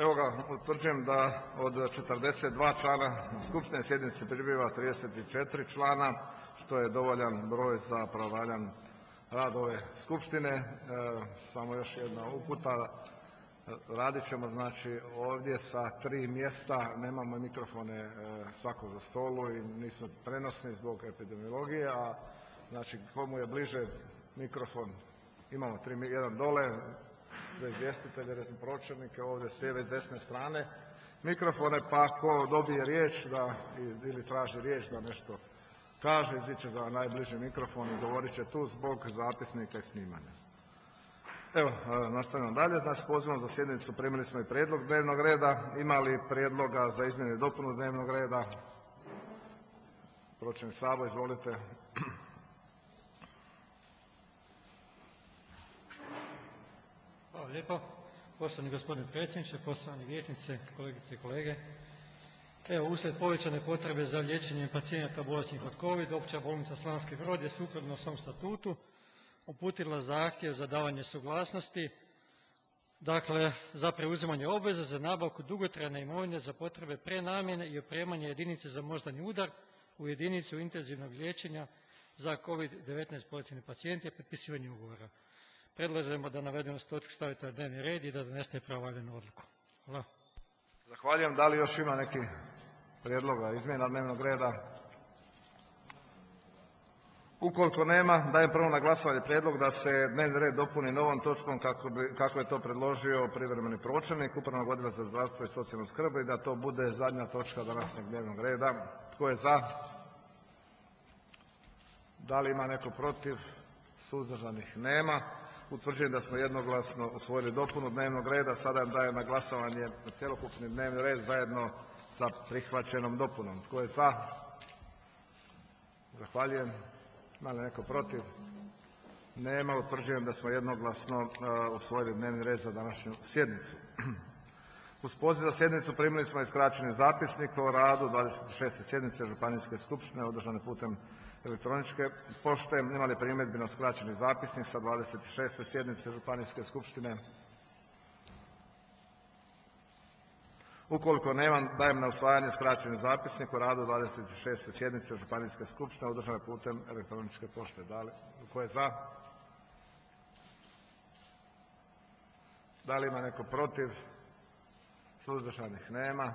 Evo ga, utvrđujem da od 42 člana skupštine sjednice pribiva 34 člana, što je dovoljan broj za pravovaljan rad ove skupštine. Samo još jedna uputa. Radit ćemo znači ovdje sa 3 mjesta, nemamo mikrofone svako za stolu i nisu prenosni zbog epidemiologije, a znači komu je bliže mikrofon, imamo jedan dole za izvjestitelje, pročelnike ovdje s lijeve i s desne strane mikrofone, pa ko dobije riječ ili traži riječ da nešto kaže, iziće za najbliži mikrofon i govorit će tu zbog zapisnika i snimanja. Evo, nastavljamo dalje. Znači, pozivom za sjednicu primili smo i prijedlog dnevnog reda. Ima li prijedloga za izmjenu i dopunu dnevnog reda? Pročelnik Sabo, izvolite. Hvala lijepo. Poštovani gospodine predsjedniče, poštovani vijećnici, kolegice i kolege. Evo, uslijed povećane potrebe za liječenjem pacijenata bolesnih od COVID, Opća bolnica Slavonski Brod je sukladno svom statutu uputila zahtjev za davanje suglasnosti, dakle za preuzimanje obveza za nabavku dugotrajne imovine za potrebe prenamjene i opremanje jedinice za moždani udar u jedinicu intenzivnog liječenja za COVID-19 pozitivne pacijente i potpisivanje ugovora. Predlažemo da navedenu točku stavite na dnevni red i da donesete pravovaljanu odluku. Hvala. Zahvaljujem. Da li još ima neki prijedloga izmjena dnevnog reda? Ukoliko nema, dajem prvo na glasovanje prijedlog da se dnevni red dopuni novom točkom kako je to predložio privremeni pročelnik Upravnog odjela za zdravstvo i socijalnu skrb i da to bude zadnja točka današnjeg dnevnog reda. Tko je za? Da li ima neko protiv? Suzdržanih nema. Utvrđujem da smo jednoglasno usvojili dopunu dnevnog reda. Sada dajem na glasovanje cjelokupni dnevni red zajedno sa prihvaćenom dopunom. Tko je za? Zahvaljujem. Ima li neko protiv? Nema. Utvrđujem da smo jednoglasno usvojili dnevni red za današnju sjednicu. Uz poziv za sjednicu primili smo i skraćeni zapisnik o radu 26. sjednice Županijske skupštine održane putem elektroničke pošte. Ima li primjedbi na skraćeni zapisnik sa 26. sjednice Županijske skupštine? Ukoliko nema, dajem na usvajanje skraćeni zapisnik o radu 26. sjednice Županijske skupštine održane putem elektroničke pošte. Tko je za? Da li ima neko protiv? Suzdržanih nema.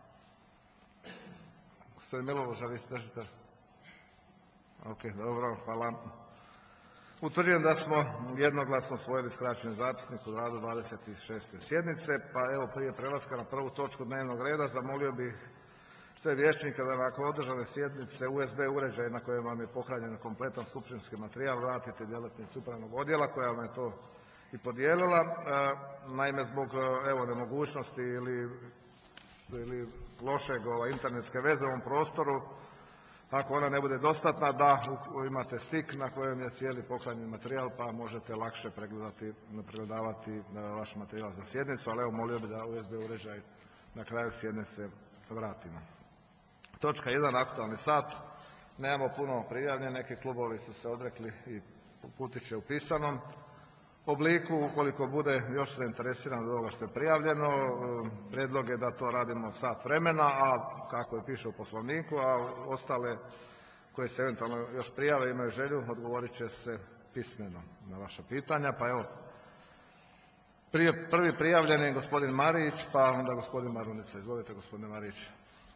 Gospodin Milovođa, vi držite? Ok, dobro, hvala. Utvrđujem da smo jednoglasno usvojili skraćeni zapisnik o radu 26. sjednice, pa evo prije prelaska na prvu točku dnevnog reda zamolio bih sve vijećnike da nakon održane sjednice USB uređaj na kojem vam je pohranjen kompletan skupštinski materijal vratite djelatnici upravnog odjela koja vam je to i podijelila. Naime, zbog nemogućnosti ili lošeg internetske veze u ovom prostoru, ako ona ne bude dostatna, da imate stik na kojem je cijeli pohranjeni materijal pa možete lakše pregledavati vaš materijal za sjednicu, ali evo molio bih da USB uređaj na kraju sjednice vratimo. Točka 1. Aktualni sat. Nemamo puno prijavljenih, neki klubovi su se odrekli i uputit će u pisanom obliku. Ukoliko bude još zainteresiran od ovoga što je prijavljeno, prijedlog je da to radimo sat vremena, a kako je piše u Poslovniku, a ostale koje se eventualno još prijave imaju želju, odgovorit će se pismeno na vaša pitanja. Pa evo, prvi prijavljen je gospodin Marić, pa onda gospodin Marunica. Izvolite gospodine Marić.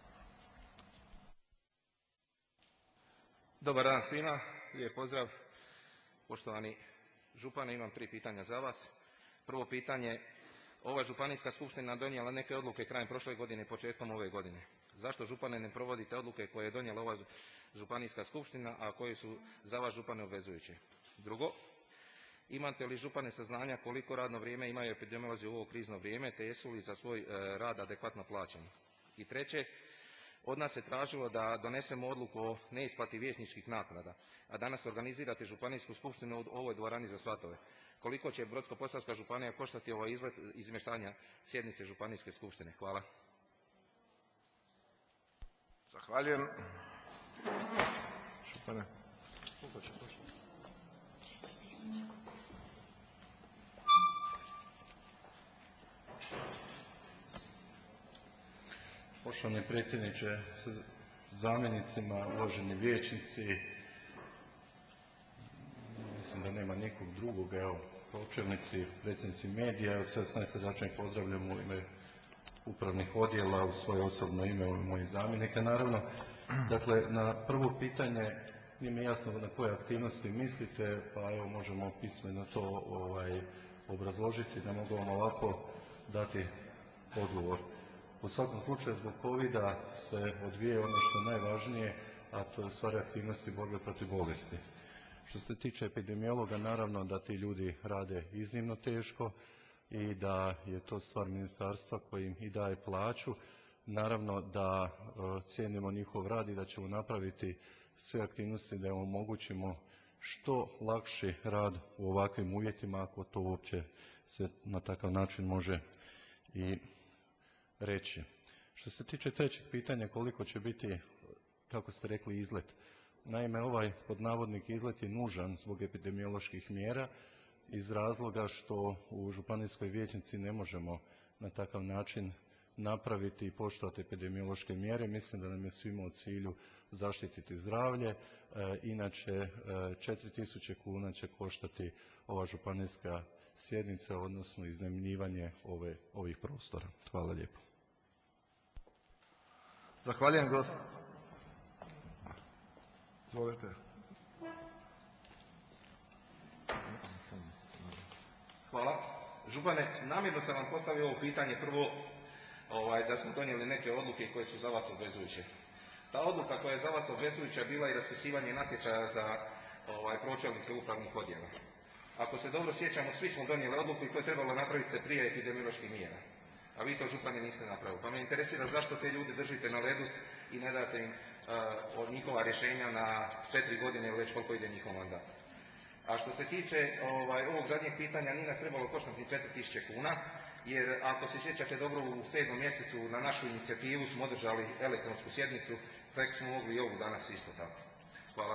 Dobar dan svima, lijep pozdrav. Poštovani župane, imam 3 pitanja za vas. Prvo pitanje, ova županijska skupština donijela neke odluke krajem prošle godine i početkom ove godine. Zašto župane ne provodite odluke koje je donijela ova županijska skupština, a koje su za vas župane obvezujuće? Drugo, imate li župane saznanja koliko radno vrijeme imaju epidemiolozi u ovo krizno vrijeme, te jesu li za svoj rad adekvatno plaćeni? I treće, od nas se tražilo da donesemo odluku o neisplati vijećničkih naknada, a danas organizirate županijsku skupštinu u ovoj dvorani za svatove. Koliko će Brodsko-posavska županija koštati ovaj izlet izmještanja sjednice županijske skupštine? Hvala. Zahvaljujem. Poštovani predsjedniče sa zamjenicima, uvaženi vijećnici, mislim da nema nikog drugog, evo, pročelnici, predsjednici medija, evo sve vas najsrdačnije pozdravljam u ime upravnih odjela, u svoje osobno ime, u mojih zamjenika naravno. Dakle, na prvo pitanje nije mi jasno na koje aktivnosti mislite, pa evo možemo pismeno to obrazložiti, da mogu vam ovako dati odgovor. U svakom slučaju zbog COVID-a se odvije ono što je najvažnije, a to je u stvari aktivnosti borbe protiv bolesti. Što se tiče epidemiologa, naravno da ti ljudi rade iznimno teško i da je to stvar ministarstva koji im i daje plaću. Naravno da cijenimo njihov rad i da ćemo napraviti sve aktivnosti da im omogućimo što lakši rad u ovakvim uvjetima, ako to uopće se na takav način može i reći. Što se tiče trećeg pitanja, koliko će biti, kako ste rekli, izlet. Naime, ovaj pod navodnik izlet je nužan zbog epidemioloških mjera iz razloga što u županijskoj vijećnici ne možemo na takav način napraviti i poštovati epidemiološke mjere. Mislim da nam je svima u cilju zaštititi zdravlje. Inače, 4.000 kuna će koštati ova županijska sjednica, odnosno iznajmljivanje ovih prostora. Hvala lijepo. Zahvaljujem Izvolite. Hvala. Župane, namjerno sam vam postavio ovo pitanje prvo da smo donijeli neke odluke koje su za vas obvezujuće. Ta odluka koja je za vas obvezujuća bila i raspisivanje natječaja za pročelnike upravnih odjela. Ako se dobro sjećamo, svi smo donijeli odluku i to je trebalo napraviti se prije epidemioloških mjera. A vi to, župani, niste napravili. Pa me interesira zašto te ljudi držite na ledu i ne date im od njihova rješenja na 4 godine ili već koliko ide njihov mandat. A što se tiče ovog zadnjeg pitanja, nije nas trebalo koštati 4.000 kuna, jer ako se sjećate dobro, u 7. mjesecu na našu inicijativu smo održali elektronsku sjednicu, tek smo mogli i ovu danas isto tako. Hvala.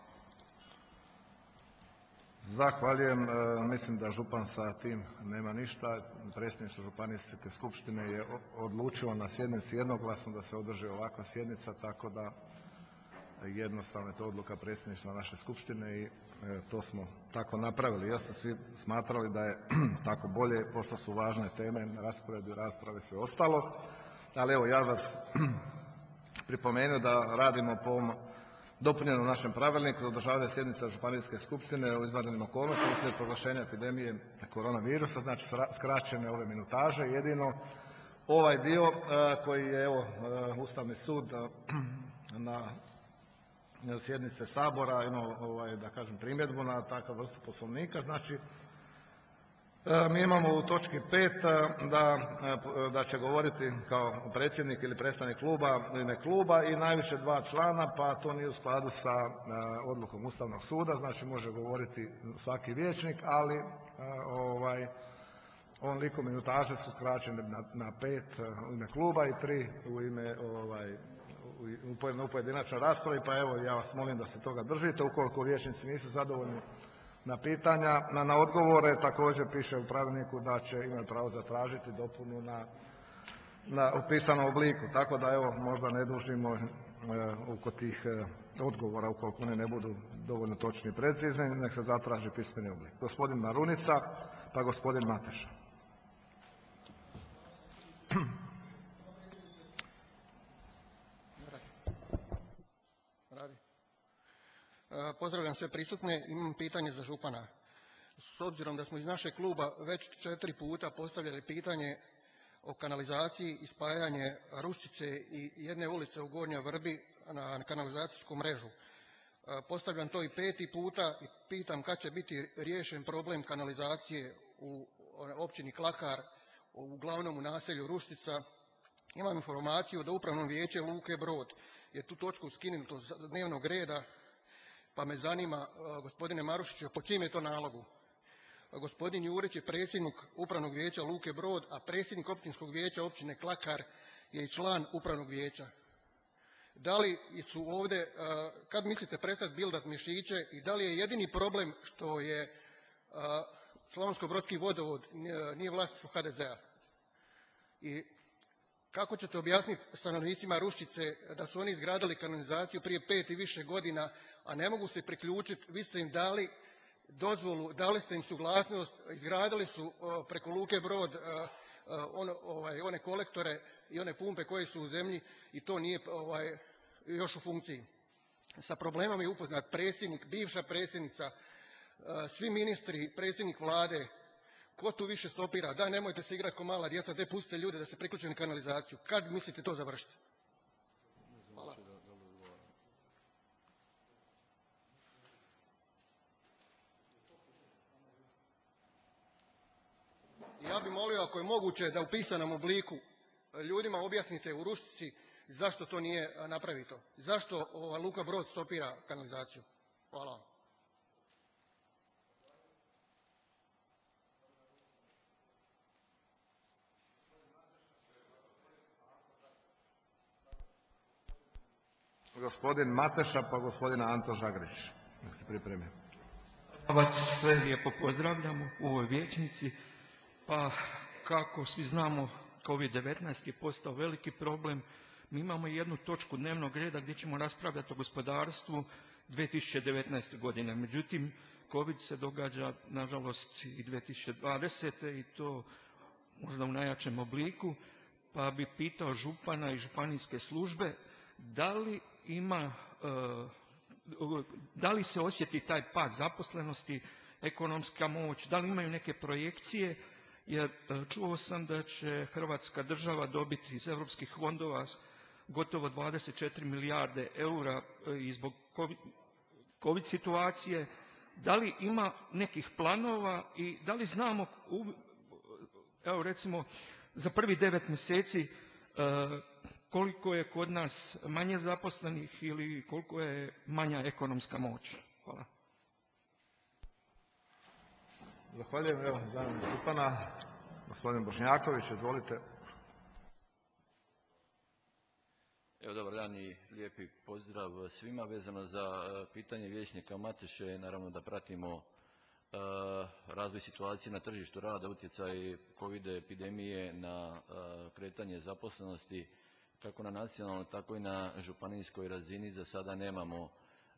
Zahvaljujem. Mislim da župan sa tim nema ništa. Predsjedništvo županijske skupštine je odlučilo na sjednici jednoglasno da se održi ovakva sjednica, tako da jednostavno je to odluka predsjedništva naše skupštine i to smo tako napravili. Ja sam svi smatrali da je tako bolje, pošto su važne teme na rasporedu i rasprave sve ostalo. Ali evo, ja vas pripomenuo da radimo po ovom dopunjenom našem pravilniku za održavanje sjednica županijske skupštine u izvanrednim okolnostima uslijed proglašenja epidemije koronavirusa, znači skraćene ove minutaže. Jedino ovaj dio koji je evo Ustavni sud na sjednice Sabora imao da kažem primjedbu na takvu vrstu Poslovnika. Znači mi imamo u točki 5 da će govoriti kao predsjednik ili predstavnik kluba u ime kluba i najviše 2 člana, pa to nije u skladu sa odlukom Ustavnog suda. Znači može govoriti svaki vijećnik, ali onoliko minutaže su skraćene na 5 u ime kluba i 3 u ime u pojedinačnoj raspravi, pa evo ja vas molim da se toga držite. Ukoliko vijećnici nisu zadovoljni na pitanja, na odgovore, također piše u pravilniku da će imati pravo zatražiti dopunu u pisanom obliku. Tako da evo možda ne dužimo oko tih odgovora, ukoliko oni ne budu dovoljno točni i precizni, nek se zatraži pismeni oblik. Gospodin Marunica, pa gospodin Mateša. Pozdravljam sve prisutne, imam pitanje za župana. S obzirom da smo iz našeg kluba već 4 puta postavljali pitanje o kanalizaciji i spajanje Ruščice i jedne ulice u Gornjoj Vrbi na kanalizacijsku mrežu. Postavljam to i 5. puta i pitam kad će biti riješen problem kanalizacije u općini Klakar, uglavnom u naselju Ruščica. Imam informaciju da Upravno vijeće Luke Brod je tu točku skinuto s dnevnog reda, pa me zanima, gospodine Marušiću, po čijem je to nalogu? Gospodin Jurić je predsjednik Upravnog vijeća Luke Brod, a predsjednik općinskog vijeća općine Klakar je i član Upravnog vijeća. Da li su ovdje, kad mislite prestati bildat mišiće i da li je jedini problem što je Slavonsko-brodski vodovod nije vlasništvo HDZ-a? I Kako ćete objasniti stanovnicima Ruščice da su oni izgradili kanalizaciju prije 5 i više godina, a ne mogu se priključiti? Vi ste im dali dozvolu, dali ste im suglasnost, izgradili su preko Luke Brod one kolektore i one pumpe koje su u zemlji i to nije još u funkciji. Sa problemom je upoznat predsjednik, bivša predsjednica, svi ministri, predsjednik vlade. Ko tu više stopira? Daj, nemojte se igrati ko mala djeca, daj pustite ljude da se priključe na kanalizaciju. Kad mislite to završiti? Hvala. Ja bih molio, ako je moguće, da u pisanom obliku ljudima objasnite u Ruščici zašto to nije napravito. Zašto Luka Brod stopira kanalizaciju? Hvala vam. Gospodin Mateša pa gospodin Anto Žagrić. Nek se pripremi. Vas sve lijepo pozdravljamo u ovoj vijećnici. Pa kako svi znamo, COVID-19 je postao veliki problem. Mi imamo jednu točku dnevnog reda gdje ćemo raspravljati o gospodarstvu 2019. godine. Međutim, COVID se događa nažalost i 2020. i to možda u najjačem obliku. Pa bi pitao župana i županijske službe da li se osjeti taj pad zaposlenosti, ekonomska moć, da li imaju neke projekcije, jer čuo sam da će Hrvatska država dobiti iz europskih fondova gotovo 24 milijarde eura i zbog COVID situacije. Da li ima nekih planova i da li znamo, evo recimo za prvih 9 mjeseci koliko je kod nas manje zaposlenih ili koliko je manja ekonomska moć? Hvala. Zahvaljujem. Evo, zamjenik župana, gospodin Bošnjaković, izvolite. Evo, dobar dan i lijepi pozdrav svima. Vezano za pitanje vijećnika Mateše, naravno da pratimo razvoj situacije na tržištu rada, utjecaj COVID epidemije na kretanje zaposlenosti, kako na nacionalnoj, tako i na županijskoj razini. Za sada nemamo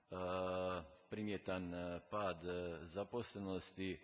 primjetan pad zaposlenosti.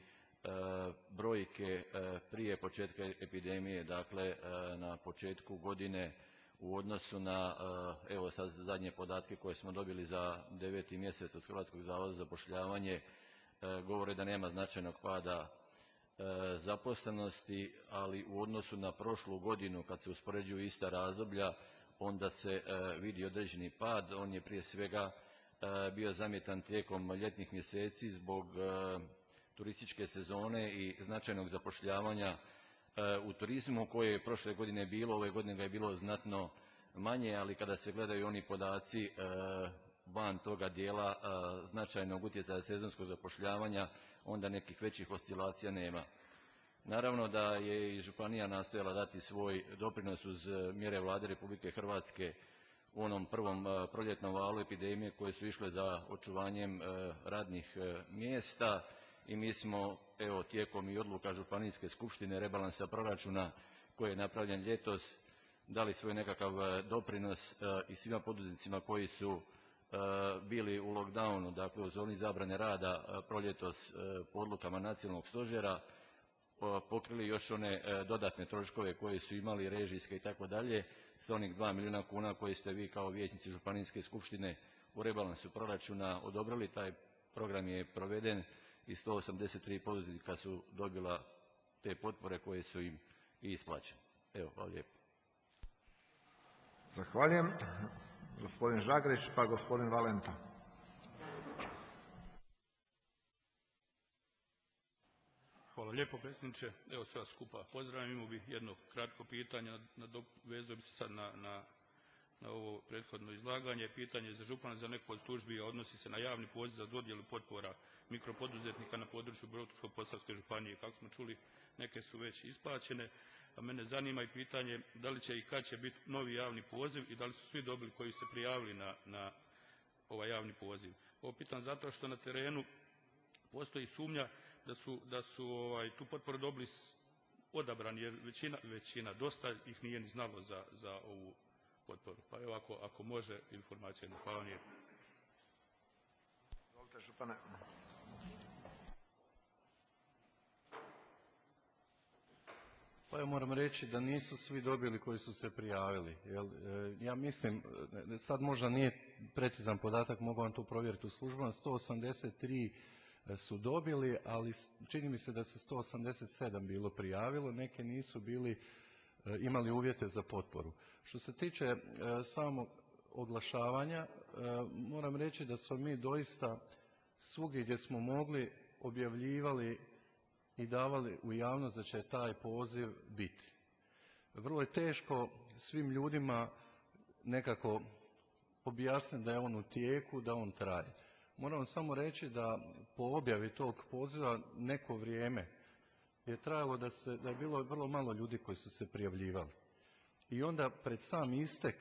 Brojke prije početka epidemije, dakle na početku godine, u odnosu na, evo sad zadnje podatke koje smo dobili za 9. mjesec od Hrvatskog zavoda za zapošljavanje, govore da nema značajnog pada zaposlenosti, ali u odnosu na prošlu godinu kad se uspoređuju ista razdoblja, onda se vidi određeni pad. On je prije svega bio zamjetan tijekom ljetnih mjeseci zbog turističke sezone i značajnog zapošljavanja u turizmu koje je prošle godine bilo, ove godine ga je bilo znatno manje, ali kada se gledaju oni podaci van toga dijela značajnog utjecaja sezonskog zapošljavanja, onda nekih većih oscilacija nema. Naravno da je i županija nastojala dati svoj doprinos uz mjere Vlade Republike Hrvatske u onom prvom proljetnom valu epidemije koje su išle za očuvanjem radnih mjesta i mi smo evo tijekom i odluka županijske skupštine, rebalansa proračuna koji je napravljen ljetos, dali svoj nekakav doprinos i svima poduzetnicima koji su bili u lockdownu, dakle u zoni zabrane rada proljetos po odlukama nacionalnog stožera, pokrili još one dodatne troškove koje su imali, režijske i tako dalje, sa onih 2 milijuna kuna koje ste vi kao vijećnici županijske skupštine u rebalansu proračuna odobrili. Taj program je proveden i 183 poduzetnika su dobila te potpore koje su im i isplaćene. Evo, hvala lijepo. Zahvaljujem. Gospodin Žagrić pa gospodin Valenta. Hvala lijepo predsjedniče. Evo sve vas skupa pozdravljam. Imao bih jedno kratko pitanje, vezao bi se sad na ovo prethodno izlaganje. Pitanje za župana za neku od službi, a odnosi se na javni poziv za dodjelu potpora mikropoduzetnika na području Brodsko-posavske županije. Kako smo čuli, neke su već isplaćene, a mene zanima i pitanje da li će i kad će biti novi javni poziv i da li su svi dobili koji su se prijavili na ovaj javni poziv. Ovo pitam zato što na terenu postoji sumnja da su tu potporu dobili odabran je većina, dosta ih nije ni znalo za ovu potporu. Pa evo ako može informacija. Hvala vam lijepo. Izvolite, župane. Pa ja moram reći da nisu svi dobili koji su se prijavili. Ja mislim, sad možda nije precizan podatak, mogu vam to provjeriti u službama, 183 su dobili, ali čini mi se da se 187 bilo prijavilo, neke nisu imali uvjete za potporu. Što se tiče samog oglašavanja, moram reći da smo mi doista svugdje gdje smo mogli objavljivali i davali u javnost da će taj poziv biti. Vrlo je teško svim ljudima nekako objasniti da je on u tijeku, da on traje. Moram vam samo reći da po objavi tog poziva neko vrijeme je trajalo da je bilo vrlo malo ljudi koji su se prijavljivali. I onda pred sam istek,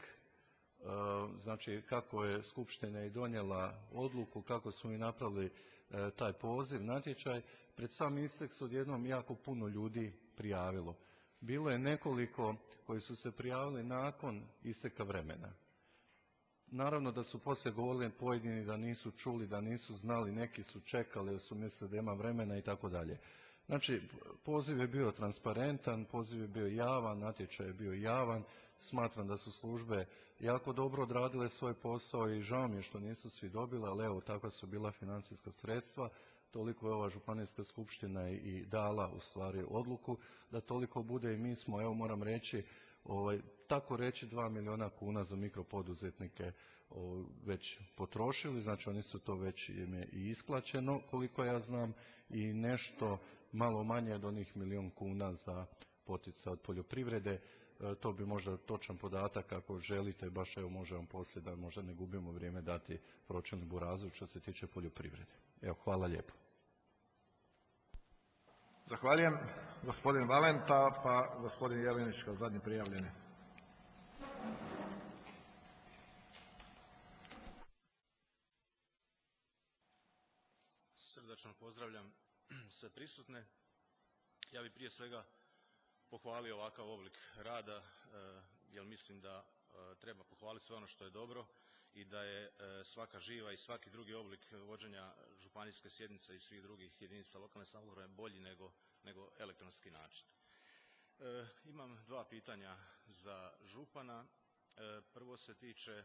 znači kako je skupština i donijela odluku, kako smo i napravili taj poziv, natječaj, pred sam istek se odjednom jako puno ljudi prijavilo. Bilo je nekoliko koji su se prijavili nakon isteka vremena. Naravno da su poslije govorili pojedini da nisu čuli, da nisu znali, neki su čekali jer su mislili da ima vremena i tako dalje. Znači, poziv je bio transparentan, poziv je bio javan, natječaj je bio javan. Smatram da su službe jako dobro odradile svoj posao i žao mi je što nisu svi dobili, ali evo, takva su bila financijska sredstva. Toliko je ova županijska skupština i dala u stvari odluku da toliko bude i mi smo, evo moram reći, tako reći 2 milijuna kuna za mikropoduzetnike već potrošili, znači oni su to već im je i isplaćeno koliko ja znam i nešto malo manje od onih 1 milijun kuna za poticaj od poljoprivrede. To bi možda točan podatak ako želite, baš evo može vam poslije da možda ne gubimo vrijeme dati pročelniku Burazoviću što se tiče poljoprivrede. Evo, hvala lijepo. Zahvaljujem. Gospodin Valenta, pa gospodin Jelinić kao zadnji prijavljeni. Srdačno pozdravljam sve prisutne. Ja bih prije svega pohvalio ovakav oblik rada, jer mislim da treba pohvaliti sve ono što je dobro i da je svaka živa i svaki drugi oblik vođenja županijske sjednice i svih drugih jedinica lokalne samouprave bolji nego elektronski način. Imam 2 pitanja za župana. Prvo se tiče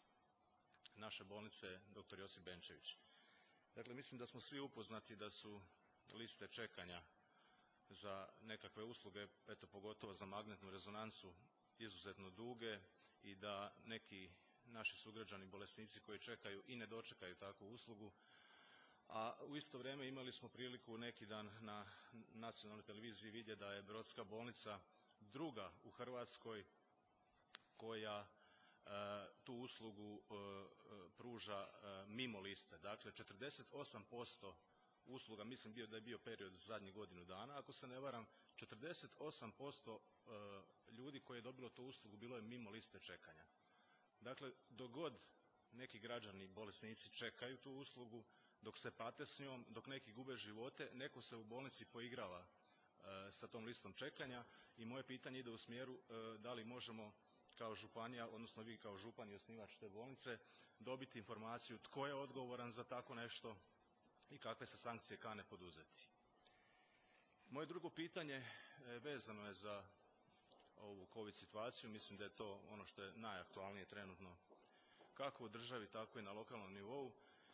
naše bolnice dr. Josip Benčević. Dakle, mislim da smo svi upoznati da su liste čekanja za nekakve usluge, eto pogotovo za magnetnu rezonancu, izuzetno duge i da neki naši sugrađani bolesnici koji čekaju i ne dočekaju takvu uslugu. A u isto vrijeme imali smo priliku neki dan na nacionalnoj televiziji vidjeti da je Brodska bolnica druga u Hrvatskoj koja tu uslugu pruža mimo liste. Dakle, 48% usluga, mislim da je bio period zadnjih godinu dana, ako se ne varam, 48% ljudi koji je dobilo tu uslugu bilo je mimo liste čekanja. Dakle, dok god neki građani bolesnici čekaju tu uslugu, dok se pate s njom, dok neki gube živote, neko se u bolnici poigrava sa tom listom čekanja i moje pitanje ide u smjeru da li možemo kao županija, odnosno vi kao župan i osnivač te bolnice, dobiti informaciju tko je odgovoran za tako nešto i kakve se sankcije kane poduzeti. Moje drugo pitanje vezano je za ovu COVID situaciju, mislim da je to ono što je najaktualnije trenutno kako u državi, tako i na lokalnom nivou.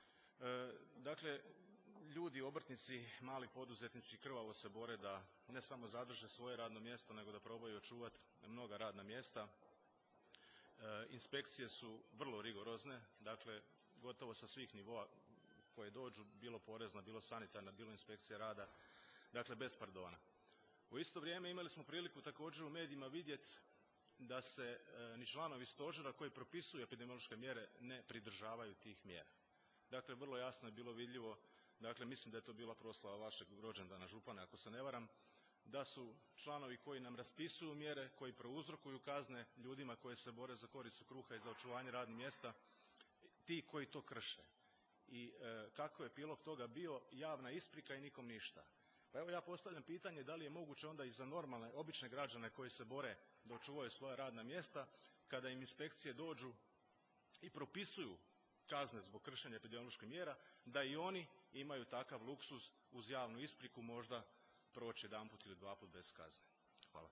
Dakle, ljudi, obrtnici, mali poduzetnici krvavo se bore da ne samo zadrže svoje radno mjesto, nego da probaju očuvati mnoga radna mjesta. Inspekcije su vrlo rigorozne, dakle, gotovo sa svih nivoa koje dođu, bilo porezna, bilo sanitarna, bilo inspekcija rada, dakle, bez pardona. U isto vrijeme imali smo priliku također u medijima vidjeti da se ni članovi stožera koji propisuju epidemiološke mjere ne pridržavaju tih mjera. Dakle, vrlo jasno je bilo vidljivo, dakle, mislim da je to bila proslava vašeg rođendana župana, ako se ne varam, da su članovi koji nam raspisuju mjere, koji prouzrokuju kazne ljudima koji se bore za koricu kruha i za očuvanje radnih mjesta, ti koji to krše. I kako je epilog toga bio, javna isprika i nikom ništa. Pa evo ja postavljam pitanje da li je moguće onda i za normalne, obične građane koji se bore da očuvaju svoja radna mjesta, kada im inspekcije dođu i propisuju kazne zbog kršenja epidemioloških mjera, da i oni imaju takav luksuz uz javnu ispriku možda proći jedanput ili dvaput bez kazne. Hvala.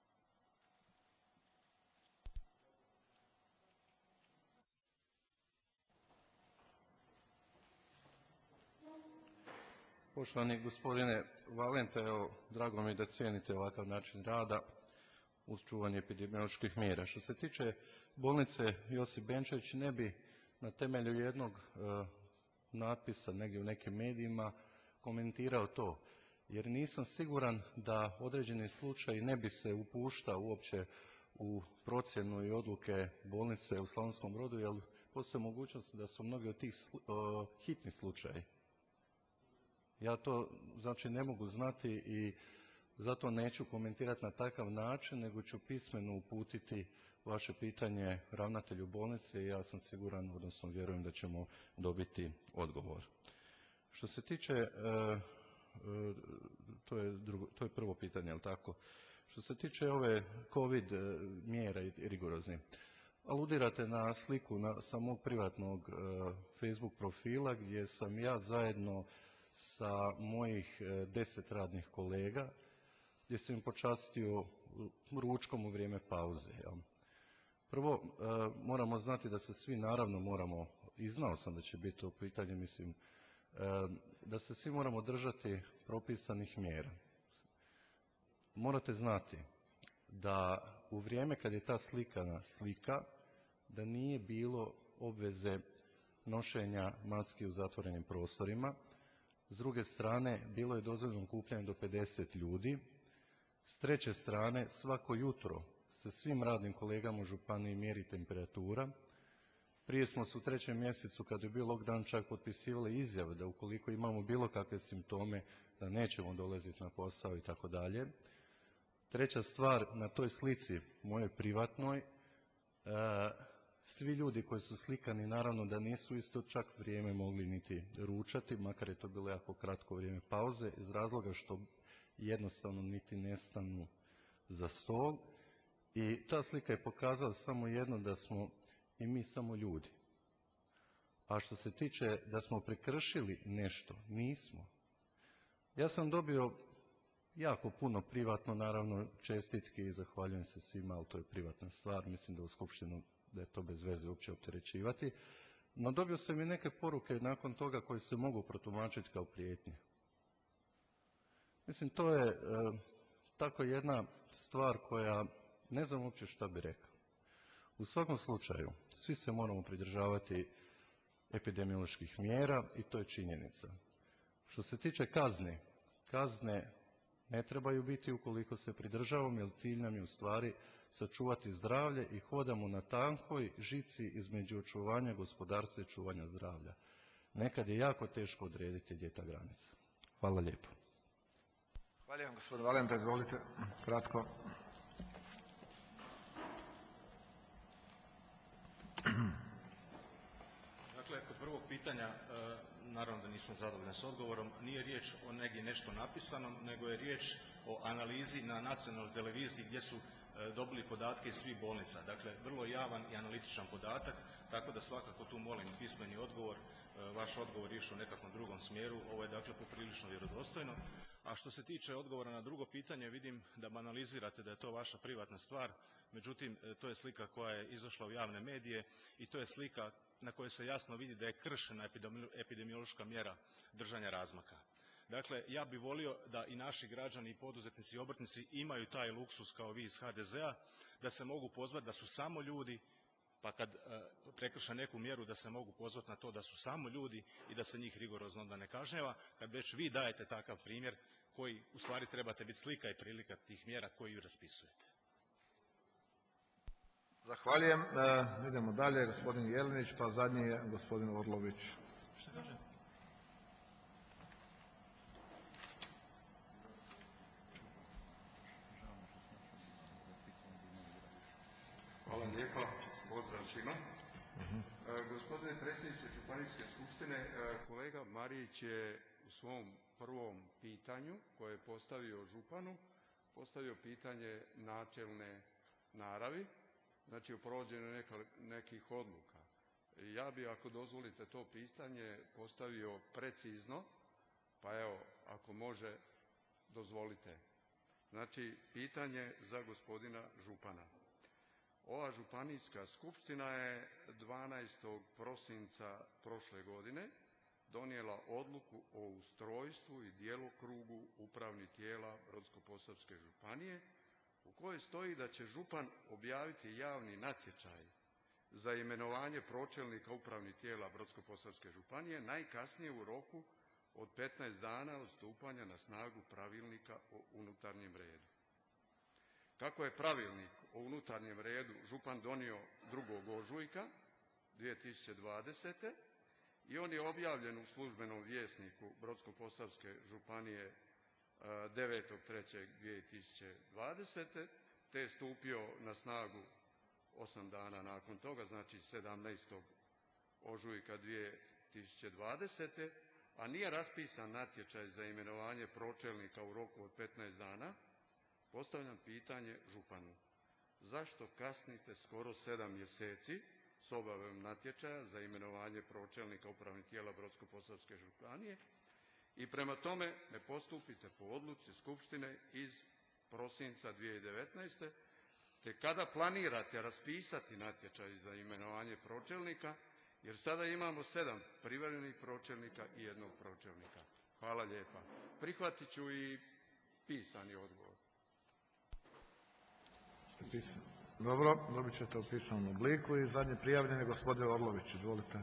Poštovani gospodine Valente, evo, drago mi je da cijenite ovakav način rada uz čuvanje epidemioloških mjera. Što se tiče bolnice Josip Benčević, ne bi na temelju jednog natpisa negdje u nekim medijima komentirao to, jer nisam siguran da određeni slučaj ne bi se upuštao uopće u procjenu i odluke bolnice u Slavonskom Brodu, jer postoji mogućnost da su mnogi od tih hitni slučajevi. Ja to znači ne mogu znati i zato neću komentirati na takav način, nego ću pismeno uputiti vaše pitanje ravnatelju bolnice i ja sam siguran, odnosno vjerujem da ćemo dobiti odgovor. Što se tiče, to je prvo pitanje, je li tako? Što se tiče ove COVID mjera i rigorozni, aludirate na sliku sa mog privatnog Facebook profila gdje sam ja zajedno sa mojih 10 radnih kolega, gdje sam im počastio ručkom u vrijeme pauze. Jel? Prvo, moramo znati da se svi naravno moramo, i znao sam da će biti to pitanje, mislim, da se svi moramo držati propisanih mjera. Morate znati da u vrijeme kad je ta slika, da nije bilo obveze nošenja maski u zatvorenim prostorima. S druge strane, bilo je dozvoljeno okupljanje do 50 ljudi. S treće strane, svako jutro se svim radnim kolegama u županiji mjeri temperatura. Prije smo se u 3. mjesecu, kad je bio lockdown, čak potpisivali izjave da ukoliko imamo bilo kakve simptome, da nećemo dolaziti na posao i tako dalje. Treća stvar, na toj slici, mojoj privatnoj, svi ljudi koji su slikani, naravno da nisu isto čak vrijeme mogli niti ručati, makar je to bilo jako kratko vrijeme pauze, iz razloga što jednostavno niti ne stanu za stol. I ta slika je pokazala samo jedno, da smo i mi samo ljudi. A što se tiče da smo prekršili nešto, nismo. Ja sam dobio jako puno privatno, naravno, čestitke i zahvaljujem se svima, ali to je privatna stvar, mislim da u skupštinu da je to bez veze uopće opterećivati. No dobio sam i neke poruke nakon toga koje se mogu protumačiti kao prijetnje. Mislim, to je tako jedna stvar koja ne znam uopće šta bi rekao. U svakom slučaju, svi se moramo pridržavati epidemioloških mjera i to je činjenica. Što se tiče kazne ne trebaju biti ukoliko se pridržavamo, jer cilj nam je u stvari sačuvati zdravlje i hodamo na tankoj žici između očuvanja gospodarstva i čuvanja zdravlja. Nekad je jako teško odrediti gdje je ta granica. Hvala lijepo. Hvala gospodin Valenta, izvolite, kratko. Dakle, kod prvog pitanja, naravno da nisam zadovoljan s odgovorom, nije riječ o negdje nešto napisanom, nego je riječ o analizi na nacionalnoj televiziji gdje su dobili podatke iz svih bolnica. Dakle, vrlo javan i analitičan podatak, tako da svakako tu molim pismeni odgovor. Vaš odgovor je išao u nekakvom drugom smjeru, ovo je dakle poprilično vjerodostojno. A što se tiče odgovora na drugo pitanje, vidim da banalizirate da je to vaša privatna stvar, međutim to je slika koja je izašla u javne medije i to je slika na kojoj se jasno vidi da je kršena epidemiološka mjera držanja razmaka. Dakle, ja bih volio da i naši građani i poduzetnici i obrtnici imaju taj luksus kao vi iz HDZ-a, da se mogu pozvati da su samo ljudi, pa kad prekrše neku mjeru da se mogu pozvati na to da su samo ljudi i da se njih rigorozno onda ne kažnjava, kad već vi dajete takav primjer koji u stvari trebate biti slika i prilika tih mjera koji ju raspisujete. Zahvaljujem. Idemo dalje, gospodin Jelinić, pa zadnji je gospodin Orlović. Hvala lijepa, pozdrav svima. Gospodine predsjedniče Županijske skupštine, kolega Marić je u svom prvom pitanju koje je postavio županu, postavio pitanje načelne naravi, znači o provođenju nekih odluka. Ja bi, ako dozvolite, to pitanje postavio precizno, pa evo, ako može, dozvolite. Znači, pitanje za gospodina župana. Ova županijska skupština je 12. prosinca prošle godine donijela odluku o ustrojstvu i djelokrugu upravnih tijela Brodsko-posavske županije u kojoj stoji da će župan objaviti javni natječaj za imenovanje pročelnika upravnih tijela Brodsko-posavske županije najkasnije u roku od 15 dana od stupanja na snagu pravilnika o unutarnjem redu. Kako je pravilnik o unutarnjem redu župan donio 2. ožujka 2020. i on je objavljen u službenom vjesniku Brodsko-posavske županije 9.3.2020. te je stupio na snagu 8 dana nakon toga, znači 17. ožujka 2020. a nije raspisan natječaj za imenovanje pročelnika u roku od 15 dana, postavljam pitanje županu. Zašto kasnite skoro 7 mjeseci s obavom natječaja za imenovanje pročelnika upravnih tijela Brodsko-posavske županije i prema tome ne postupite po odluci Skupštine iz prosinca 2019. te kada planirate raspisati natječaj za imenovanje pročelnika, jer sada imamo 7 privremenih pročelnika i 1 pročelnika. Hvala lijepa. Prihvatit ću i pisani odgovor. Dobro, dobit ćete u pisanom obliku. I zadnji prijavljen je gospodin Orlović. Izvolite.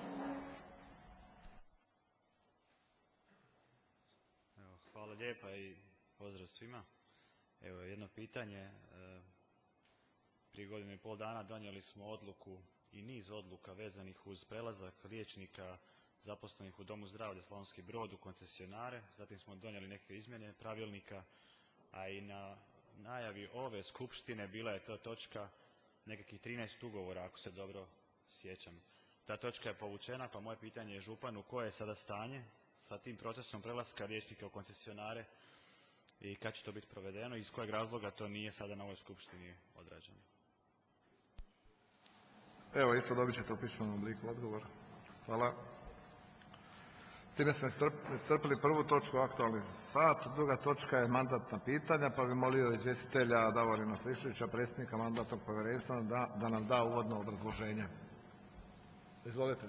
Hvala lijepa i pozdrav svima. Evo jedno pitanje. Prije 1,5 godina donijeli smo odluku i niz odluka vezanih uz prelazak liječnika zaposlenih u Domu zdravlja Slavonski Brod u koncesionare. Zatim smo donijeli neke izmjene pravilnika, a i na najavi ove skupštine bila je to točka nekakvih 13 ugovora, ako se dobro sjećam. Ta točka je povučena, pa moje pitanje je županu koje je sada stanje sa tim procesom prelaska liječnika u koncesionare i kad će to biti provedeno i iz kojeg razloga to nije sada na ovoj skupštini odrađeno. Evo, isto dobit ćete u pisanom obliku odgovor. Hvala. Time smo iscrpili prvu točku aktualni sat. Druga točka je mandatna pitanja, pa bi molio izvjestitelja Davorina Sliščića, predsjednika mandatnog povjerenstva, da nam da uvodno obrazloženje. Izvolite.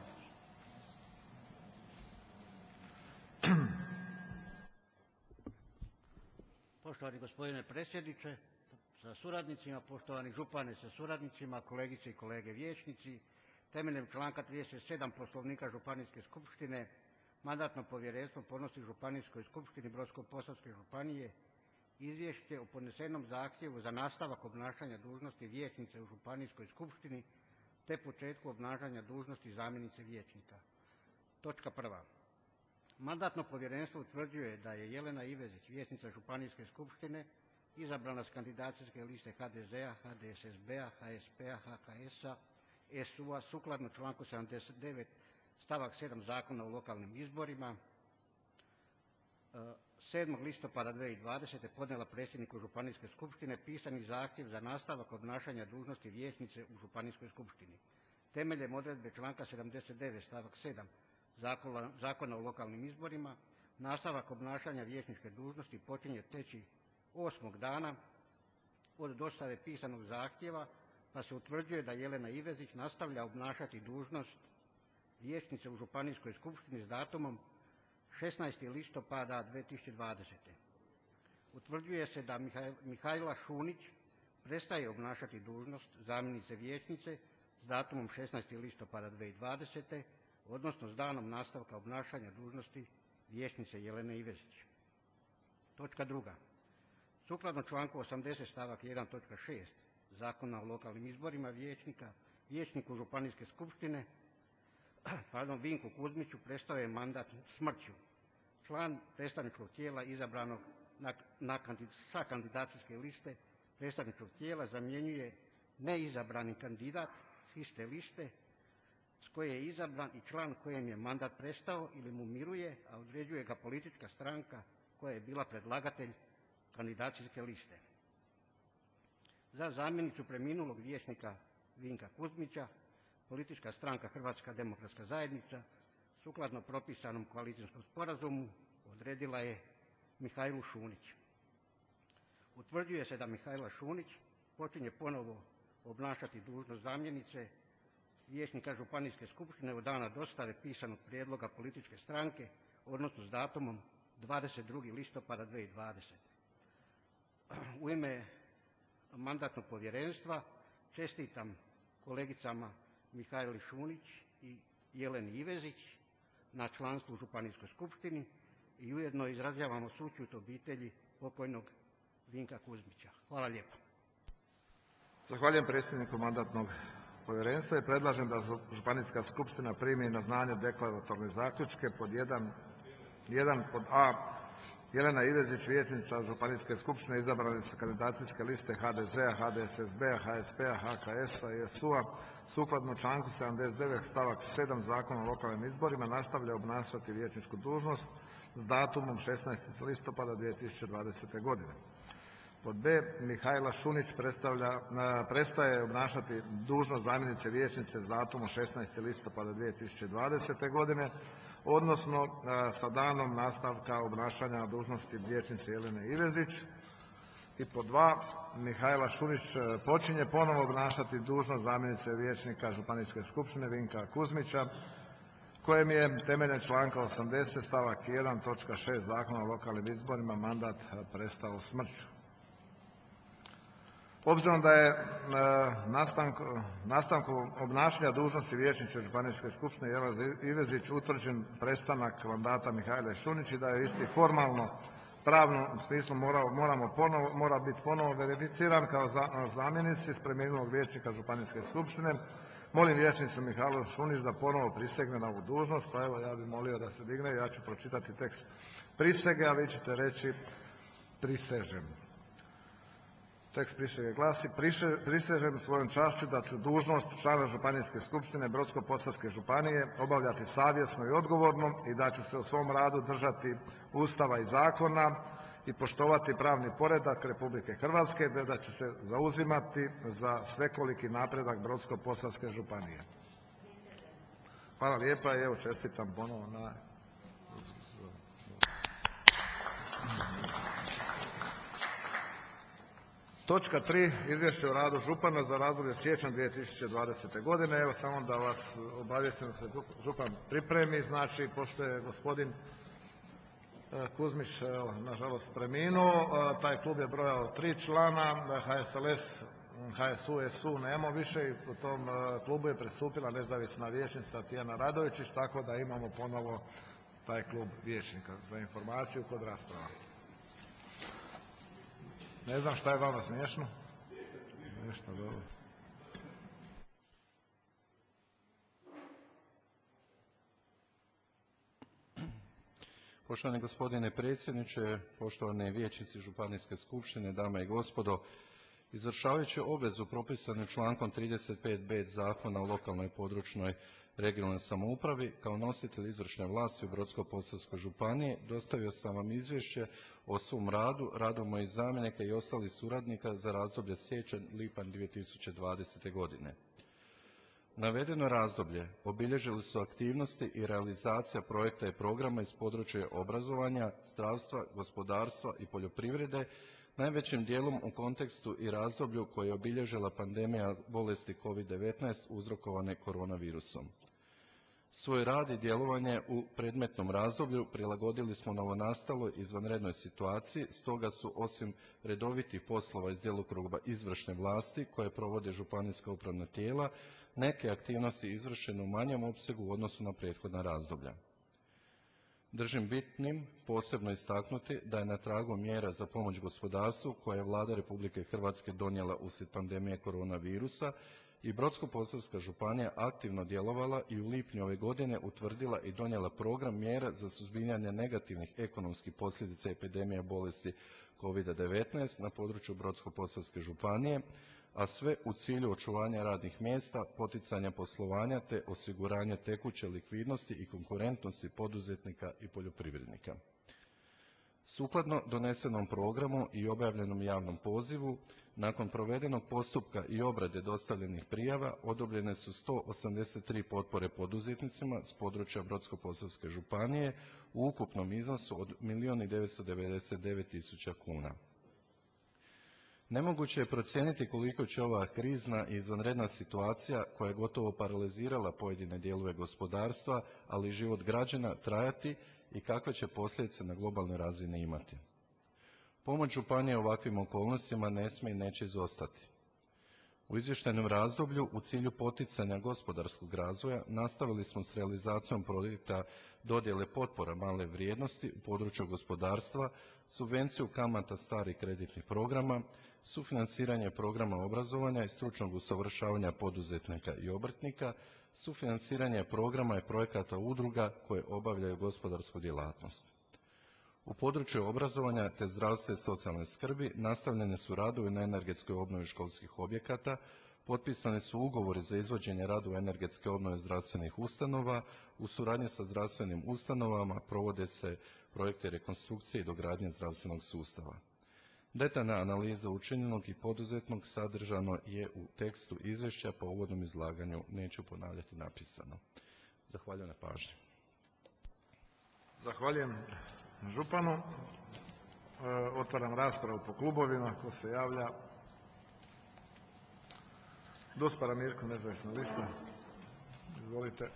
Poštovani gospodine predsjedniče sa suradnicima, poštovani župane sa suradnicima, kolegice i kolege vijećnici, temeljem članka 37 Poslovnika Županijske skupštine Mandatno povjerenstvo podnosi Županijskoj skupštini Brodsko-posavske županije izvješće o podnesenom zahtjevu za nastavak obnašanja dužnosti vijećnice u Županijskoj skupštini te početku obnašanja dužnosti zamjenice vijećnika. Točka 1. Mandatno povjerenstvo utvrđuje da je Jelena Ivezić, vijećnica Županijske skupštine, izabrana s kandidacijske liste HDZ-a, HDSSB-a, HSP-a, HKS-a, SU-a sukladno članku 79 stavak 7 Zakona o lokalnim izborima 7. listopada 2020. podnijela predsjedniku Županijske skupštine pisani zahtjev za nastavak obnašanja dužnosti vijećnice u Županijskoj skupštini. Temeljem odredbe članka 79 stavak 7 Zakona o lokalnim izborima nastavak obnašanja vijećničke dužnosti počinje teći 8. dana od dostave pisanog zahtjeva, pa se utvrđuje da Jelena Ivezić nastavlja obnašati dužnost vijećnice u Županijskoj skupštini s datumom 16. listopada 2020. Utvrđuje se da Mihajla Šunić prestaje obnašati dužnost zamjenice vijećnice s datumom 16. listopada 2020. odnosno s danom nastavka obnašanja dužnosti vijećnice Jelene Ivezić. Točka 2. Sukladno članku 80 stavak 1 točka 6 Zakona o lokalnim izborima vijećniku Županijske skupštine Vinku Kuzmiću prestao je mandat smrću. Član predstavničkog tijela izabranog sa kandidacijske liste predstavničkog tijela zamjenjuje neizabrani kandidat s iste liste s koje je izabran i član kojem je mandat prestao ili mu miruje, a određuje ga politička stranka koja je bila predlagatelj kandidacijske liste. Za zamjenicu preminulog vijećnika Vinka Kuzmića politička stranka Hrvatska demokratska zajednica sukladno propisanom koalicijskom sporazumu odredila je Mihajlu Šunić. Utvrđuje se da Mihajla Šunić počinje ponovo obnašati dužnost zamjenice vijećnika županijske skupštine od dana dostave pisanog prijedloga političke stranke, odnosno s datumom 22. listopada 2020. U ime mandatnog povjerenstva čestitam kolegicama Mihajli Šunić i Jeleni Ivezić na članstvu u županijskoj skupštini i ujedno izražavamo sućut obitelji pokojnog Vinka Kuzmića. Hvala lijepo. Zahvaljujem predsjedniku mandatnog povjerenstva i predlažem da županijska skupština primi na znanje deklaratorne zaključke pod 1 pod A. Jelena Ivezić, vijećnica županijske skupštine izabrane sa kandidacijske liste HDZ-a, HDSSB-a, HSP-a, HKS-a i SU-a sukladno članku 79. stavak 7. Zakona o lokalnim izborima nastavlja obnašati vijećničku dužnost s datumom 16. listopada 2020. godine. Pod B. Mihajla Šunić prestaje obnašati dužnost zamjenice vijećnice s datumom 16. listopada 2020. godine, odnosno sa danom nastavka obnašanja dužnosti vijećnice Jelene Ivezić. I pod 2. Mihajla Šunić počinje ponovo obnašati dužnost zamjenice vijećnika županijske skupštine Vinka Kuzmića, kojem je temeljem članka 80. stavak 1. točka 6. Zakona o lokalnim izborima mandat prestao smrću. Obzirom da je nastankom obnašanja dužnosti vijećnice županijske skupštine Jelene Ivezić utvrđen prestanak mandata Mihajle Šunić i da je isti formalno pravnom smislu mora biti ponovo verificiran kao zamjenici s preminulog vijećnika županijske skupštine, molim vijećnicu Mihajlu Šunić da ponovo prisegne na ovu dužnost. Pa evo, ja bih molio da se digne, ja ću pročitati tekst prisege, a vi ćete reći prisežem. Tekst prisege glasi: prisežem svojom čašću da ću dužnost člana županijske skupštine Brodsko-posavske županije obavljati savjesno i odgovorno i da ću se u svom radu držati Ustava i zakona i poštovati pravni poredak Republike Hrvatske, te da ću se zauzimati za svekoliki napredak Brodsko-posavske županije. Hvala lijepa i evo čestitam ponovo na... Točka 3. Izvješće o radu župana za razdoblje siječnja 2020. godine. Evo samo da vas obavijestim da se župan pripremi. Znači, pošto je gospodin Kuzmić nažalost preminuo, taj klub je brojao 3 člana, HSLS, HSU, SU nema više i u tom klubu je pristupila nezavisna vijećnica Tijana Radovičić, tako da imamo ponovo taj klub vijećnika za informaciju kod rasprava. Ne znam šta je vama smiješno? Nešto dobro. Poštovani gospodine predsjedniče, poštovane vijećnici županijske skupštine, dame i gospodo, izvršavajući obvezu propisanu člankom 35b Zakona o lokalnoj i područnoj regionalnoj samoupravi, kao nositelj izvršne vlasti u Brodsko-posavskoj županiji, dostavio sam vam izvješće o svom radu, radu mojih zamjenika i ostalih suradnika za razdoblje siječanj-lipanj 2020. godine. Navedeno razdoblje obilježili su aktivnosti i realizacija projekta i programa iz područja obrazovanja, zdravstva, gospodarstva i poljoprivrede, najvećim dijelom u kontekstu i razdoblju koje je obilježila pandemija bolesti COVID-19 uzrokovane koronavirusom. Svoj rad i djelovanje u predmetnom razdoblju prilagodili smo novonastaloj izvanrednoj situaciji, stoga su osim redovitih poslova iz djelokruga izvršne vlasti koje provode županijska upravna tijela, neke aktivnosti izvršene u manjem opsegu u odnosu na prethodna razdoblja. Držim bitnim posebno istaknuti da je na tragu mjera za pomoć gospodarstvu koje je Vlada Republike Hrvatske donijela uslijed pandemije koronavirusa i Brodsko-posavska županija aktivno djelovala i u lipnju ove godine utvrdila i donijela program mjera za suzbijanje negativnih ekonomskih posljedica epidemije bolesti COVID-19 na području Brodsko-posavske županije, a sve u cilju očuvanja radnih mjesta, poticanja poslovanja te osiguranja tekuće likvidnosti i konkurentnosti poduzetnika i poljoprivrednika. Sukladno donesenom programu i objavljenom javnom pozivu, nakon provedenog postupka i obrade dostavljenih prijava, odobrene su 183 potpore poduzetnicima s područja Brodsko-posavske županije u ukupnom iznosu od 1.999.000 kuna. Nemoguće je procijeniti koliko će ova krizna i izvanredna situacija, koja je gotovo paralizirala pojedine dijelove gospodarstva, ali i život građana, trajati i kakve će posljedice na globalnoj razini imati. Pomoć županije u ovakvim okolnostima ne smije i neće izostati. U izvještajnom razdoblju u cilju poticanja gospodarskog razvoja nastavili smo s realizacijom projekta dodjele potpora male vrijednosti u području gospodarstva, subvenciju kamata starih kreditnih programa, sufinanciranje programa obrazovanja i stručnog usavršavanja poduzetnika i obrtnika, sufinanciranje programa i projekata udruga koje obavljaju gospodarsku djelatnost. U području obrazovanja te zdravstva i socijalne skrbi nastavljeni su radovi na energetskoj obnovi školskih objekata, potpisani su ugovori za izvođenje radova energetske obnove zdravstvenih ustanova, u suradnji sa zdravstvenim ustanovama provode se projekti rekonstrukcije i dogradnje zdravstvenog sustava. Detaljna analiza učinjenog i poduzetnog sadržano je u tekstu izvješća, po uvodnom izlaganju neću ponavljati napisano. Zahvaljujem na pažnji. Zahvaljujem županu. Otvaram raspravu po klubovima. Ko se javlja? Dospara Mirko, nezavisna lista. Izvolite.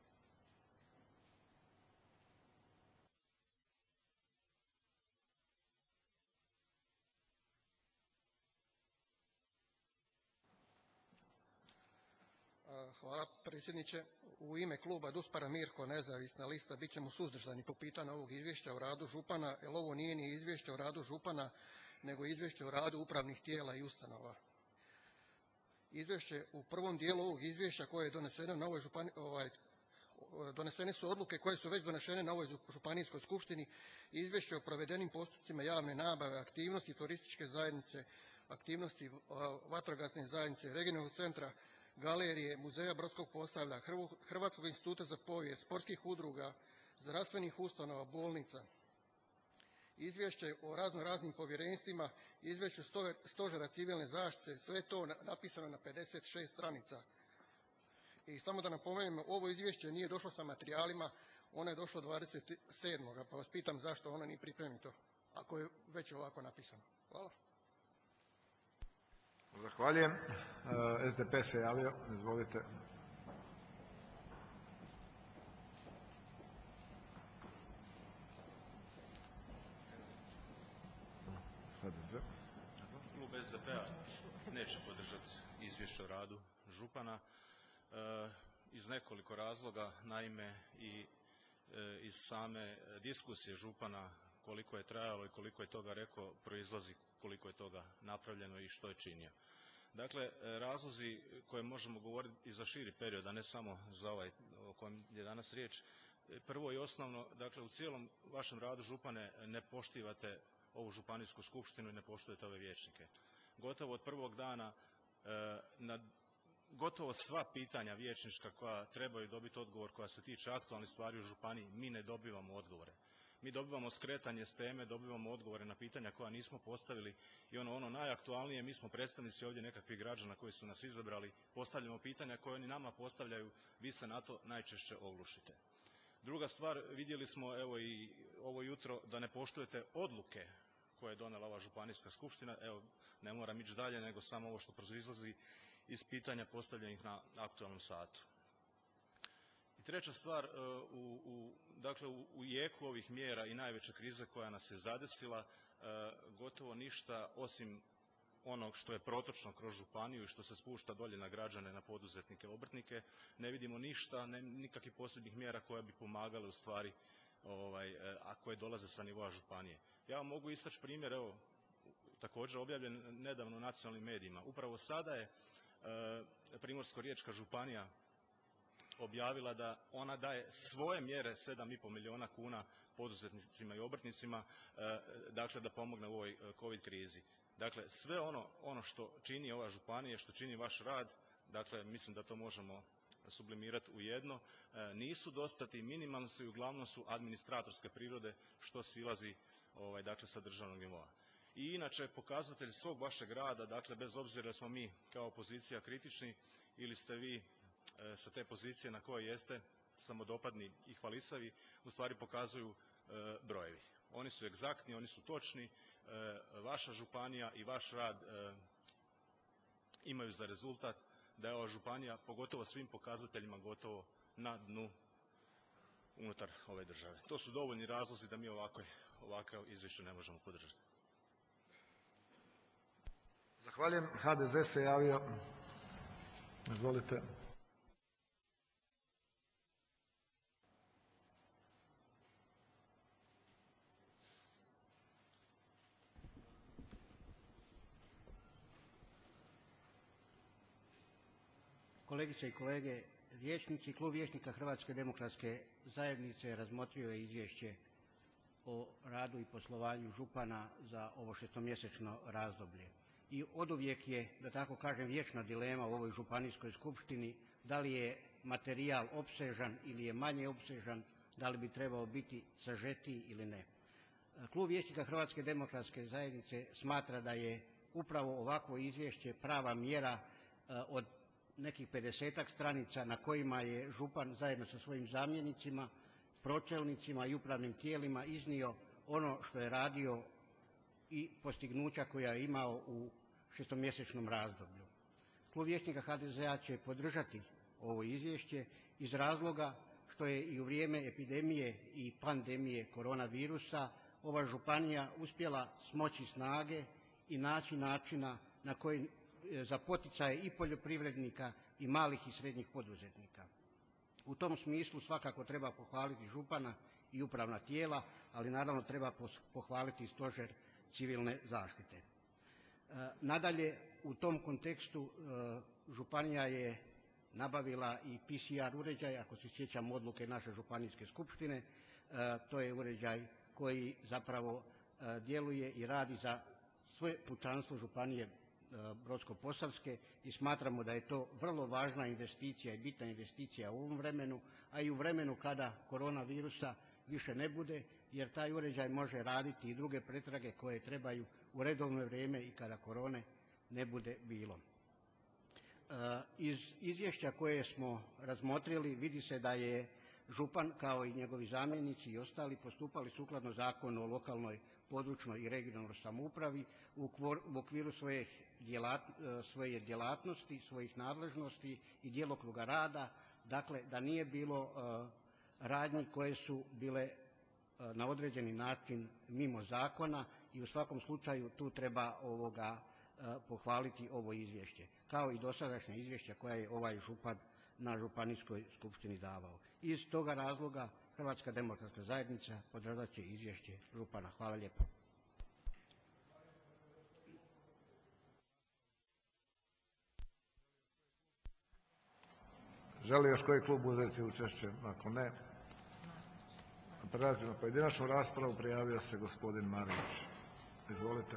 Hvala predsjedniče. U ime kluba Duspara Mirko, nezavisna lista, bit ćemo suzdržani po pitanju ovog izvješća o radu župana, jer ovo nije ni izvješće o radu župana, nego izvješće o radu upravnih tijela i ustanova. Izvješće u prvom dijelu ovog izvješća koje je doneseno na ovoj donesene su odluke koje su već donešene na ovoj županijskoj skupštini, izvješće o provedenim postupcima javne nabave, aktivnosti turističke zajednice, aktivnosti vatrogasne zajednice, regionalnog centra, galerije, muzeja Brodskog Posavlja, Hrvatskog instituta za povijest, sportskih udruga, zdravstvenih ustanova, bolnica. Izvješće o raznim povjerenstvima, izvješće stožera civilne zaštite, sve to napisano na 56 stranica. I samo da napomenem, ovo izvješće nije došlo sa materijalima, ono je došlo 27. pa vas pitam zašto ono nije pripremito, ako je već ovako napisano. Hvala. Zahvaljujem. SDP se javio. Izvolite. Klub SDP-a neće podržati izvješće o radu župana iz nekoliko razloga. Naime, i iz same diskusije župana, koliko je trajalo i koliko je toga rekao, proizlazi koliko je toga napravljeno i što je činio. Dakle, razlozi koje možemo govoriti i za širi period, a ne samo za ovaj o kojem je danas riječ. Prvo i osnovno, dakle, u cijelom vašem radu župane ne poštivate ovu županijsku skupštinu i ne poštujete ove vijećnike. Gotovo od prvog dana na gotovo sva pitanja vijećnička koja trebaju dobiti odgovor, koja se tiče aktualnih stvari u županiji, mi ne dobivamo odgovore. Mi dobivamo skretanje s teme, dobivamo odgovore na pitanja koja nismo postavili i ono najaktualnije, mi smo predstavnici ovdje nekakvih građana koji su nas izabrali, postavljamo pitanja koje oni nama postavljaju, vi se na to najčešće oglušite. Druga stvar, vidjeli smo evo i ovo jutro da ne poštujete odluke koje je donela ova županijska skupština, evo ne moram ići dalje nego samo ovo što proizlazi iz pitanja postavljenih na aktualnom satu. I treća stvar, dakle u jeku ovih mjera i najveće krize koja nas je zadesila, gotovo ništa osim onog što je protočno kroz županiju i što se spušta dolje na građane, na poduzetnike, obrtnike, ne vidimo ništa, nikakvih posebnih mjera koje bi pomagale u stvari, a koje dolaze sa nivoa županije. Ja vam mogu istaći primjer, evo, također objavljen nedavno u nacionalnim medijima. Upravo sada je Primorsko-riječka županija objavila da ona daje svoje mjere 7,5 milijuna kuna poduzetnicima i obrtnicima, dakle da pomogne u ovoj COVID krizi. Dakle, sve ono što čini ova županija, što čini vaš rad, dakle mislim da to možemo sublimirati u jedno, nisu dostatni, minimalni su i uglavnom su administratorske prirode što silazi dakle sa državnog nivoa. I inače pokazatelj svog vašeg rada, dakle bez obzira da smo mi kao opozicija kritični ili ste vi sa te pozicije na kojoj jeste samodopadni i hvalisavi, u stvari pokazuju brojevi. Oni su egzaktni, oni su točni, vaša županija i vaš rad imaju za rezultat da je ova županija, pogotovo svim pokazateljima, gotovo na dnu unutar ove države. To su dovoljni razlozi da mi ovakav izvješće ne možemo podržati. Zahvaljujem. HDZ se javio. Izvolite. Kolegice i kolege vijećnici, Klub vijećnika Hrvatske demokratske zajednice razmotrio je izvješće o radu i poslovanju župana za ovo šestomjesečno razdoblje. I oduvijek je, da tako kažem, vječna dilema u ovoj županijskoj skupštini da li je materijal opsežan ili je manje opsežan, da li bi trebao biti sažetiji ili ne. Klub vijećnika Hrvatske demokratske zajednice smatra da je upravo ovakvo izvješće prava mjera od nekih 50-ak stranica na kojima je župan zajedno sa svojim zamjenicima, pročelnicima i upravnim tijelima iznio ono što je radio i postignuća koja je imao u šestomjesečnom razdoblju. Klub vijećnika HDZ-a će podržati ovo izvješće iz razloga što je i u vrijeme epidemije i pandemije koronavirusa ova županija uspjela smoći snage i naći načina na koji za poticaje i poljoprivrednika i malih i srednjih poduzetnika. U tom smislu svakako treba pohvaliti župana i upravna tijela, ali naravno treba pohvaliti i stožer civilne zaštite. Nadalje, u tom kontekstu županija je nabavila i PCR uređaj, ako se sjećam odluke naše županijske skupštine, to je uređaj koji zapravo djeluje i radi za sve pučanstvo županije Brodsko-posavske i smatramo da je to vrlo važna investicija i bitna investicija u ovom vremenu, a i u vremenu kada koronavirusa više ne bude, jer taj uređaj može raditi i druge pretrage koje trebaju u redovno vrijeme i kada korone ne bude bilo. Iz izvješća koje smo razmotrili vidi se da je župan kao i njegovi zamjenici i ostali postupali sukladno Zakonu o lokalnoj, područnoj i regionalnoj samoupravi u okviru svoje djelatnosti, svojih nadležnosti i djelokruga rada, dakle da nije bilo radnji koje su bile na određeni način mimo zakona i u svakom slučaju tu treba pohvaliti ovo izvješće, kao i dosadašnja izvješća koja je ovaj župan na županijskoj skupštini davao. Iz toga razloga Hrvatska demokratska zajednica podržat će izvješće župana. Hvala lijepo. Želi još koji klub uzeti učešće? Ako ne, prelazimo na pojedinačnu raspravu. Prijavio se gospodin Marić. Izvolite.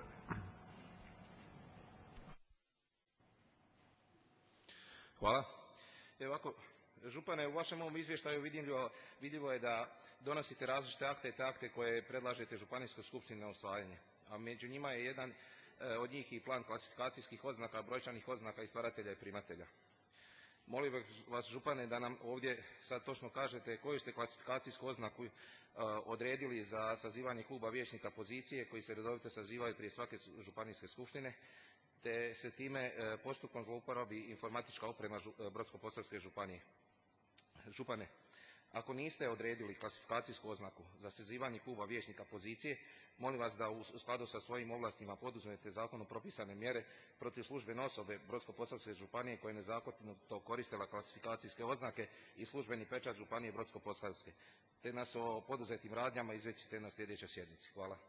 Hvala. Evo ovako, župane, u vašem ovom izvještaju vidljivo je da donosite različite akte i te akte koje predlažete županijskoj skupštini na usvajanje, a među njima je jedan od njih i plan klasifikacijskih oznaka, brojčanih oznaka i stvaratelja i primatelja. Molim vas, župane, da nam ovdje sad točno kažete koju ste klasifikacijsku oznaku odredili za sazivanje kluba vijećnika pozicije koji se redovito sazivaju prije svake županijske skupštine, te se time postupkom zlouporabi informatička oprema Brodsko-posavske županije. Župane, ako niste odredili klasifikacijsku oznaku za sazivanje kluba vijećnika pozicije, molim vas da u skladu sa svojim ovlastima poduzmete zakonom propisane mjere protiv službene osobe Brodsko-posavske županije koja je nezakonito koristila klasifikacijske oznake i službeni pečat županije Brodsko-posavske, te nas o poduzetim radnjama izvijestite na sljedećoj sjednici. Hvala.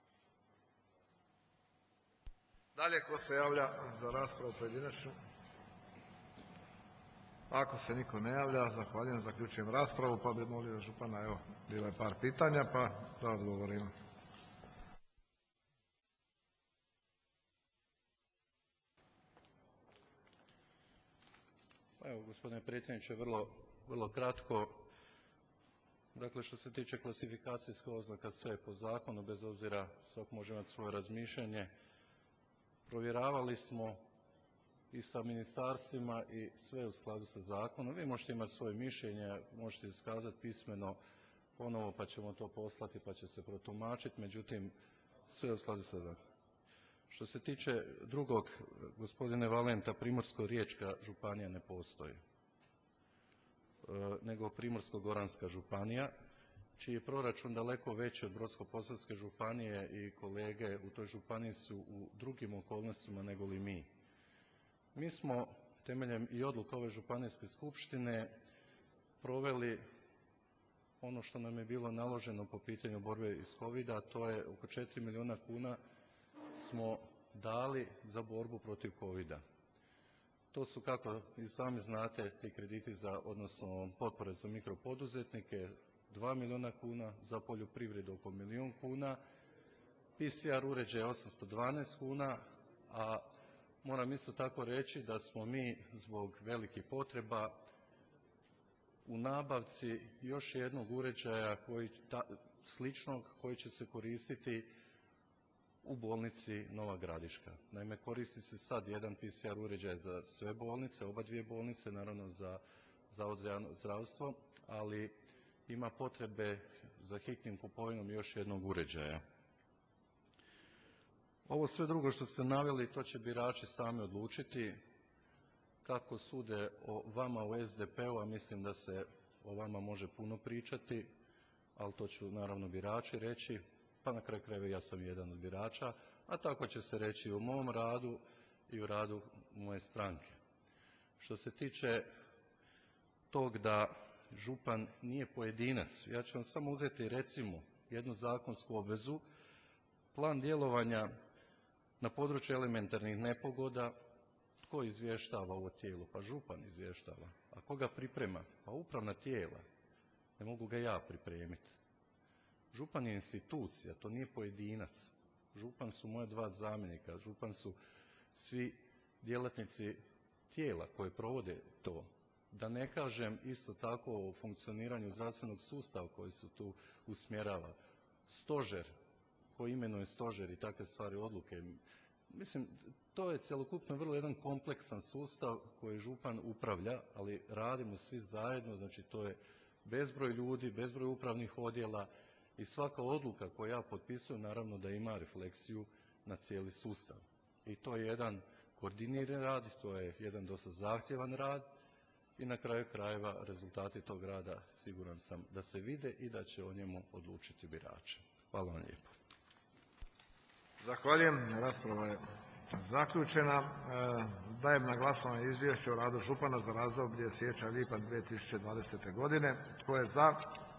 Dalje, ko se javlja za raspravu pojedinačnu? Ako se niko ne javlja, zahvaljujem, zaključujem raspravu, pa bih molio župana, evo, bilo je par pitanja, pa da odgovorimo. Evo, gospodine predsjedniče, vrlo kratko. Dakle, što se tiče klasifikacijske oznaka, sve je po zakonu, bez obzira, svak može imati svoje razmišljanje. Provjeravali smo i sa ministarstvima i sve u skladu sa zakonom. Vi možete imati svoje mišljenje, možete iskazati pismeno ponovo pa ćemo to poslati pa će se protumačiti, međutim sve u skladu sa zakonom. Što se tiče drugog, gospodine Valenta, Primorsko-riječka županija ne postoji, nego Primorsko-goranska županija, čiji je proračun daleko veći od Brodsko-posavske županije i kolege u toj županiji su u drugim okolnostima nego li mi. Mi smo temeljem i odluka ove županijske skupštine proveli ono što nam je bilo naloženo po pitanju borbe iz covida, a to je oko 4 milijuna kuna smo dali za borbu protiv covida. To su, kako i sami znate, ti krediti odnosno potpore za mikropoduzetnike 2 milijuna kuna, za poljoprivredu oko 1 milijun kuna, PCR uređaj 812 kuna, a moram isto tako reći da smo mi zbog velikih potreba u nabavci još jednog uređaja sličnog koji će se koristiti u bolnici Nova Gradiška. Naime, koristi se sad jedan PCR uređaj za sve bolnice, oba dvije bolnice, naravno za Zavod za javno zdravstvo, ali ima potrebe za hitnim kupovinom još jednog uređaja. Ovo sve drugo što ste naveli, to će birači sami odlučiti. Kako sude o vama u SDP-u, a mislim da se o vama može puno pričati, ali to ću naravno birači reći, pa na kraju krajeva ja sam jedan od birača, a tako će se reći i u mom radu i u radu moje stranke. Što se tiče tog da župan nije pojedinac, ja ću vam samo uzeti recimo jednu zakonsku obvezu, plan djelovanja na području elementarnih nepogoda. Tko izvještava ovo tijelo? Pa župan izvještava. A koga priprema? Pa upravna tijela. Ne mogu ga ja pripremiti. Župan je institucija, to nije pojedinac. Župan su moja dva zamjenika, župan su svi djelatnici tijela koje provode to. Da ne kažem isto tako o funkcioniranju zdravstvenog sustava koji se tu usmjerava. Stožer, koji imenuje stožer i takve stvari, odluke. Mislim, to je cjelokupno vrlo jedan kompleksan sustav koji župan upravlja, ali radimo svi zajedno, znači to je bezbroj ljudi, bezbroj upravnih odjela i svaka odluka koju ja potpisujem naravno da ima refleksiju na cijeli sustav. I to je jedan koordiniran rad, to je jedan dosta zahtjevan rad i na kraju krajeva rezultati tog rada siguran sam da se vide i da će o njemu odlučiti birači. Hvala vam lijepo. Zahvaljujem. Rasprava je zaključena. Dajem na glasovanje izvješće o radu župana za razdoblje siječanj-lipanj 2020. godine. Tko je za?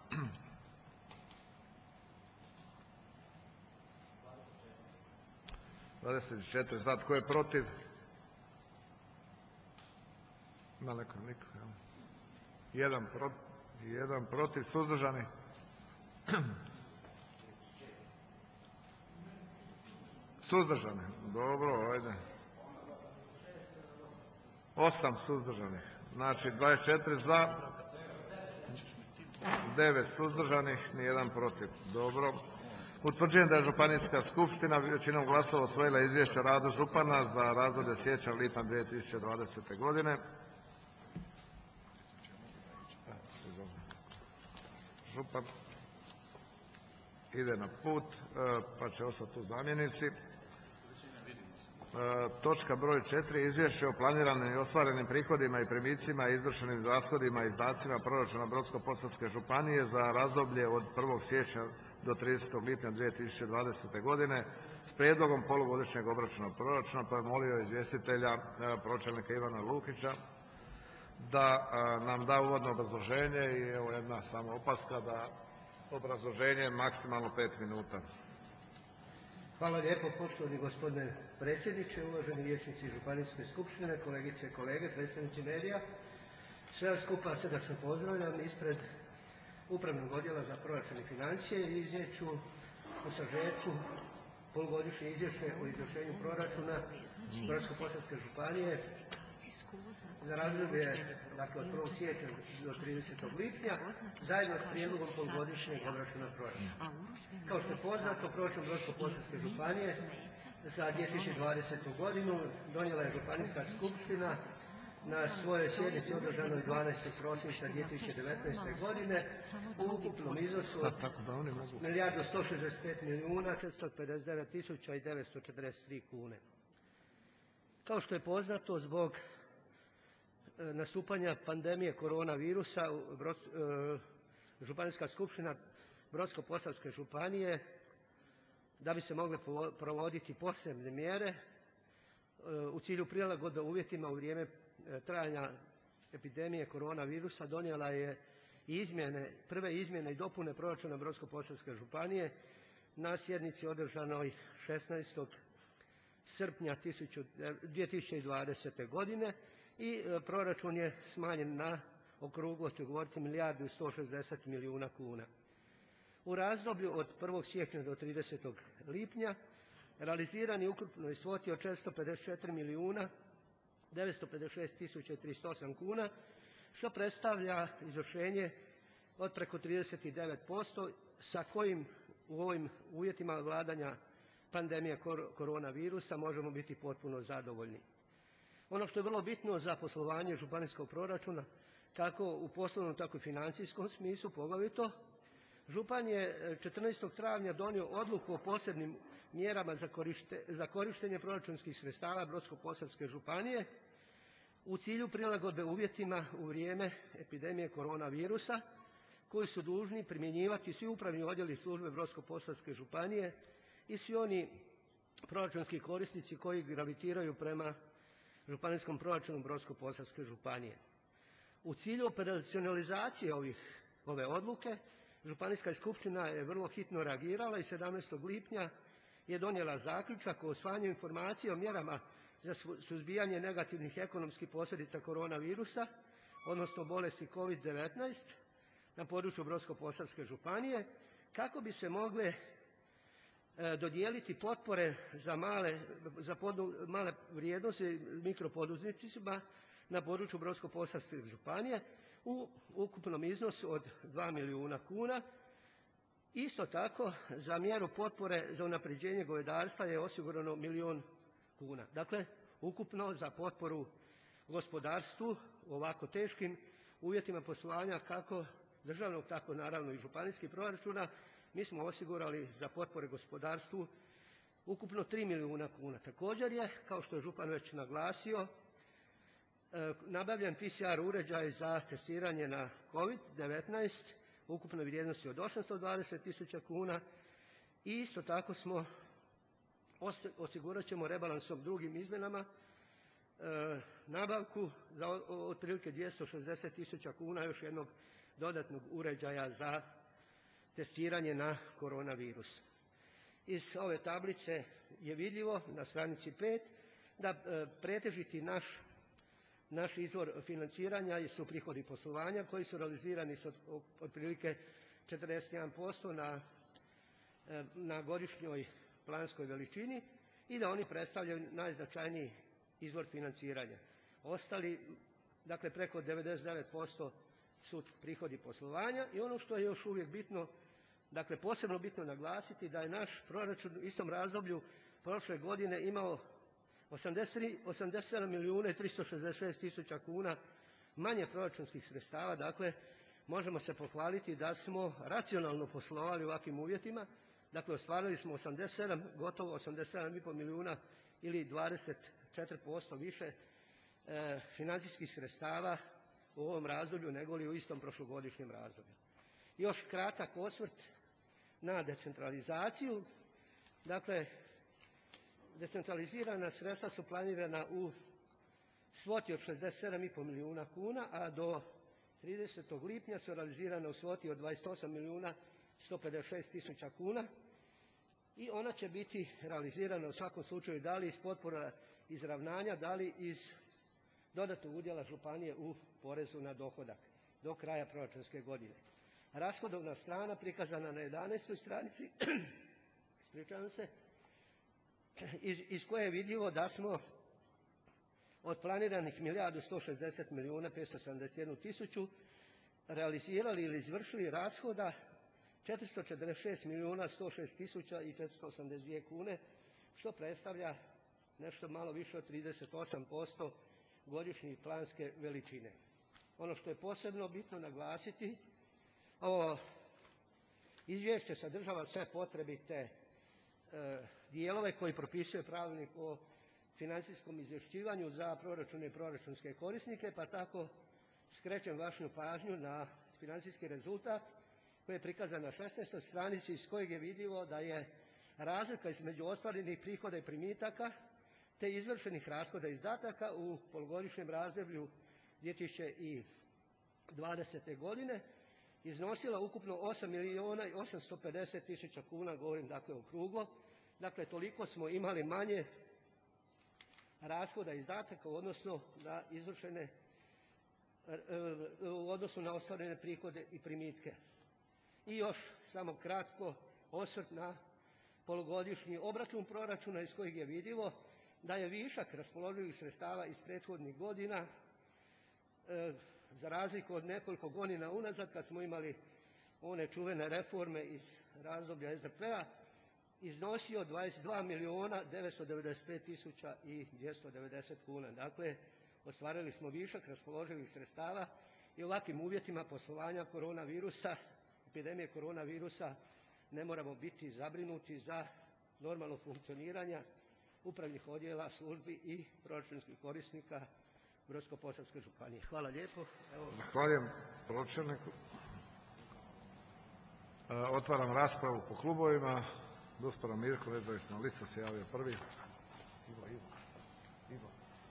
Za. Tko je protiv? Ima neko? Niko. Jedan protiv. Suzdržani? Suzdržani. Dobro, ajde. 8 suzdržanih. Znači 24 za, 9 suzdržanih, nijedan protiv. Dobro. Utvrđujem da je Županijska skupština većinom glasova usvojila izvješće o radu župana za razdoblje siječanj-lipanj 2020. godine. Župan ide na put, pa će ostati tu zamjenici. Točka broj 4. Izvješće o planiranim i ostvarenim prihodima i primicima i izvršenim rashodima i izdacima proračuna Brodsko-posavske županije za razdoblje od 1. siječnja do 30. lipnja 2020. godine s prijedlogom polugodišnjeg obračuna proračuna, pa je molio izvjestitelja pročelnika Ivana Lukića da nam da uvodno obrazloženje i evo jedna samo opaska da obrazloženje maksimalno 5 minuta. Hvala lijepo poštovani gospodine predsjedniče, uvaženi vijećnici Županijske skupštine, kolegice i kolege, predstavnici medija. Sve vas skupa srdačno pozdravljam ispred Upravnog odjela za proračun i financije i izvješću u sažetku polugodišnje izvješće o izvršenju proračuna Brodsko-posavske županije za razdoblje dakle, od 1. siječnja do 30. lipnja zajedno s prijedlogom polugodišnjeg obračuna proračuna. Kao što je poznato, proračun Brodsko-posavske županije za 2020. godinu donijela je Županijska skupština na svojoj sjednici održanoj 12. prosinca 2019. godine u ukupnom iznosu od milijardu 165 milijuna 459 tisuća i 943 kune. Kao što je poznato, zbog nastupanja pandemije koronavirusa Županijska skupština Brodsko-posavske županije, da bi se mogle provoditi posebne mjere u cilju prilagodbe uvjetima u vrijeme trajanja epidemije koronavirusa, donijela je prve izmjene i dopune proračuna Brodsko-posavske županije na sjednici održanoj 16. srpnja 2020. godine i proračun je smanjen na okruglo ću govoriti milijardu i 160 milijuna kuna. U razdoblju od 1. siječnja do 30. lipnja realiziran je ukupnoj svoti od 454 milijuna 956 tisuća 308 kuna, što predstavlja izvršenje od preko 39%, sa kojim u ovim uvjetima vladanja pandemije koronavirusa možemo biti potpuno zadovoljni. Ono što je vrlo bitno za poslovanje županijskog proračuna, kako u poslovnom tako i financijskom smislu poglavito, župan je 14. travnja donio odluku o posebnim mjerama za korištenje proračunskih sredstava Brodsko-posavske županije u cilju prilagodbe uvjetima u vrijeme epidemije koronavirusa koji su dužni primjenjivati svi upravni odjeli službe Brodsko-posavske županije i svi oni proračunski korisnici koji gravitiraju prema županijskom proračunu Brodsko-posavske županije. U cilju operacionalizacije ove odluke Županijska skupština je vrlo hitno reagirala i 17. lipnja je donijela zaključak o usvajanju informacije o mjerama za suzbijanje negativnih ekonomskih posljedica koronavirusa, odnosno bolesti COVID-19 na području Brodsko-posavske županije, kako bi se mogle dodijeliti potpore za male vrijednosti mikropoduzetnicima na području Brodsko-posavske županije u ukupnom iznosu od 2 milijuna kuna. Isto tako, za mjeru potpore za unapređenje govedarstva je osigurano 1 milijun kuna. Dakle, ukupno za potporu gospodarstvu u ovako teškim uvjetima poslovanja kako državnog, tako naravno i županijskih proračuna, mi smo osigurali za potpore gospodarstvu ukupno 3 milijuna kuna. Također je, kao što je župan već naglasio, nabavljen PCR uređaj za testiranje na COVID-19 u ukupnoj vrijednosti od 820 tisuća kuna i isto tako osigurat ćemo rebalansom drugim izmjenama nabavku za otprilike 260 tisuća kuna još jednog dodatnog uređaja za testiranje na koronavirus. Iz ove tablice je vidljivo na stranici 5 da pretežiti naš izvor financiranja su prihodi poslovanja koji su realizirani s otprilike 41% na godišnjoj planskoj veličini i da oni predstavljaju najznačajniji izvor financiranja. Ostali, dakle preko 99% su prihodi poslovanja i ono što je još uvijek bitno, dakle posebno bitno naglasiti da je naš proračun u istom razdoblju prošle godine imao 87 milijuna i 366 tisuća kuna manje proračunskih sredstava, dakle možemo se pohvaliti da smo racionalno poslovali u ovakvim uvjetima, dakle ostvarili smo gotovo 87,5 milijuna ili 24% više financijskih sredstava u ovom razdoblju nego li u istom prošlogodišnjem razdoblju. Još kratak osvrt na decentralizaciju. Dakle, decentralizirana sredstva su planirana u svoti od 67,5 milijuna kuna, a do 30. lipnja su realizirana u svoti od 28 milijuna 156 tisuća kuna i ona će biti realizirana u svakom slučaju da li iz potpora izravnanja, da li iz dodatnog udjela županije u porezu na dohodak do kraja proračunske godine. Rashodovna strana prikazana na 11. stranici iz koje je vidljivo da smo od planiranih 1.160.571.000 realizirali ili izvršili rashoda 446.106.482 kune, što predstavlja nešto malo više od 38% godišnje planske veličine. Ono što je posebno bitno naglasiti, ovo izvješće sadržava sve potrebite dijelove koji propisuje pravilnik o financijskom izvješćivanju za proračune i proračunske korisnike, pa tako skrećem vašu pažnju na financijski rezultat koji je prikazan na 16. stranici iz kojeg je vidljivo da je razlika između ostvarenih prihoda i primitaka te izvršenih rashoda i izdataka u polugodišnjem razdoblju 2020. godine iznosila ukupno 8.850.000 kuna, govorim dakle okruglo. Dakle, toliko smo imali manje rashoda i izdataka u odnosu na izvršene, u odnosu na ostvarene prihode i primitke. I još samo kratko osvrt na polugodišnji obračun proračuna iz kojeg je vidljivo da je višak raspoloživih sredstava iz prethodnih godina, za razliku od nekoliko godina unazad kad smo imali one čuvene reforme iz razdoblja SDP-a, iznosio 22.995.290 kuna. Dakle, ostvarili smo višak raspoloživih sredstava i ovakvim uvjetima poslovanja koronavirusa, epidemije koronavirusa, ne moramo biti zabrinuti za normalno funkcioniranje upravnih odjela, službi i proračunskih korisnika Brodsko-posavske županije. Hvala lijepo. Zahvaljujem pročelniku. Otvaram raspravu po klubovima. Gospodin Mirko, nezavisna lista, se javio prvi. Ivo.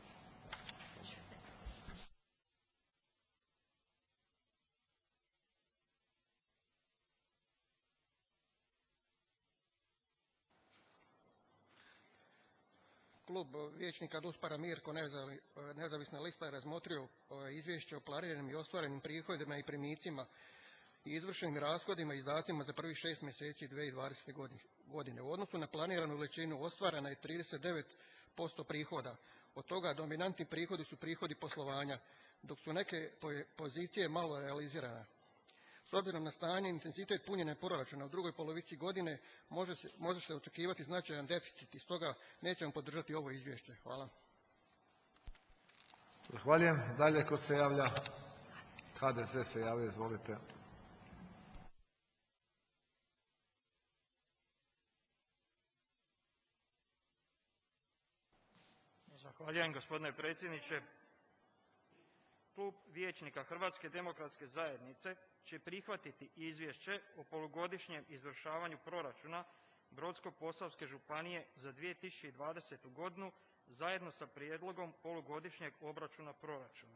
Klub vijećnika Duspara Mirko, nezavisna lista, je razmotrio izvješće o planiranim i ostvarenim prihodima i primicima i izvršenim rashodima i izdacima za prvih 6 mjeseci 2020. godine. U odnosu na planiranu veličinu ostvarena je 39% prihoda. Od toga dominantni prihodi su prihodi poslovanja, dok su neke pozicije malo realizirane. S obzirom na stanje i intenzitet punjenja proračuna u drugoj polovici godine može se očekivati značajan deficit i stoga nećemo podržati ovo izvješće. Hvala. Zahvaljujem. Dalje ko se javlja? HDZ se javlja, izvolite. Zahvaljujem gospodine predsjedniče. Klub vijećnika Hrvatske demokratske zajednice će prihvatiti izvješće o polugodišnjem izvršavanju proračuna Brodsko-posavske županije za 2020. godinu zajedno sa prijedlogom polugodišnjeg obračuna proračuna.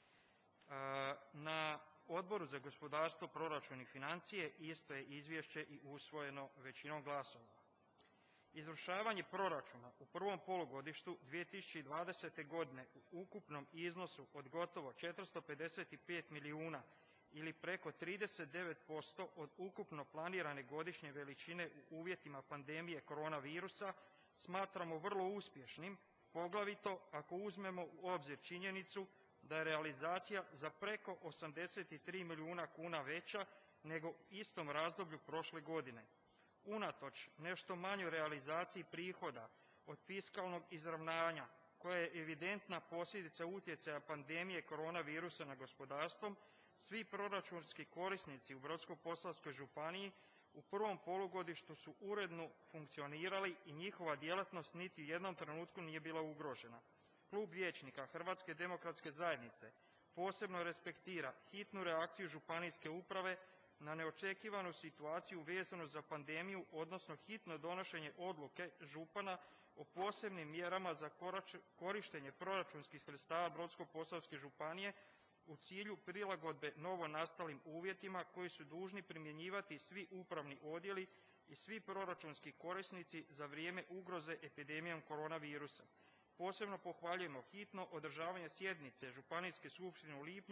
Na Odboru za gospodarstvo, proračun i financije isto je izvješće i usvojeno većinom glasova. Izvršavanje proračuna u prvom polugodištu 2020. godine u ukupnom iznosu od gotovo 455 milijuna ili preko 39% od ukupno planirane godišnje veličine u uvjetima pandemije koronavirusa smatramo vrlo uspješnim, poglavito ako uzmemo u obzir činjenicu da je realizacija za preko 83 milijuna kuna veća nego u istom razdoblju prošle godine. Unatoč nešto manjoj realizaciji prihoda od fiskalnog izravnanja, koja je evidentna posljedica utjecaja pandemije koronavirusa na gospodarstvom, svi proračunski korisnici u Brodsko-posavskoj županiji u prvom polugodištu su uredno funkcionirali i njihova djelatnost niti u jednom trenutku nije bila ugrožena. Klub vijećnika Hrvatske demokratske zajednice posebno respektira hitnu reakciju županijske uprave na neočekivanu situaciju vezanu za pandemiju, odnosno hitno donošenje odluke župana o posebnim mjerama za korištenje proračunskih sredstava Brodsko-posavske županije u cilju prilagodbe novonastalim uvjetima koji su dužni primjenjivati svi upravni odjeli i svi proračunski korisnici za vrijeme ugroze epidemijom koronavirusa. Posebno pohvaljujemo hitno održavanje sjednice Županijske skupštine u lipnju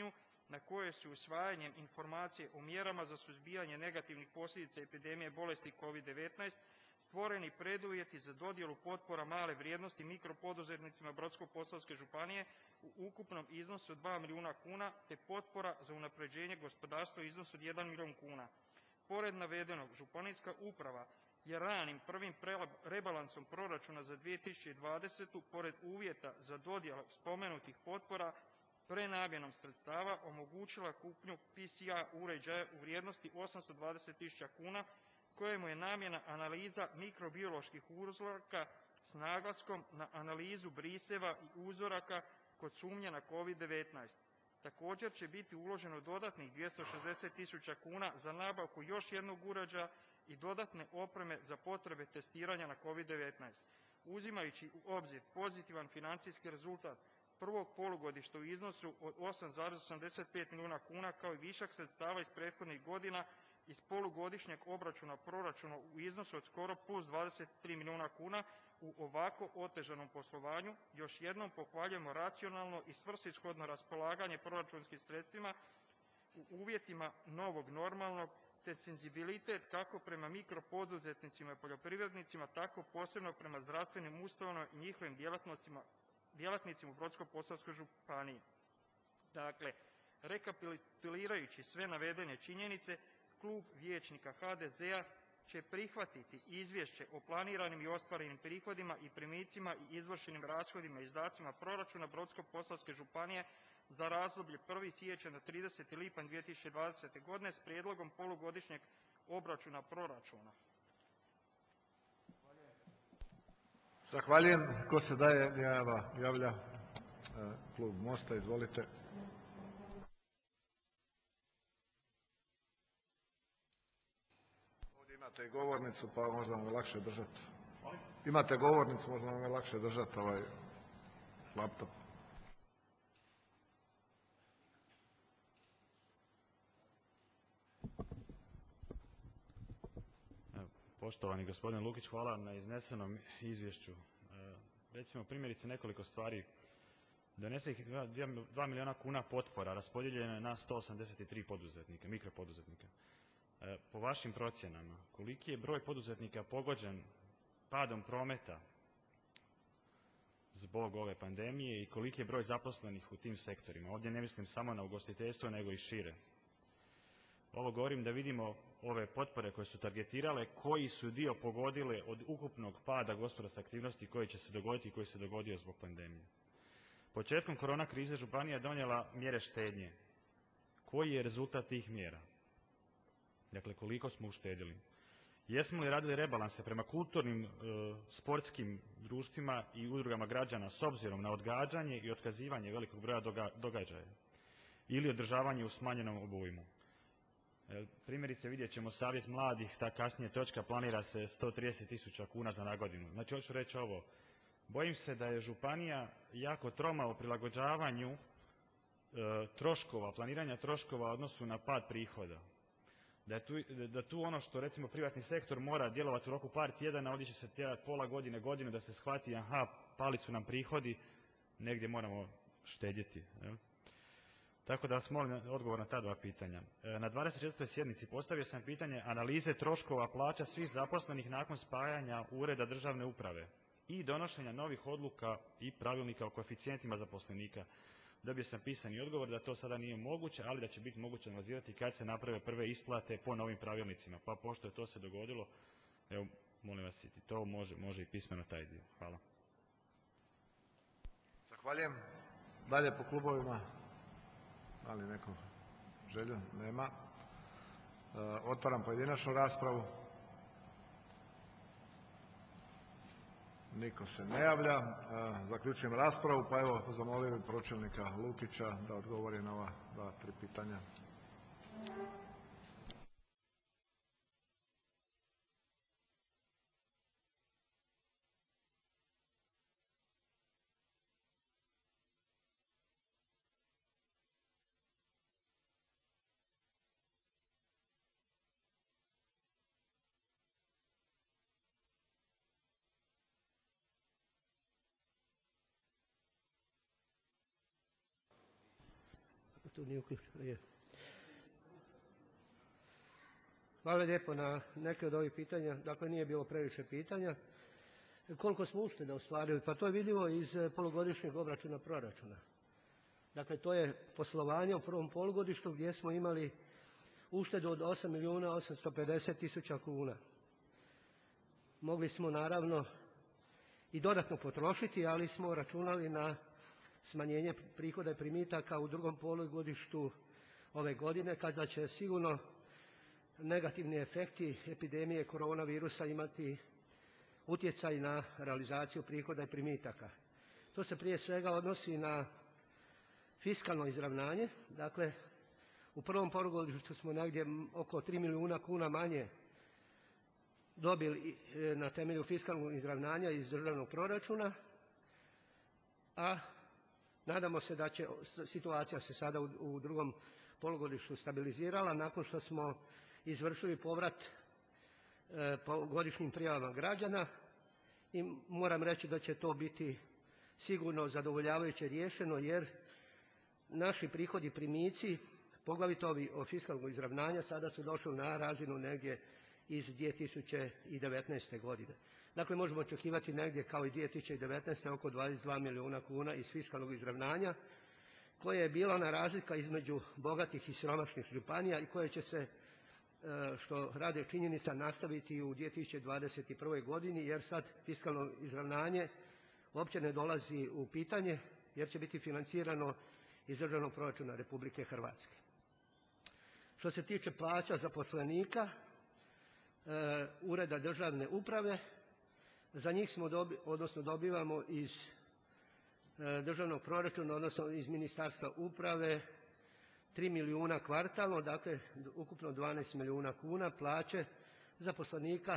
na koje su usvajanjem informacije o mjerama za suzbijanje negativnih posljedica epidemije bolesti COVID-19 stvoreni preduvjeti za dodjelu potpora male vrijednosti mikropoduzetnicima Brodsko-posavske županije u ukupnom iznosu od 2 milijuna kuna te potpora za unapređenje gospodarstva u iznosu od 1 milijun kuna. Pored navedenog, županijska uprava je ranim prvim rebalansom proračuna za 2020. pored uvjeta za dodjelu spomenutih potpora prenamjenom sredstava omogućila kupnju PCR uređaja u vrijednosti 820.000 kuna kojemu je namjena analiza mikrobioloških uzoraka s naglaskom na analizu briseva i uzoraka kod sumnje na COVID-19. Također će biti uloženo dodatnih 260.000 kuna za nabavku još jednog uređaja i dodatne opreme za potrebe testiranja na COVID-19. Uzimajući u obzir pozitivan financijski rezultat prvog polugodišta u iznosu od 8,85 milijuna kuna kao i višak sredstava iz prethodnih godina iz polugodišnjeg obračuna proračuna u iznosu od skoro plus 23 milijuna kuna u ovako otežanom poslovanju, još jednom pohvaljujemo racionalno i svrsishodno raspolaganje proračunskim sredstvima u uvjetima novog normalnog te senzibilitet kako prema mikropoduzetnicima i poljoprivrednicima, tako posebno prema zdravstvenim ustanovama i njihovim djelatnicima u Brodsko-posavskoj županiji. Dakle, rekapitulirajući sve navedene činjenice, Klub vijećnika HDZ-a će prihvatiti izvješće o planiranim i ostvarenim prihodima i primicima i izvršenim rashodima i izdacima proračuna Brodsko-posavske županije za razdoblje 1. siječanj do 30. lipanj 2020. godine s prijedlogom polugodišnjeg obračuna proračuna. Zahvaljujem. Ko se javlja? Klub Mosta, izvolite. Ovdje imate govornicu, pa možda vam je lakše držati. Imate govornicu, možda vam je lakše držati ovaj laptop. Poštovani gospodine Lukić, hvala vam na iznesenom izvješću. Recimo primjerice nekoliko stvari. Donesenih 2 milijuna kuna potpora raspodijeljeno je na 183 poduzetnika, mikropoduzetnika. Po vašim procjenama, koliki je broj poduzetnika pogođen padom prometa zbog ove pandemije i koliki je broj zaposlenih u tim sektorima? Ovdje ne mislim samo na ugostiteljstvo, nego i šire. Ovo govorim da vidimo ove potpore koje su targetirale, koji su dio pogodile od ukupnog pada gospodarske aktivnosti koji će se dogoditi i koji se dogodio zbog pandemije. Početkom korona krize županija je donijela mjere štednje. Koji je rezultat tih mjera? Dakle, koliko smo uštedili? Jesmo li radili rebalanse prema kulturnim, sportskim društvima i udrugama građana s obzirom na odgađanje i otkazivanje velikog broja događaja ili održavanje u smanjenom obujmu? Primjerice vidjet ćemo Savjet mladih, ta kasnije točka, planira se 130.000 kuna za nagodinu. Znači, hoću reći ovo, bojim se da je županija jako troma u prilagođavanju troškova, planiranja troškova u odnosu na pad prihoda. Da tu ono što recimo privatni sektor mora djelovati u roku par tjedana, ovdje će se tjerati pola godine, godinu da se shvati, aha, pali su nam prihodi, negdje moramo štedjeti. Tako da vas molim odgovor na ta dva pitanja. Na 24. sjednici postavio sam pitanje analize troškova plaća svih zaposlenih nakon spajanja ureda državne uprave i donošenja novih odluka i pravilnika o koeficijentima zaposlenika. Dobio sam pisani odgovor da to sada nije moguće, ali da će biti moguće analizirati kad se naprave prve isplate po novim pravilnicima. Pa pošto je to se dogodilo, evo, molim vas, i to može i pismeno taj dio. Hvala. Zahvaljujem. Dalje po klubovima. Da li neko želju? Nema. Otvaram pojedinačnu raspravu. Niko se ne javlja. Zaključujem raspravu, pa evo zamolio bih pročelnika Lukića da odgovori na ova 2-3 pitanja. Tu nije uključeno, je. Hvala lijepo na neke od ovih pitanja. Dakle, nije bilo previše pitanja. Koliko smo ušteda ostvarili? Pa to je vidljivo iz polugodišnjeg obračuna proračuna. Dakle, to je poslovanje u prvom polugodištu gdje smo imali uštedu od 8.850.000 kuna. Mogli smo naravno i dodatno potrošiti, ali smo računali na smanjenje prihoda i primitaka u drugom polugodištu ove godine, kada će sigurno negativni efekti epidemije koronavirusa imati utjecaj na realizaciju prihoda i primitaka. To se prije svega odnosi na fiskalno izravnanje. Dakle, u prvom polugodištu smo negdje oko 3 milijuna kuna manje dobili na temelju fiskalnog izravnanja iz državnog proračuna, a nadamo se da će situacija se sada u drugom polugodištu stabilizirala nakon što smo izvršili povrat po godišnjim prijavama građana i moram reći da će to biti sigurno zadovoljavajuće riješeno, jer naši prihodi i primici, poglavito ovi od fiskalnog izravnanja, sada su došli na razinu negdje iz 2019. godine. Dakle, možemo očekivati negdje kao i 2019. oko 22 milijuna kuna iz fiskalnog izravnanja, koje je bila ona razlika između bogatih i siromašnih županija i koje će se, što rade činjenica, nastaviti u 2021. godini, jer sad fiskalno izravnanje uopće ne dolazi u pitanje, jer će biti financirano iz državnog proračuna Republike Hrvatske. Što se tiče plaća zaposlenika ureda državne uprave, za njih smo dobivamo iz državnog proračuna, odnosno iz Ministarstva uprave 3 milijuna kvartalno, dakle ukupno 12 milijuna kuna. Plaće zaposlenika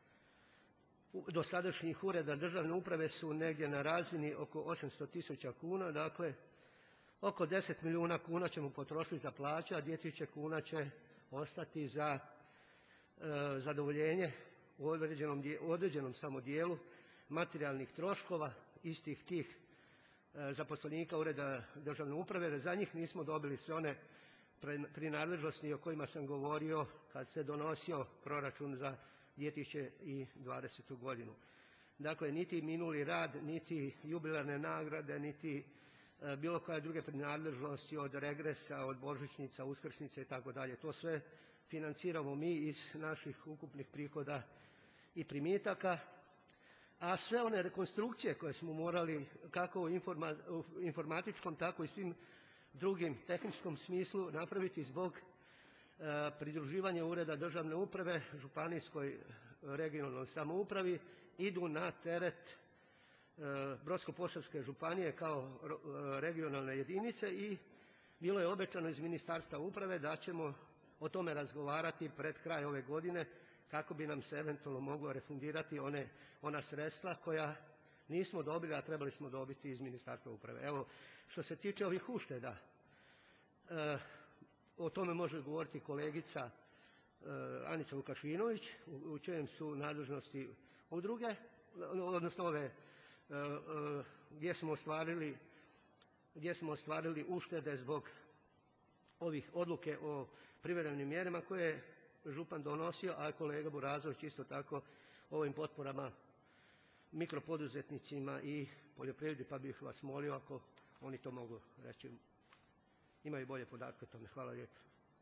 dosadašnjih ureda državne uprave su negdje na razini oko 800.000 kuna, dakle oko 10 milijuna kuna ćemo potrošiti za plaće, a 2.000 kuna će ostati za zadovoljenje u određenom samo dijelu materijalnih troškova istih tih zaposlenika ureda državne uprave, jer za njih nismo dobili sve one prinadležnosti o kojima sam govorio kad se donosio proračun za 2020. godinu. Dakle, niti minuli rad, niti jubilarne nagrade, niti bilo koje druge prinadležnosti od regresa, od božićnica, uskrsnice itd. To sve financiramo mi iz naših ukupnih prihoda i primitaka, a sve one rekonstrukcije koje smo morali kako u informatičkom tako i svim drugim tehničkom smislu napraviti zbog pridruživanja ureda državne uprave županijskoj regionalnoj samoupravi idu na teret Brodsko-posavske županije kao regionalne jedinice i bilo je obećano iz Ministarstva uprave da ćemo o tome razgovarati pred kraj ove godine kako bi nam se eventualno moglo refundirati ona sredstva koja nismo dobili, a trebali smo dobiti iz Ministarstva uprave. Evo, što se tiče ovih ušteda, o tome može govoriti kolegica Anica Vukašinović, u čijem su nadležnosti udruge, odnosno ove gdje smo ostvarili uštede zbog ovih odluke o privremenim mjerama koje je župan donosio, a kolega Burazović isto tako ovim potporama mikropoduzetnicima i poljoprivredi, pa bih vas molio ako oni to mogu reći. Imaju bolje podatke o tome. Hvala lijepo.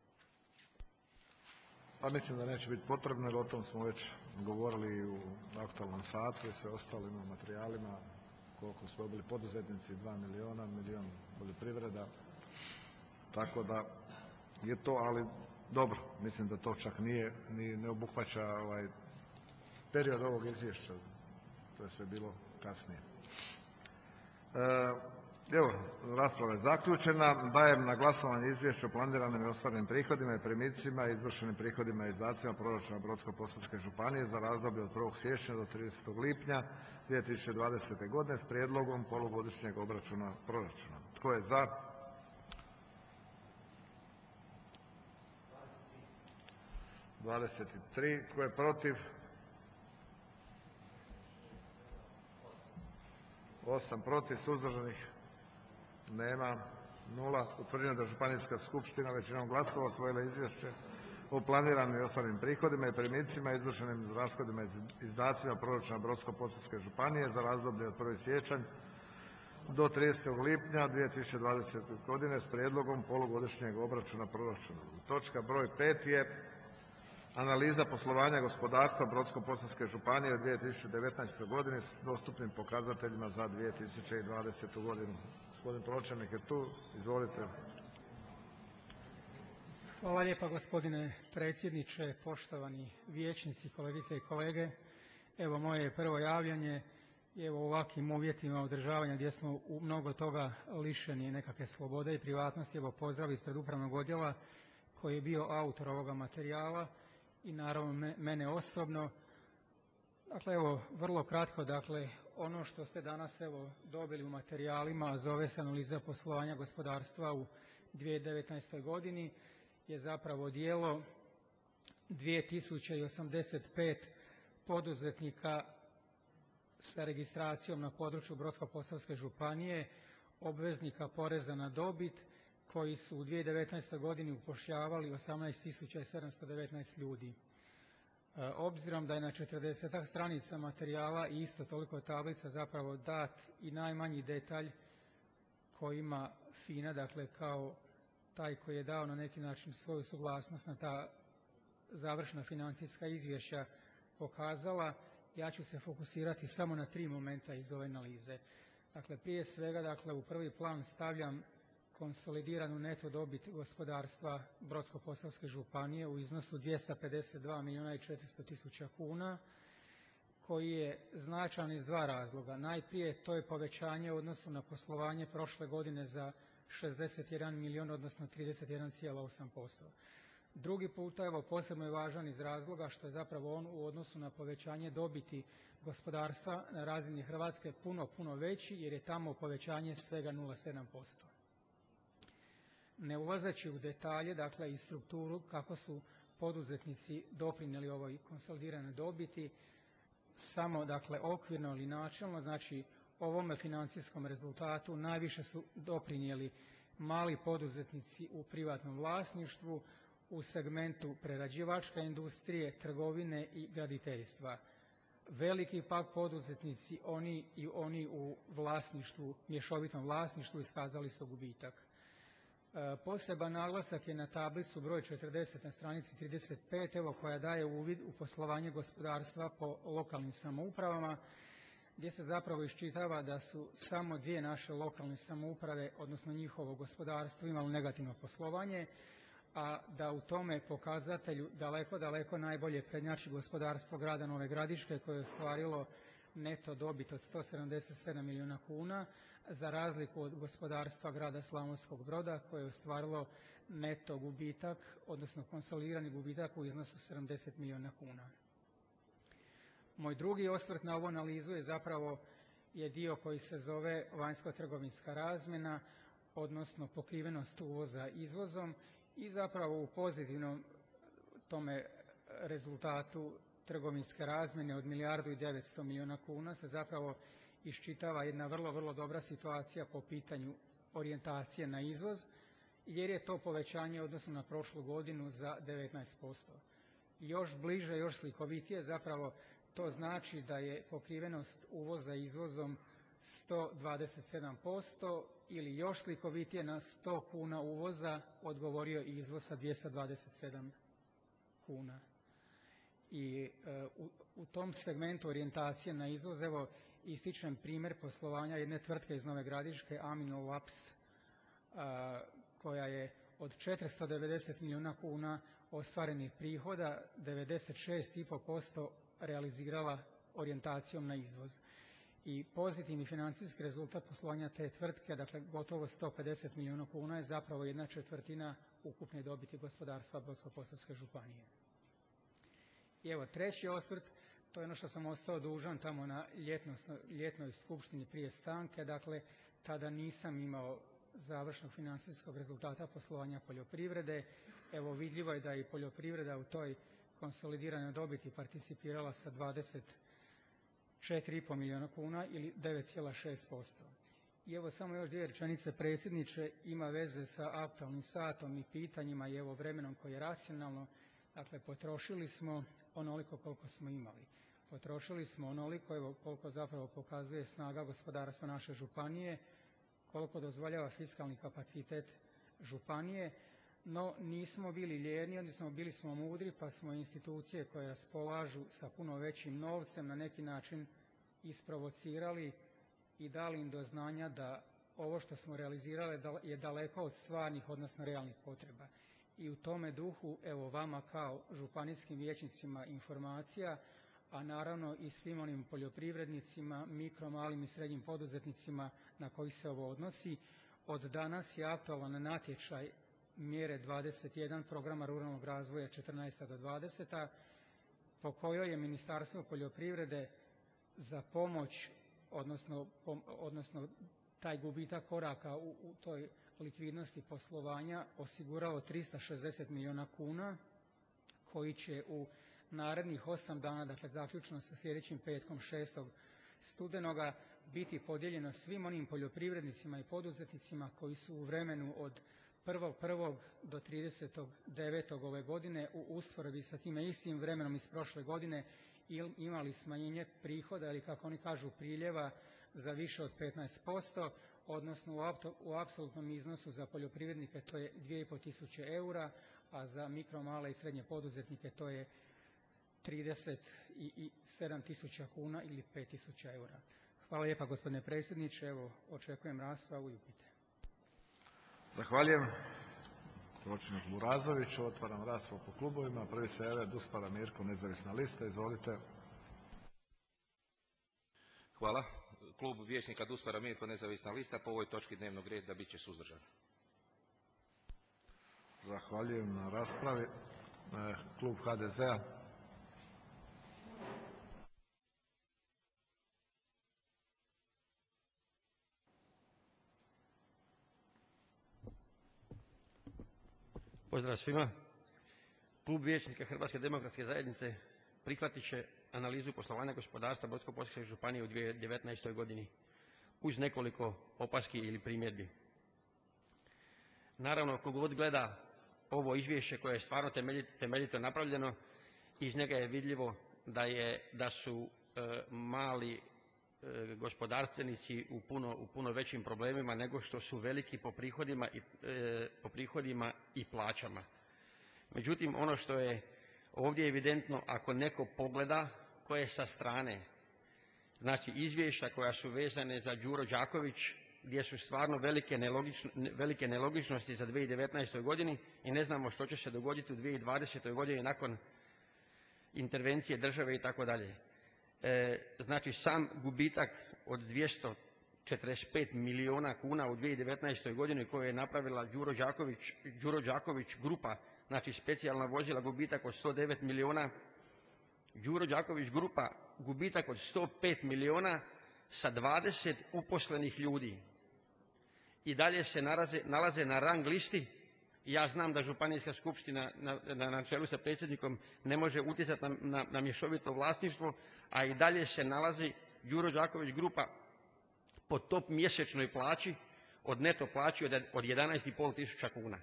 Pa mislim da neće biti potrebno, jer o tom smo već govorili u aktualnom satu i sve ostalo, ima materijalima koliko su dobili poduzetnici, 2 milijuna, milijun poljoprivreda, tako da je to, ali dobro, mislim da to čak ne obuhvaća period ovog izvješća, to je sve bilo kasnije. Evo, rasprava je zaključena. Dajem na glasovanje izvješće o planiranim i ostvarenim prihodima i primicima, izvršenim prihodima i izdacima proračuna Brodsko-posavske županije za razdoblje od 1. siječnja do 30. lipnja 2020. godine s prijedlogom polugodišnjeg obračuna proračuna. Tko je za? 23. Tko je protiv? 8 protiv, suzdržanih nema. 0. Utvrđujem da Županijska skupština većinom glasova usvojila izvješće o planiranim i ostvarenim prihodima i primicima, izvršenim rashodima i izdacima proračuna Brodsko-posavske županije za razdoblje od 1. siječanj do 30. lipnja 2020. godine s prijedlogom polugodišnjeg obračuna proračuna. Točka broj 5 je analiza poslovanja gospodarstva Brodsko-posavske županije u 2019. godini s dostupnim pokazateljima za 2020. godinu. Gospodin pročelnik je tu, izvolite. Hvala lijepa gospodine predsjedniče, poštovani vijećnici, kolegice i kolege. Evo moje je prvo javljanje i evo u ovakvim uvjetima održavanja gdje smo u mnogo toga lišeni nekakve slobode i privatnosti. Evo pozdrav ispred upravnog odjela koji je bio autor ovoga materijala i naravno mene osobno. Dakle, evo vrlo kratko, dakle ono što ste danas evo dobili u materijalima, a zove se analiza poslovanja gospodarstva u 2019. godini je zapravo djelo 2085 poduzetnika sa registracijom na području Brodsko-posavske županije, obveznika poreza na dobit, koji su u 2019. godini upošljavali 18.719 ljudi. Obzirom da je na 40 stranica materijala i isto toliko tablica zapravo dat i najmanji detalj koji ima FINA, dakle kao taj koji je dao na neki način svoju suglasnost na ta završna financijska izvješća pokazala, ja ću se fokusirati samo na 3 momenta iz ove analize. Dakle, prije svega, dakle, u prvi plan stavljam konsolidiranu neto dobit gospodarstva Brodsko-posavske županije u iznosu 252 milijuna i 400 tisuća kuna, koji je značajan iz 2 razloga. Najprije to je povećanje u odnosu na poslovanje prošle godine za 61 milijun, odnosno 31,8%. Drugi puta, evo posebno je važan iz razloga što je zapravo on u odnosu na povećanje dobiti gospodarstva na razini Hrvatske puno veći, jer je tamo povećanje svega 0,7%. Ne ulazeći u detalje, dakle i strukturu kako su poduzetnici doprinijeli ovoj konsolidiranoj dobiti, samo dakle okvirno ili načelno, znači ovome financijskom rezultatu najviše su doprinijeli mali poduzetnici u privatnom vlasništvu, u segmentu prerađivačke industrije, trgovine i graditeljstva. Veliki pak poduzetnici, oni u vlasništvu, mješovitom vlasništvu iskazali su gubitak. Poseban naglasak je na tablicu broj 40 na stranici 35, evo koja daje uvid u poslovanje gospodarstva po lokalnim samoupravama, gdje se zapravo iščitava da su samo 2 naše lokalne samouprave, odnosno njihovo gospodarstvo, imalo negativno poslovanje, a da u tome pokazatelju daleko najbolje prednjači gospodarstvo grada Nove Gradiške koje je ostvarilo neto dobit od 177 milijuna kuna, za razliku od gospodarstva grada Slavonskog Broda koje je ostvarilo neto gubitak, odnosno konsolidirani gubitak u iznosu 70 milijuna kuna. Moj drugi osvrt na ovu analizu je zapravo dio koji se zove vanjsko-trgovinska razmjena, odnosno pokrivenost uvoza izvozom, i zapravo u pozitivnom tome rezultatu trgovinske razmjene od 1,9 milijardi kuna se zapravo iščitava jedna vrlo dobra situacija po pitanju orijentacije na izvoz, jer je to povećanje u odnosu na prošlu godinu za 19%. Još bliže, još slikovitije, zapravo to znači da je pokrivenost uvoza izvozom 127%, ili još slikovitije na 100 kuna uvoza odgovorio izvoz sa 227 kuna. I u tom segmentu orijentacije na izvoz, evo ističem primjer poslovanja jedne tvrtke iz Nove Gradiške, Aminolaps, koja je od 490 milijuna kuna ostvarenih prihoda 96,5% realizirala orijentacijom na izvoz. I pozitivni financijski rezultat poslovanja te tvrtke, dakle gotovo 150 milijuna kuna, je zapravo 1/4 ukupne dobiti gospodarstva Brodsko-posavske županije. I evo treći osvrt, to je ono što sam ostao dužan tamo na ljetnoj skupštini prije stanke, dakle tada nisam imao završnog financijskog rezultata poslovanja poljoprivrede. Evo vidljivo je da je i poljoprivreda u toj konsolidiranoj dobiti participirala sa 24,5 milijuna kuna ili 9,6%. I evo samo još dvije rečenice, predsjedniče, ima veze sa aktualnim satom i pitanjima i evo vremenom koje je racionalno. Dakle, potrošili smo onoliko koliko smo imali. Potrošili smo onoliko, evo koliko zapravo pokazuje snaga gospodarstva naše županije, koliko dozvoljava fiskalni kapacitet županije, no nismo bili lijeni, odnosno bili smo mudri pa smo institucije koje raspolažu sa puno većim novcem na neki način isprovocirali i dali im do znanja da ovo što smo realizirali je daleko od stvarnih, odnosno realnih potreba. I u tome duhu, evo vama kao županijskim vijećnicima informacija, a naravno i svim onim poljoprivrednicima, mikro, malim i srednjim poduzetnicima na koji se ovo odnosi. Od danas je aktualan natječaj mjere 21 programa ruralnog razvoja 14. do 20. po kojoj je Ministarstvo poljoprivrede za pomoć, odnosno taj gubitak koraka u toj likvidnosti poslovanja osigurao 360 milijuna kuna koji će u narednih 8 dana, dakle zaključno sa sljedećim petkom 6. studenoga, biti podijeljeno svim onim poljoprivrednicima i poduzetnicima koji su u vremenu od 1.1. do 30.9. ove godine u usporedbi sa time istim vremenom iz prošle godine imali smanjenje prihoda ili kako oni kažu priljeva za više od 15%, odnosno u apsolutnom iznosu za poljoprivrednike to je 2500 eura, a za mikro, male i srednje poduzetnike to je 37.000 kuna ili 5.000 eura. Hvala lijepa gospodine predsjedniče, evo očekujem raspravu i upite. Zahvaljujem pročelniku Burazoviću. Otvaram raspravu po klubovima. Prvi se javlja Duspara Mirko, nezavisna lista. Izvolite. Hvala. Klub vijećnika Duspara Mirko, nezavisna lista, po ovoj točki dnevnog reda bit će suzdržan. Zahvaljujem na raspravi. Klub HDZ-a. Pozdrav svima. Klub vijećnika Hrvatske demokratske zajednice prihvatit će analizu poslovanja gospodarstva Brodsko-posavske županije u 2019. godini uz nekoliko opaski ili primjedbi. Naravno, tko god gleda ovo izvješće koje je stvarno temeljito napravljeno, iz njega je vidljivo da su mali gospodarstvenici u puno većim problemima nego što su veliki po prihodima i plaćama. Međutim, ono što je ovdje evidentno, ako neko pogleda koje sa strane, znači izvješća koja su vezane za Đuro Đaković, gdje su stvarno velike nelogičnosti za 2019. godini i ne znamo što će se dogoditi u 2020. godini nakon intervencije države i tako dalje. Znači sam gubitak od 245 milijuna kuna u 2019. godini koje je napravila Đuro Đaković grupa, znači specijalna vozila, gubitak od 109 milijuna, Đuro Đaković grupa gubitak od 105 milijuna sa 20 uposlenih ljudi. I dalje se nalaze na rang listi. Ja znam da županijska skupština na čelu sa predsjednikom ne može utjecati na mješovito vlasništvo, a i dalje se nalazi Đuro Đaković grupa po top mjesečnoj plaći od neto plaći od 11,5 tisuća kuna.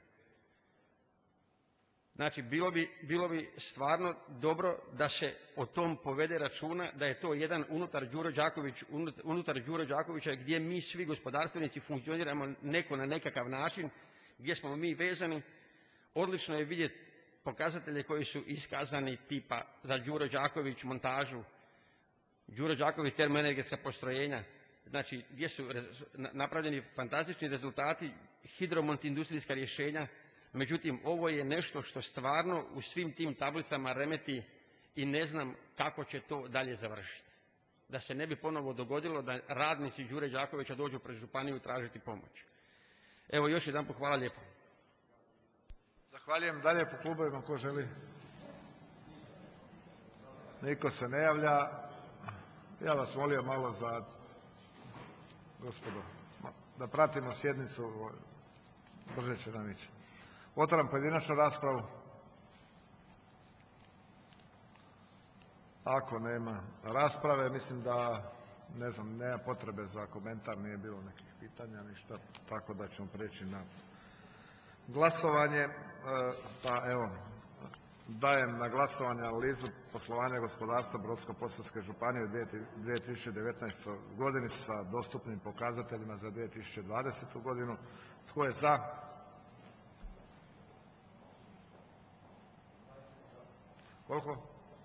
Znači, bilo bi stvarno dobro da se o tom povede računa, da je to jedan unutar Đuro Đakovića gdje mi svi gospodarstvenici funkcioniramo neko na nekakav način, gdje smo mi vezani. Odlično je vidjeti pokazatelje koji su iskazani tipa za Đuro Đaković montažu, Đuro Đaković termoenergetska postrojenja, znači gdje su napravljeni fantastični rezultati, hidromont industrijska rješenja. Međutim, ovo je nešto što stvarno u svim tim tablicama remeti i ne znam kako će to dalje završiti. Da se ne bi ponovo dogodilo da radnici Đure Đakovića dođu pred županiju tražiti pomoć. Evo, još jedanput hvala lijepo. Zahvaljujem. Dalje po klubovima ko želi? Niko se ne javlja. Ja vas molio malo za, gospodo, da pratimo sjednicu, brže će nam ići. Otvaram pojedinačnu raspravu. Ako nema rasprave, mislim da Ne znam, nema potrebe za komentar, nije bilo nekih pitanja, ništa, tako da ćemo prijeći na glasovanje. Pa evo, dajem na glasovanje analizu poslovanja gospodarstva Brodsko-posavske županije u 2019. godini sa dostupnim pokazateljima za 2020. godinu. Tko je za? Koliko?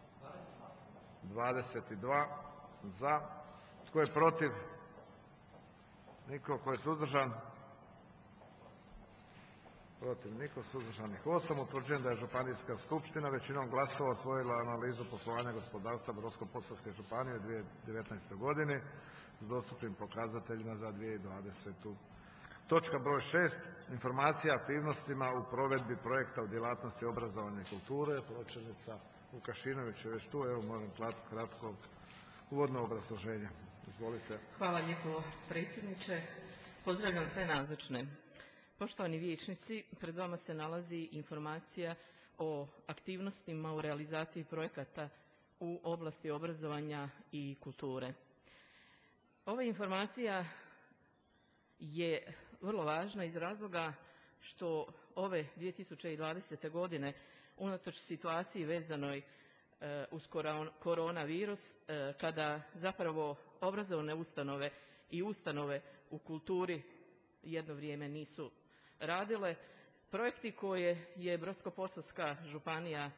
22 za. Tko je protiv? Niko. Tko je suzdržan? Protiv niko, suzdržanih 8. Utvrđujem da je Županijska skupština većinom glasova usvojila analizu poslovanja gospodarstva Brodsko-posavske županije u 2019. godini s dostupnim pokazateljima za 2020. Točka broj 6. Informacija o aktivnostima u provedbi projekta u djelatnosti obrazovanja i kulture. Pročelnica Vukašinović je već tu. Evo, molim kratko uvodno obrazloženje. Izvolite. Hvala lijepo predsjedniče. Pozdravljam sve nazočne. Poštovani vijećnici, pred vama se nalazi informacija o aktivnostima u realizaciji projekata u oblasti obrazovanja i kulture. Ova informacija je vrlo važna iz razloga što ove 2020. godine, unatoč situaciji vezanoj uz koronavirus, kada zapravo obrazovne ustanove i ustanove u kulturi jedno vrijeme nisu radile, projekti koje je Brodsko-posavska županija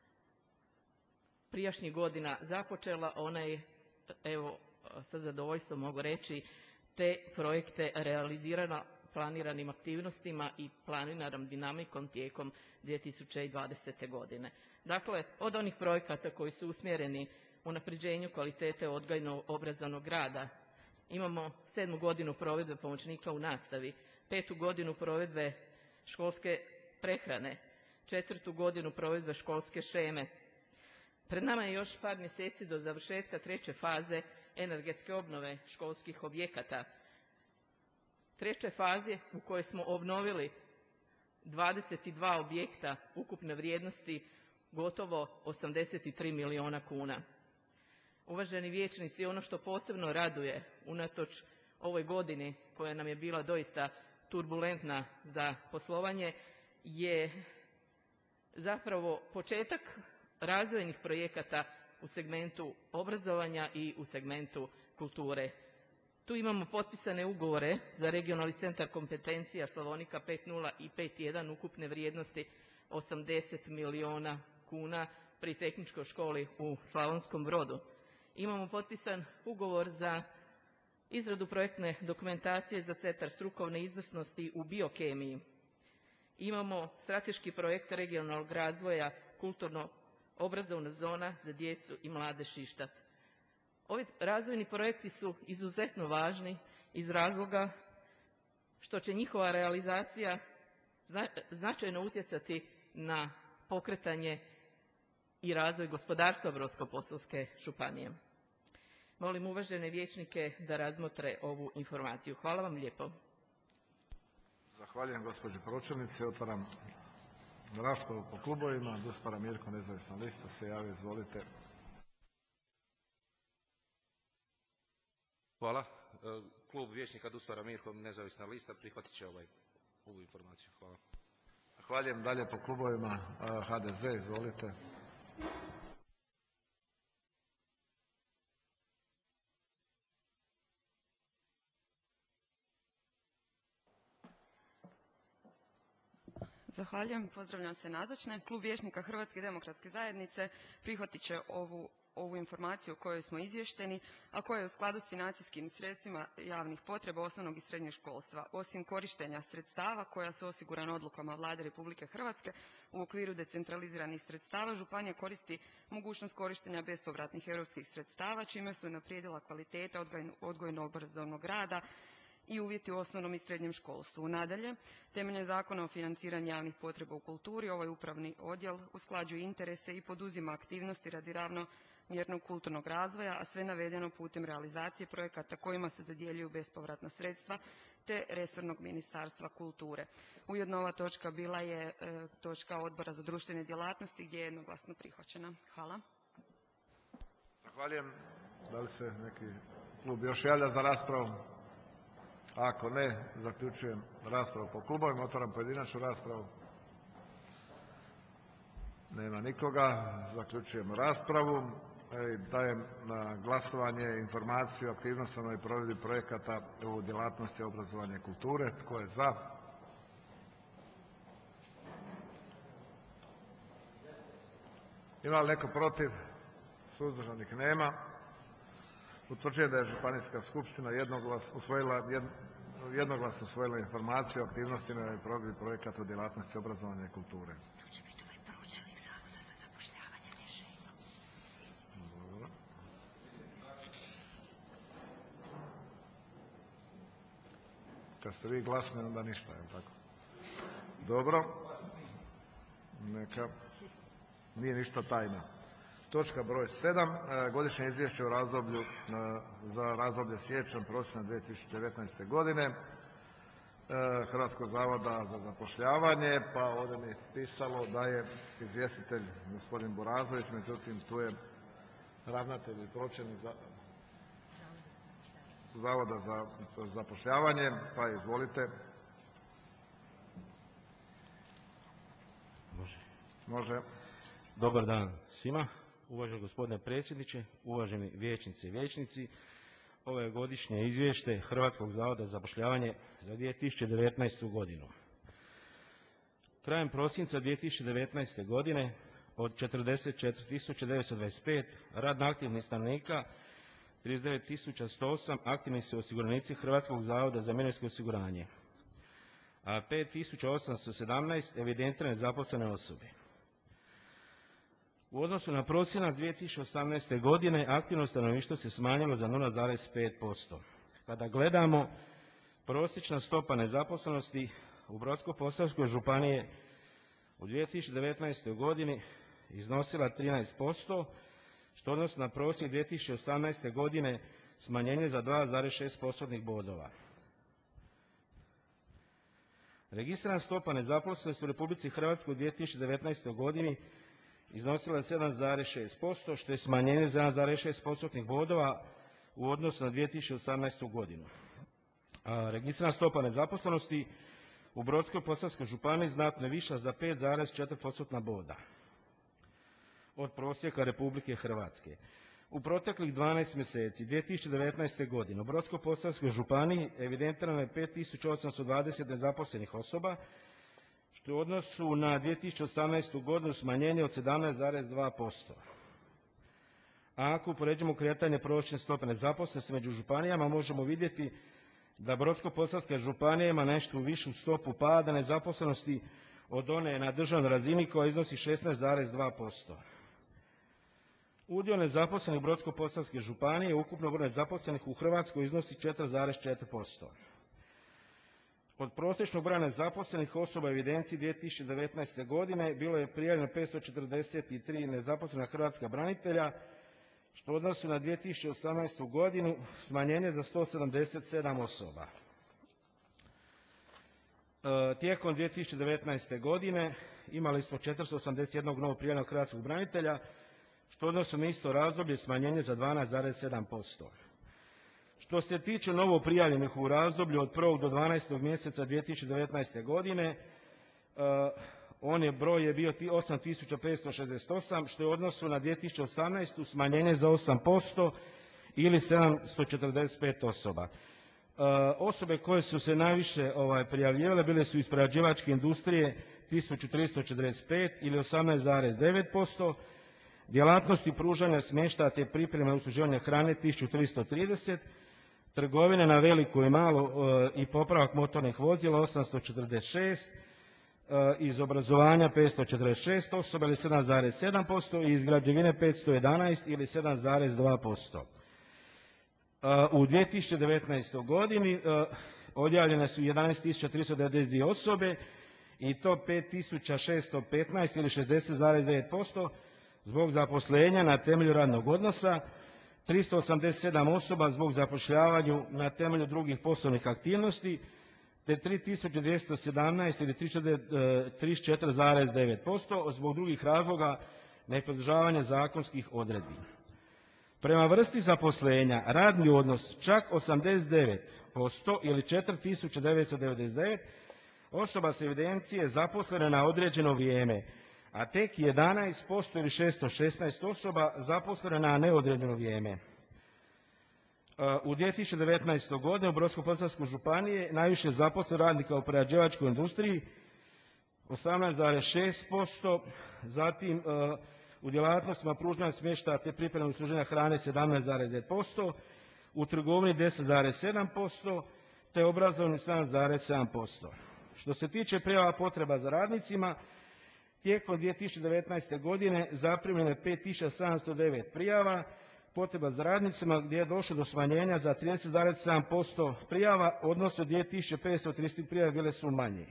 prijašnjih godina započela, ona je, evo, sa zadovoljstvom mogu reći, te projekte realizirala planiranim aktivnostima i planiranom dinamikom tijekom 2020. godine. Dakle, od onih projekata koji su usmjereni unapređenju kvalitete odgojno-obrazovnog rada, imamo 7. godinu provedbe pomoćnika u nastavi, 5. godinu provedbe školske prehrane, 4. godinu provedbe školske šeme. Pred nama je još par mjeseci do završetka 3. faze energetske obnove školskih objekata. 3. faze u kojoj smo obnovili 22 objekta ukupne vrijednosti gotovo 83 milijuna kuna. Uvaženi vijećnici, ono što posebno raduje unatoč ovoj godini koja nam je bila doista turbulentna za poslovanje je zapravo početak razvojnih projekata u segmentu obrazovanja i u segmentu kulture. Tu imamo potpisane ugovore za regionalni centar kompetencija Slavonika 5.0 i 5.1 ukupne vrijednosti 80 milijuna kuna pri tehničkoj školi u Slavonskom Brodu. Imamo potpisan ugovor za izradu projektne dokumentacije za Centar strukovne izvrsnosti u biokemiji. Imamo strateški projekt regionalnog razvoja kulturno-obrazovna zona za djecu i mlade Šišta. Ovi razvojni projekti su izuzetno važni iz razloga što će njihova realizacija značajno utjecati na pokretanje i razvoj gospodarstva Brodsko-posavske županije. Molim uvažene vijećnike da razmotre ovu informaciju. Hvala vam lijepo. Zahvaljujem gospođi pročelnici. Otvaram raspravu po klubovima. Duspara Mirko, nezavisna lista, se javi. Izvolite. Hvala. Klub vijećnika Duspara Mirko, nezavisna lista, prihvatit će ovu informaciju. Hvala. Zahvaljujem. Dalje po klubovima. HDZ, izvolite. Zahvaljujem, pozdravljam sve nazočne. Klub vijećnika Hrvatske demokratske zajednice prihvatit će ovu informaciju o kojoj smo izvješteni, a koja je u skladu s financijskim sredstvima javnih potreba osnovnog i srednjeg školstva. Osim korištenja sredstava koja su osigurana odlukama Vlade Republike Hrvatske u okviru decentraliziranih sredstava, županija koristi mogućnost korištenja bespovratnih europskih sredstava, čime su unaprijedila kvaliteta odgojno-obrazovnog rada i uvjeti u osnovnom i srednjem školstvu. Nadalje, temeljem Zakona o financiranju javnih potreba u kulturi, ovaj upravni odjel usklađuje interese i poduzima aktivnosti radi ravnomjernog kulturnog razvoja, a sve navedeno putem realizacije projekata kojima se dodjeljuju bespovratna sredstva te resornog Ministarstva kulture. Ujedno ova točka bila je točka Odbora za društvene djelatnosti gdje je jednoglasno prihvaćena. Hvala. Zahvaljujem. Da li se neki klub još javlja za raspravu? Ako ne, zaključujem raspravu po klubovima. Otvaram pojedinačnu raspravu. Nema nikoga. Zaključujemo raspravu. Dajem na glasovanje informaciju o aktivnostima i provedbi projekata u djelatnosti obrazovanja i kulture. Tko je za? Ima li neko protiv? Suzdržanih nema. Utvrđujem da je Županijska skupština jednoglasno usvojila informaciju o aktivnostima i provedbi projekata u djelatnosti obrazovanja i kulture. Kad ste vi glasni, onda ništa, je li tako? Dobro. Neka. Nije ništa tajna. Točka broj 7. Godišnje izvješće o razdoblju za razdoblje siječanj-prosinac 2019. godine Hrvatskog zavoda za zapošljavanje, pa ovdje mi je pisalo da je izvjestitelj gospodin Burazović, međutim tu je ravnatelj i pročelnik Zavoda za zapošljavanje, pa izvolite. Može. Dobar dan svima. Uvaženi gospodine predsjedniče, uvaženi vijećnice i vijećnici. Ovo je godišnje izvješće Hrvatskog zavoda za zapošljavanje za 2019. godinu. Krajem prosinca 2019. godine od 44.925 radno aktivnih stanovnika 39.108 aktivni su osiguranici Hrvatskog zavoda za mirovinsko osiguranje, a 5.817 evidentirane zaposlene osobe. U odnosu na prosinac 2018. godine aktivno stanovništvo se smanjilo za 0,5%. Kada gledamo, prosječna stopa nezaposlenosti u Brodsko-posavskoj županiji u 2019. godini iznosila 13%, što odnosno na prosjek 2018. godine smanjenje za 2,6% bodova. Registrirana stopa nezaposlenosti u Republici Hrvatskoj u 2019. godini iznosila je 7,6%, što je smanjenje za 1,6% bodova u odnosu na 2018. godinu. A registrirana stopa nezaposlenosti u Brodsko-posavskoj županiji znatno je viša za 5,4% boda od prosjeka Republike Hrvatske. U proteklih 12 mjeseci 2019. godine u Brodsko-posavskoj županiji evidentirano je 5.820 nezaposlenih osoba, što je u odnosu na 2018. godinu smanjenje od 17,2%. A ako upoređujemo kretanje prosječne stope nezaposlenosti među županijama, možemo vidjeti da Brodsko-posavska županija ima nešto višu stopu pada nezaposlenosti od one na državnoj razini koja iznosi 16,2%. Udio nezaposlenih u Brodsko-posavske županije ukupno broj nezaposlenih u Hrvatskoj iznosi 4,4%. Od prosječnog broja nezaposlenih osoba u evidenciji 2019. godine bilo je prijavljeno 543 nezaposlena hrvatska branitelja, što u odnosu na 2018. godinu smanjenje za 177 osoba. Tijekom 2019. godine imali smo 481 novo prijavljenog hrvatskog branitelja, što u odnosu na isto razdoblje smanjenje za 12,7%. Što se tiče novo prijavljenih u razdoblju od 1. do 12. mjeseca 2019. godine, broj je bio 8.568, što je u odnosu na 2018. smanjenje za 8% ili 745 osoba. Osobe koje su se najviše prijavljivale bile su iz prerađivačke industrije 1345 ili 18,9%, djelatnosti pružanja smještaja te pripreme usluživanja hrane 1330, trgovine na veliko i malo i popravak motornih vozila 846, iz obrazovanja 546 osoba ili 7,7% i iz građevine 511 ili 7,2%. U 2019. godini odjavljene su 11.392 osobe i to 5.615 ili 60,9% zbog zaposlenja na temelju radnog odnosa, 387 osoba zbog zapošljavanja na temelju drugih poslovnih aktivnosti, te 3.217 ili 34,9% zbog drugih razloga nepridržavanja zakonskih odredbi. Prema vrsti zaposlenja radni odnos čak 89% ili 4999 osoba s evidencije zaposlene na određeno vrijeme, a tek 11% ili 616 osoba zaposlene na neodređeno vrijeme. U 2019. godini u Brodsko-posavskoj županiji najviše zaposlenih radnika u prerađivačkoj industriji 18,6%, zatim u djelatnostima pružanja smještaja te pripreme i usluživanja hrane 17,9%, u trgovini 10,7% te obrazovanju 7,7%. Što se tiče prijava potreba za radnicima, tijekom 2019. godine zaprimljeno je 5709 prijava potreba za radnicima gdje je došlo do smanjenja za 30,7% prijava, odnosno 2530 prijava bile su manje.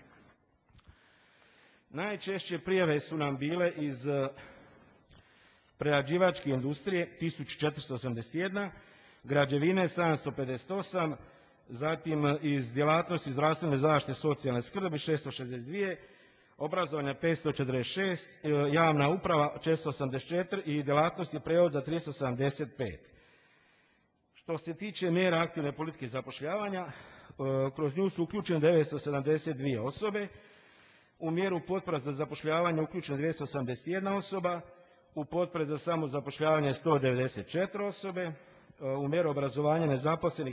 Najčešće prijave su nam bile iz prerađivačke industrije 1481, građevine 758, zatim iz djelatnosti zdravstvene zaštite i socijalne skrbi 662, obrazovanja 546, javna uprava 484 i djelatnosti prijevoza 375. Što se tiče mjera aktivne politike zapošljavanja, kroz nju su uključene 972 osobe, u mjeru potpora za zapošljavanje uključene 281 osoba, u potpore za samozapošljavanje 194 osobe, u mjeru obrazovanja nezaposlenih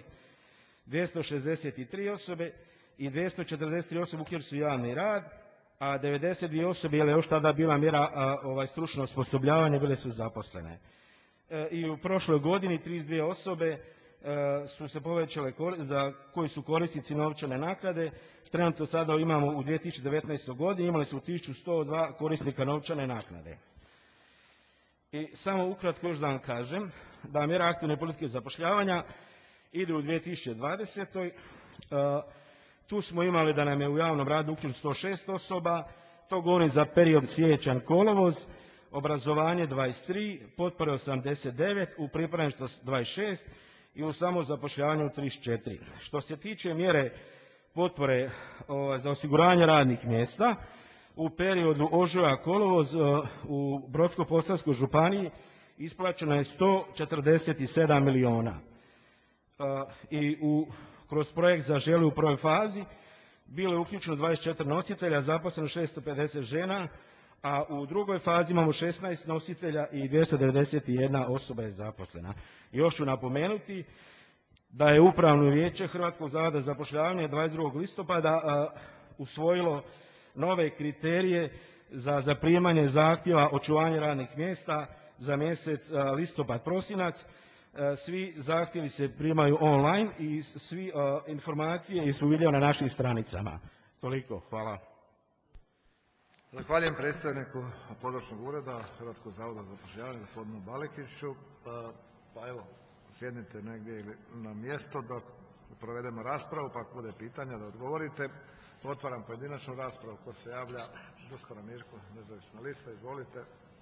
263 osobe i 243 osobe uključene su javni rad, a 92 osobe, jer je još tada bila mjera stručno osposobljavanje, bile su zaposlene. I u prošloj godini 32 osobe su se povećale koji su korisnici novčane naknade. Trenutno sada imamo u 2019. godini imali su 1102 korisnika novčane naknade. I samo ukratko još da vam kažem da mjera aktivne politike zapošljavanja ide u 2020. Tu smo imali da nam je u javnom radu uključeno 106 osoba, to govorim za period siječanj-kolovoz, obrazovanje 23, potpore 89, u pripravništvu 26 i u samozapošljavanju 34. Što se tiče mjere potpore za osiguranje radnih mjesta, u periodu ožujak-kolovoz u Brodsko-posavskoj županiji isplaćeno je 147 milijuna. I kroz projekt Zaželi u prvoj fazi bilo je uključeno 24 nositelja, zaposleno 650 žena, a u drugoj fazi imamo 16 nositelja i 291 osoba je zaposlena. Još ću napomenuti da je Upravno vijeće Hrvatskog zavoda za zapošljavanje 22. listopada usvojilo nove kriterije za zaprimanje zahtjeva očuvanja radnih mjesta za mjesec listopad-prosinac. Svi zahtjevi se primaju online i svi informacije su vidljive na našim stranicama. Toliko, hvala. Zahvaljujem predstavniku područnog ureda Hrvatskog zavoda za zapošljavanje gospodinu Balikiću. Pa evo, sjednite negdje ili na mjesto dok provedemo raspravu, pa ako bude pitanja da odgovorite. Otvaram pojedinačnu raspravu. Ko se javlja? Duško Mirko, nezavisna lista, izvolite.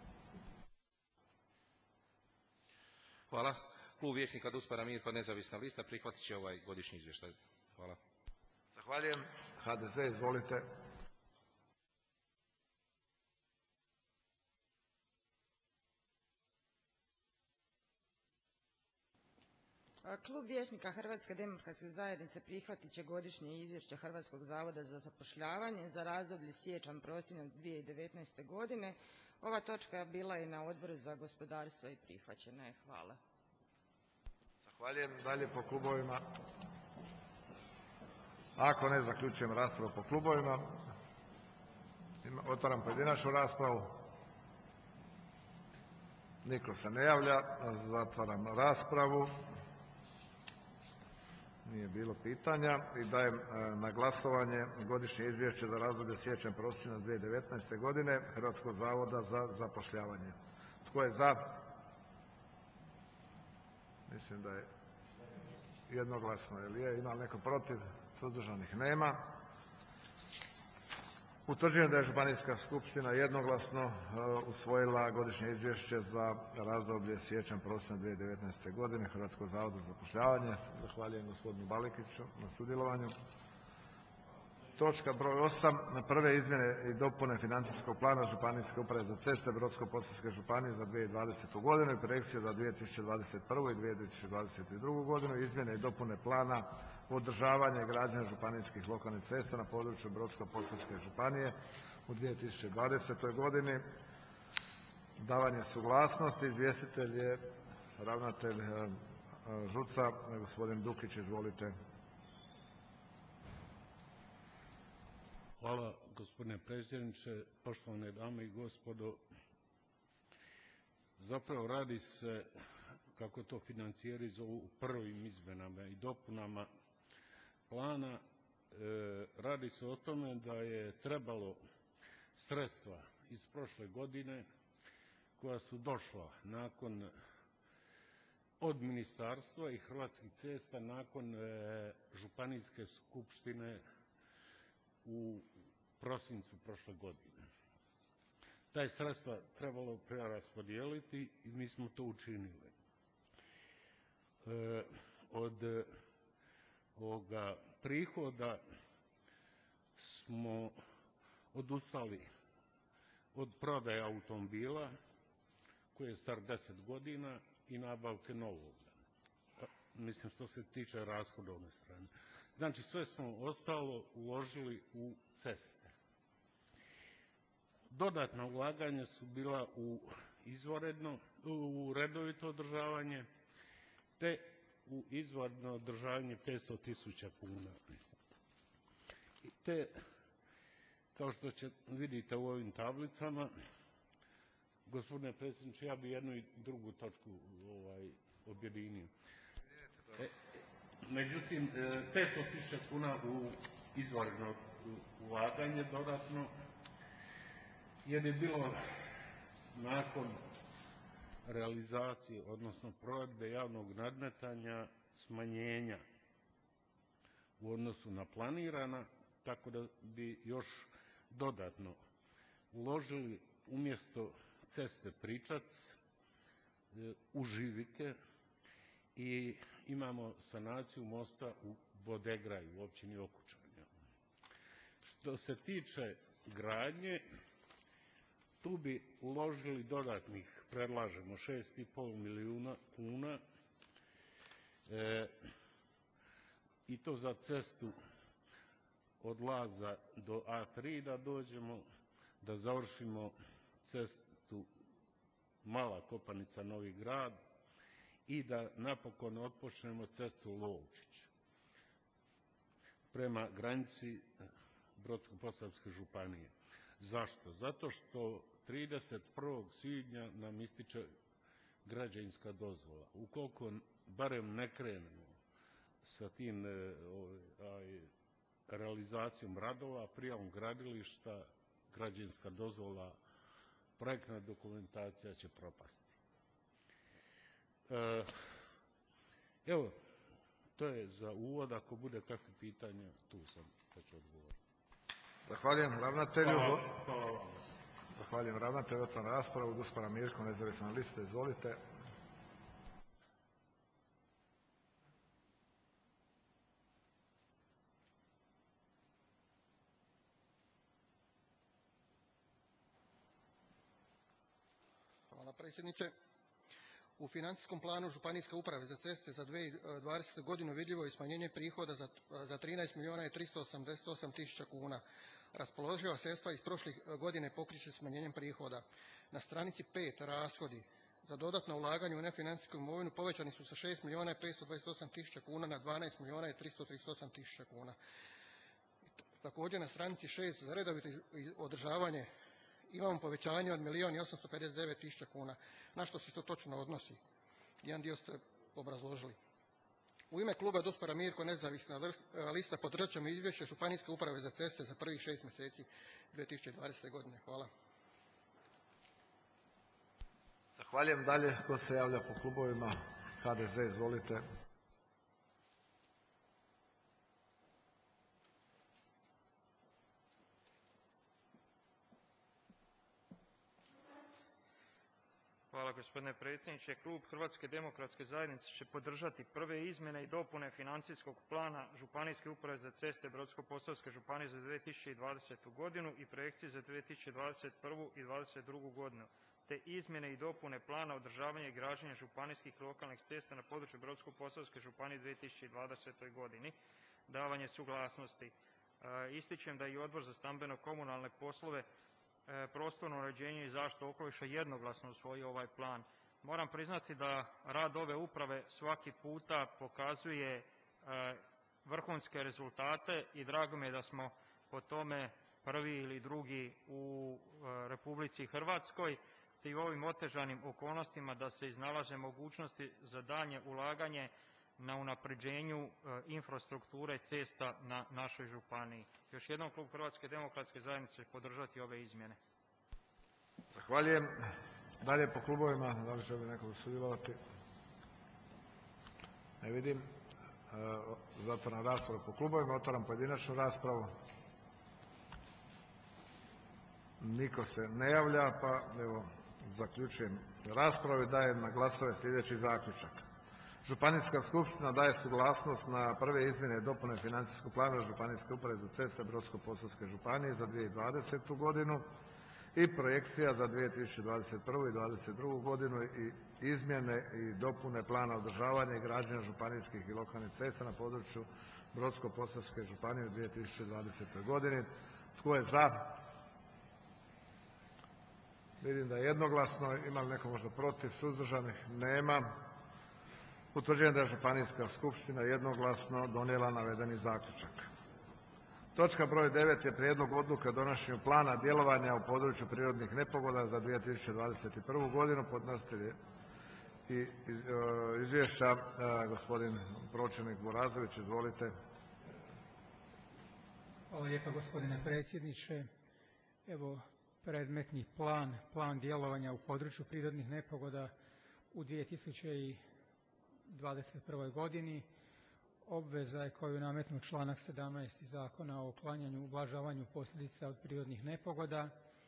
Hvala. Klub vijećnika Duspara Mirko, nezavisna lista, prihvatit će ovaj godišnji izvještaj. Hvala. Zahvaljujem. HDZ, izvolite. Klub vijećnika Hrvatske demokratske zajednice prihvatit će godišnje izvješće Hrvatskog zavoda za zapošljavanje za razdoblje siječanj-prosinac 2019. godine. Ova točka bila je na Odboru za gospodarstvo i prihvaćena je. Hvala. Zahvaljujem. Dalje po klubovima. Ako ne, zaključujem raspravu po klubovima. Otvaram pojedinačnu raspravu. Niko se ne javlja. Zatvaram raspravu. Nije bilo pitanja i dajem na glasovanje godišnje izvješće za razdoblje siječanj-prosinac 2019. godine Hrvatskog zavoda za zapošljavanje. Tko je za? Mislim da je jednoglasno. Ima li neko protiv? Suzdržanih nema. Utvrđujem da je Županijska skupština jednoglasno usvojila godišnje izvješće za razdoblje siječanj-prosinac 2019. godine Hrvatskog zavoda za zapošljavanje. Zahvaljujem gospodinu Balikiću na sudjelovanju. točka broj 8. Prve izmjene i dopune financijskog plana Županijske uprave za ceste Brodsko-posavske županije za 2020. godinu i projekcije za 2021. i 2022. godinu, izmjene i dopune plana održavanja i građenja županijskih lokalnih cesta na području Brodsko-posavske županije u 2020. godini, davanje suglasnosti. Izvjestitelj je ravnatelj ŽUC-a, gospodin Dukić, izvolite. Hvala gospodine predsjedniče, poštovane dame i gospodo. Zapravo radi se, kako to financijeri zovu, prvim izmjenama i dopunama plana. Radi se o tome da je trebalo sredstva iz prošle godine koja su došla od ministarstva i Hrvatskih cesta nakon županijske skupštine u prosincu prošle godine. Taj sredstva trebalo preraspodijeliti i mi smo to učinili. Od ovoga prihoda smo odustali od prodaje automobila koji je star 10 godina i nabavke novog. Mislim što se tiče rashodovne strane. Znači sve smo ostalo uložili u ceste. Dodatna ulaganja su bila u redovito održavanje te u izvanredno održavanje 500.000 kuna. Te, kao što vidite u ovim tablicama, gospodine predsjedniče, ja bi jednu i drugu točku objedinio. Međutim, 500.000 kuna u izvanredno ulaganje dodatno, jer je bilo nakon realizacije, odnosno provedbe javnog nadmetanja, smanjenja u odnosu na planirana, tako da bi još dodatno uložili umjesto ceste Pričac u Živike i imamo sanaciju mosta u Bodegraju u općini Okučanja. Što se tiče gradnje, tu bi uložili dodatnih, predlažemo, 6,5 milijuna kuna i to za cestu od Laza do A3 da dođemo, da završimo cestu Mala Kopanica-Novi Grad i da napokon otpočnemo cestu Lovčić prema granici Brodsko-posavske županije. Zašto? Zato što 31. svibnja nam ističe građevinska dozvola. Ukoliko barem ne krenemo sa tim realizacijom radova, prijavom gradilišta, građevinska dozvola, projektna dokumentacija će propasti. Evo, to je za uvod. Ako bude kakve pitanja, tu sam, pa ću odgovoriti. Zahvaljujem ravnatelju. Hvala. Zahvaljujem ravnatelju. Otvaram raspravu. Gospana Mirko, nezavisna lista, izvolite. Hvala predsjedniče. U financijskom planu Županijske uprave za ceste za 2020. godinu vidljivo je smanjenje prihoda za 13 milijuna i 388 tisuća kuna. Raspoloživa sredstva iz prošlih godine pokriče smanjenjem prihoda. Na stranici 5 rashodi za dodatno ulaganje u nefinancijsku imovinu povećani su sa 6 milijuna i 528 tisuća kuna na 12 milijuna i 338 tisuća kuna. Također na stranici 6 za redovito održavanje imamo povećanje od 1.859 tisuća kuna. Na što se to točno odnosi? Jedan dio ste obrazložili. U ime kluba Dospara Mirko, nezavisna lista, podržat ćemo izvješće Županijske uprave za ceste za prvih 6 mjeseci 2020. godine. Hvala. Zahvaljujem. Dalje, ko se javlja po klubovima? HDZ, izvolite. Hvala gospodine predsjedniče. Klub Hrvatske demokratske zajednice će podržati prve izmjene i dopune financijskog plana Županijske uprave za ceste Brodsko-posavske županije za 2020. godinu i projekcije za 2021. i 2022. godinu, te izmjene i dopune plana održavanja i građenja županijskih i lokalnih cesta na području Brodsko-posavske županije u 2020. godini, davanje suglasnosti. Ističem da i Odbor za stambeno-komunalne poslove, prostorno uređenje i zaštitu okoliša jednoglasno usvojio ovaj plan. Moram priznati da rad ove uprave svaki puta pokazuje vrhunske rezultate i drago mi je da smo po tome prvi ili drugi u Republici Hrvatskoj, te i u ovim otežanim okolnostima da se iznalaze mogućnosti za daljnje ulaganje na unapređenju infrastrukture cesta na našoj županiji. Još jednom klub Hrvatske demokratske zajednice će podržati ove izmjene. Zahvaljujem. Dalje po klubovima, da li želi neko sudjelovati? Ne vidim. Zatvaram raspravu po klubovima, otvaram pojedinačnu raspravu. Niko se ne javlja, pa evo zaključujem raspravu i dajem na glasove sljedeći zaključak. Županijska skupština daje suglasnost na prve izmjene i dopune financijskog plana Županijske uprave za ceste Brodsko-posavske županije za 2020. godinu i projekcija za 2021. i 2022. godinu i izmjene i dopune plana održavanja i građenja županijskih i lokalnih cesta na području Brodsko-posavske županije u 2020. godini. Tko je za? Vidim da je jednoglasno. Ima li neko možda protiv? Suzdržanih? Nema. Utvrđujem da je Županijska skupština jednoglasno donijela navedeni zaključak. Točka broj 9 je Prijedlog odluke o donošenju plana djelovanja u području prirodnih nepogoda za 2021. godinu. Podnositelj i izvješća gospodin pročelnik Borazović. Izvolite. Hvala lijepa gospodine predsjedniče. Evo predmetni plan djelovanja u području prirodnih nepogoda u 2021. godini obveza je koju nametnu članak 17. Zakona o uklanjanju i ublažavanju posljedica od prirodnih nepogoda,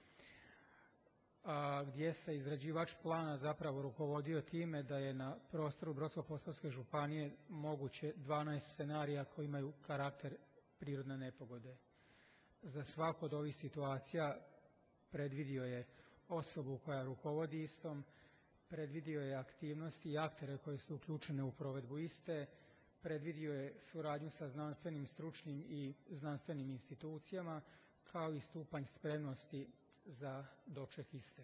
gdje se izrađivač plana zapravo rukovodio time da je na prostoru Brodsko-posavske županije moguće 12 scenarija koji imaju karakter prirodne nepogode. Za svaku od ovih situacija predvidio je osobu koja rukovodi istom, predvidio je aktivnosti i aktere koje su uključene u provedbu iste, predvidio je suradnju sa znanstvenim, stručnim i znanstvenim institucijama, kao i stupanj spremnosti za doček iste.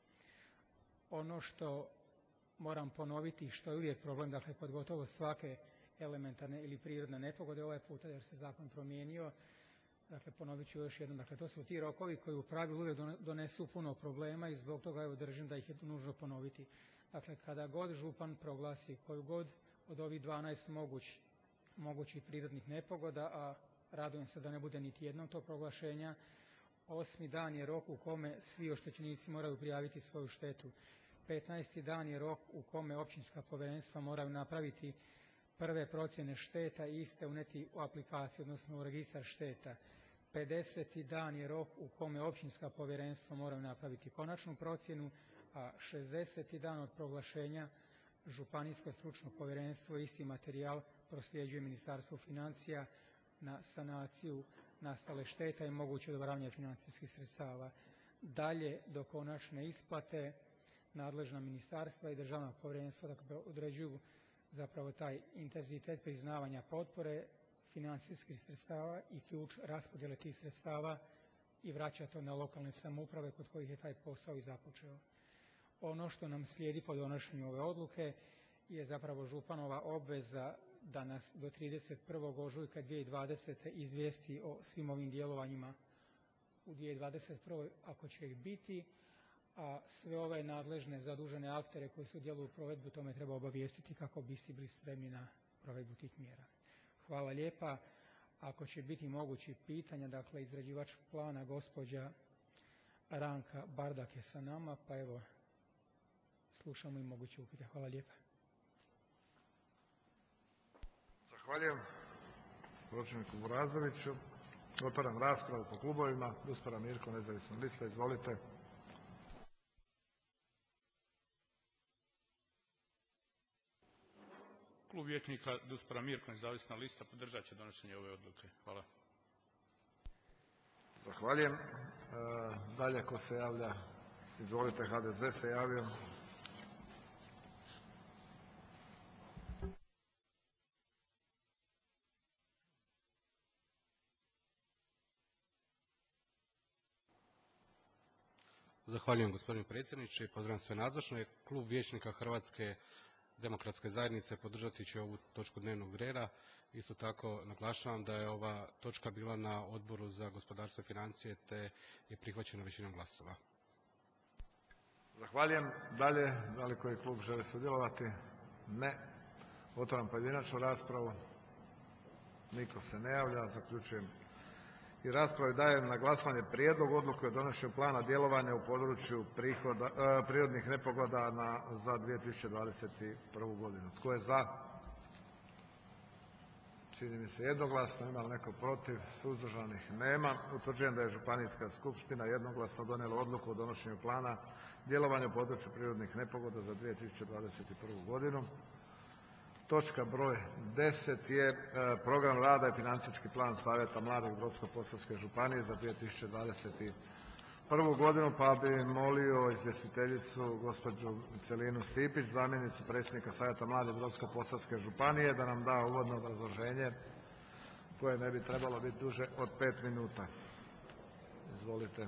Ono što moram ponoviti, što je uvijek problem, dakle kod gotovo svake elementarne ili prirodne nepogode, ovaj puta jer se zakon promijenio, dakle ponovit ću još jednom, dakle to su ti rokovi koji u pravilu uvijek donesu puno problema i zbog toga evo držim da ih je nužno ponoviti. Dakle, kada god župan proglasi koju god od ovih 12 mogućih prirodnih nepogoda, a radujem se da ne bude niti jedno to proglašenja, 8. dan je rok u kome svi oštećenici moraju prijaviti svoju štetu. 15. dan je rok u kome općinska povjerenstva moraju napraviti prve procjene šteta i iste unijeti u aplikaciju, odnosno u registar šteta. 50. dan je rok u kome općinska povjerenstva moraju napraviti konačnu procjenu, a 60. dan od proglašenja Županijsko stručno povjerenstvo isti materijal prosljeđuje Ministarstvu financija na sanaciju nastale štete i moguće odobravanje financijskih sredstava. Dalje, do konačne isplate nadležna ministarstva i državna povjerenstva određuju zapravo taj intenzitet priznavanja potpore, financijskih sredstava i ključ raspodjele tih sredstava i vraća to na lokalne samouprave kod kojih je taj posao i započeo. Ono što nam slijedi po donošenju ove odluke je zapravo županova obveza da nas do 31. ožujka 2020. izvijesti o svim ovim djelovanjima u 2021. ako će ih biti, a sve ove nadležne zadužene aktere koji sudjeluju u provedbu tome treba obavijestiti kako bi isti bili spremni na provedbu tih mjera. Hvala lijepa. Ako će biti mogući pitanja, dakle izrađivač plana gospođa Ranka Bardak je sa nama, pa evo slušamo i moguće upite. Hvala lijepa. Zahvaljujem pročelniku Borazoviću. Otvaram raspravu po klubovima. Duspara Mirko, Nezavisna lista, izvolite. Klub vijećnika Duspara Mirko, nezavisna lista, podržat će donošenje ove odluke. Hvala. Zahvaljujem. Dalje ko se javlja? Izvolite, HDZ se javio. Zahvaljujem gospodine predsjedniče, pozdravljam sve nazočne. Klub vijećnika Hrvatske demokratske zajednice podržati će ovu točku dnevnog reda. Isto tako naglašavam da je ova točka bila na Odboru za gospodarstvo i financije te je prihvaćena većinom glasova. Zahvaljujem. Dalje, da li koji klub želi sudjelovati? Ne. Otvaram pojedinačnu raspravu. Niko se ne javlja. Zaključujem i raspravu. Dajem na glasovanje prijedlog odluke o donošenju plana djelovanja u području prirodnih nepogoda za 2021. godinu. Tko je za? Čini mi se jednoglasno. Ima li neko protiv? Suzdržanih nema. Utvrđujem da je Županijska skupština jednoglasno donijela odluku o donošenju plana djelovanja u području prirodnih nepogoda za 2021. godinu. Točka broj 10 je program rada i financijski plan Savjeta mladih Brodsko-posavske županije za 2021. godinu, pa bi molio izvjestiteljicu gospođu Celinu Stipić, zamjenicu predsjednika Savjeta mladih Brodsko-posavske županije, da nam da uvodno obrazloženje koje ne bi trebalo biti duže od 5 minuta. Izvolite.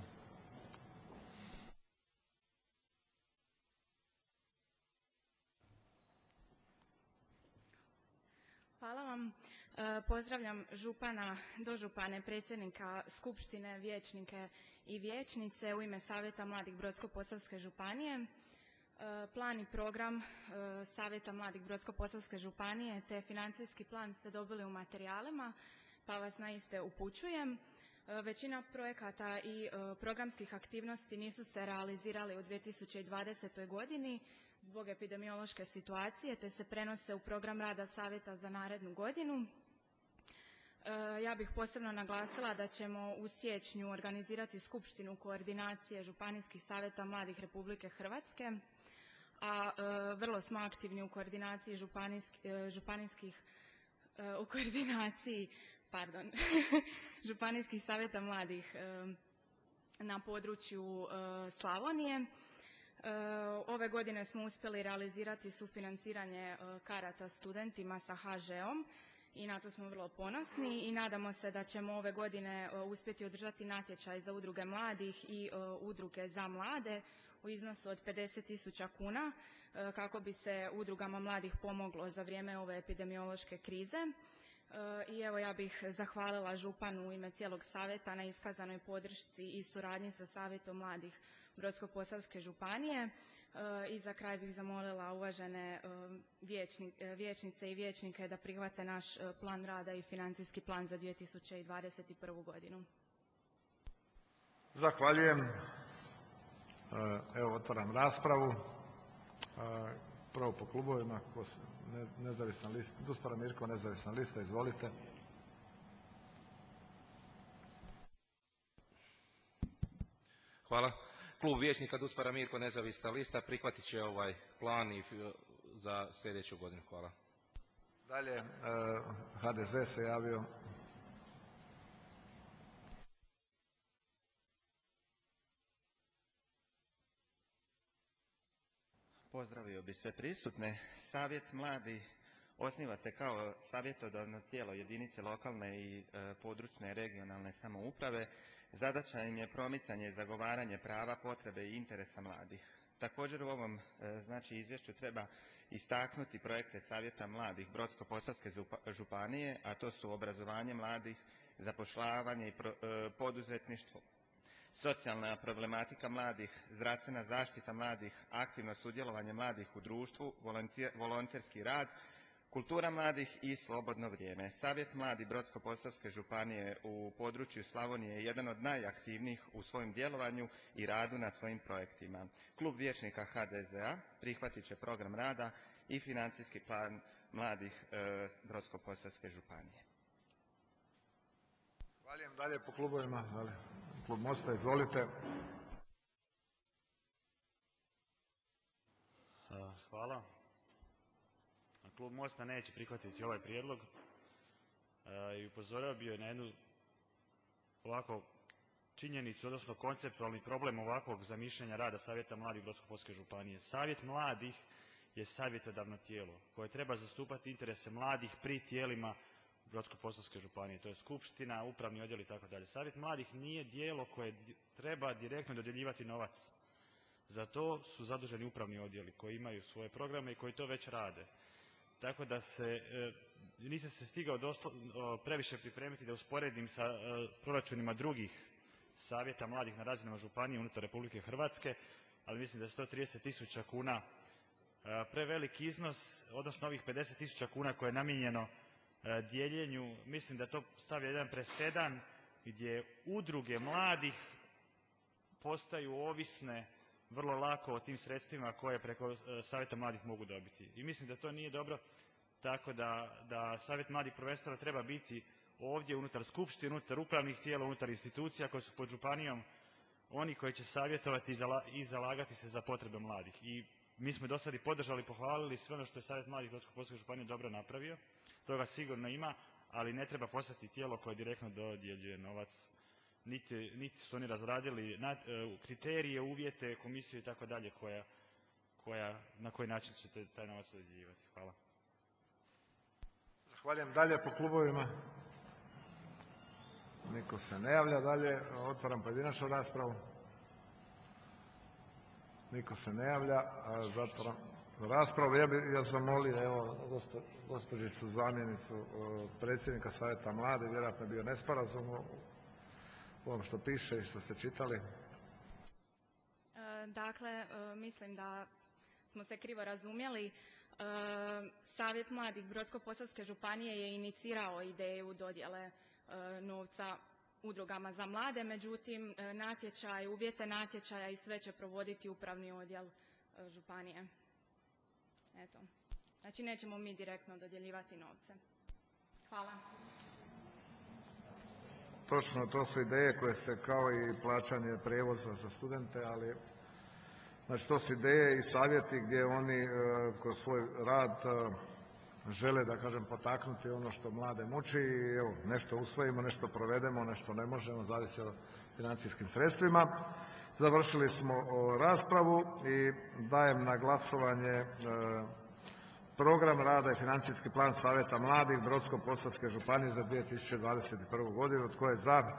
Hvala vam. Pozdravljam župana, dožupane, predsjednika skupštine, vijećnike i vijećnice u ime Savjeta mladih Brodsko-posavske županije. Plan i program Savjeta mladih Brodsko-posavske županije te financijski plan ste dobili u materijalima, pa vas na iste upućujem. Većina projekata i programskih aktivnosti nisu se realizirali u 2020. godini zbog epidemiološke situacije te se prenose u program rada Savjeta za narednu godinu. Ja bih posebno naglasila da ćemo u siječnju organizirati skupštinu koordinacije županijskih savjeta mladih Republike Hrvatske, a vrlo smo aktivni u koordinaciji županijskih savjeta mladih na području Slavonije. Ove godine smo uspjeli realizirati sufinanciranje karata studentima sa HŽ-om i na to smo vrlo ponosni i nadamo se da ćemo ove godine uspjeti održati natječaj za udruge mladih i udruge za mlade u iznosu od 50.000 kuna kako bi se udrugama mladih pomoglo za vrijeme ove epidemiološke krize. I evo, ja bih zahvalila županu u ime cijelog savjeta na iskazanoj podršci i suradnji sa Savjetom mladih Brodsko-posavske županije. I za kraj bih zamolila uvažene vijećnice i vijećnike da prihvate naš plan rada i financijski plan za 2021. godinu. Zahvaljujem. Evo, otvaram raspravu. Prvo po klubovima. Nezavisna lista, Duspara Mirko, nezavisna lista, izvolite. Hvala. Klub vijećnika Duspara Mirko, nezavisna lista, prihvatit će ovaj plan za sljedeću godinu. Hvala. Dalje, HDZ se javio. Pozdravio bi sve prisutne. Savjet mladih osniva se kao savjetodavno tijelo jedinice lokalne i područne regionalne samouprave. Zadaća im je promicanje i zagovaranje prava, potrebe i interesa mladih. Također u ovom izvješću treba istaknuti projekte Savjeta mladih Brodsko-posavske županije, a to su obrazovanje mladih, zapošljavanje i poduzetništvo, socijalna problematika mladih, zdravstvena zaštita mladih, aktivno sudjelovanje mladih u društvu, volonterski rad, kultura mladih i slobodno vrijeme. Savjet mladih Brodsko-posavske županije u području Slavonije je jedan od najaktivnijih u svojem djelovanju i radu na svojim projektima. Klub vijećnika HDZ-a prihvatit će program rada i financijski plan mladih Brodsko-posavske županije. Zahvaljujem. Dalje po klubovima. Klub Mosta, izvolite. Hvala. Klub MOST-a neće prihvatiti ovaj prijedlog i upozorio bi na jednu ovako činjenicu, odnosno konceptualni problem ovakvog zamišljanja rada Savjeta mladih Brodsko-posavske županije. Savjet mladih je savjetodavno tijelo koje treba zastupati interese mladih pri tijelima Brodsko-posavske županije. To je skupština, upravni odjel i tako dalje. Savjet mladih nije tijelo koje treba direktno dodjeljivati novac. Za to su zaduženi upravni odjeli koji imaju svoje programe i koji to već rade. Tako da nisam se stigao previše pripremiti da usporedim sa proračunima drugih savjeta mladih na razinama županije unutar Republike Hrvatske, ali mislim da je 130.000 kuna prevelik iznos, odnosno ovih 50.000 kuna koje je namijenjeno dijeljenju, mislim da to stavlja jedan presedan gdje udruge mladih postaju ovisne vrlo lako o tim sredstvima koje preko Savjeta mladih mogu dobiti. I mislim da to nije dobro, tako da Savjet mladih prvenstveno treba biti ovdje unutar skupštine, unutar upravnih tijela, unutar institucija koje su pod županijom, oni koji će savjetovati i zalagati se za potrebe mladih. I mi smo do sad i podržali, pohvalili sve ono što je Savjet mladih Brodsko-posavske županije dobro napravio, toga sigurno ima, ali ne treba postati tijelo koje direktno dodjeljuje novac, niti su oni razradili kriterije, uvjete, komisiju i tako dalje na koji način će taj novac dodjeljivati. Hvala. Zahvaljujem. Dalje po klubovima. Niko se ne javlja dalje. Otvaram pojedinačnu raspravu. Niko se ne javlja. Zatvaram raspravu. Ja zamolio gospođicu zamjenicu predsjednika Savjeta mladih, vjerojatno je bio nesporazum u ovom što piše i što ste čitali. Dakle, mislim da smo se krivo razumjeli. Savjet mladih Brodsko-posavske županije je inicirao ideju dodjele novca udrugama za mlade, međutim natječaj, uvjete natječaja i sve će provoditi upravni odjel županije. Eto. Znači nećemo mi direktno dodjeljivati novce. Hvala. Točno, to su ideje koje se kao i plaćanje prijevoza za studente, ali znači to su ideje i savjeti gdje oni kroz svoj rad žele, da kažem, potaknuti ono što mlade muči i evo, nešto usvojimo, nešto provedemo, nešto ne možemo, zavisi o financijskim sredstvima. Završili smo raspravu i dajem na glasovanje program rada i financijski plan Savjeta mladih Brodsko-posavske županije za 2021. godinu. Tko je za?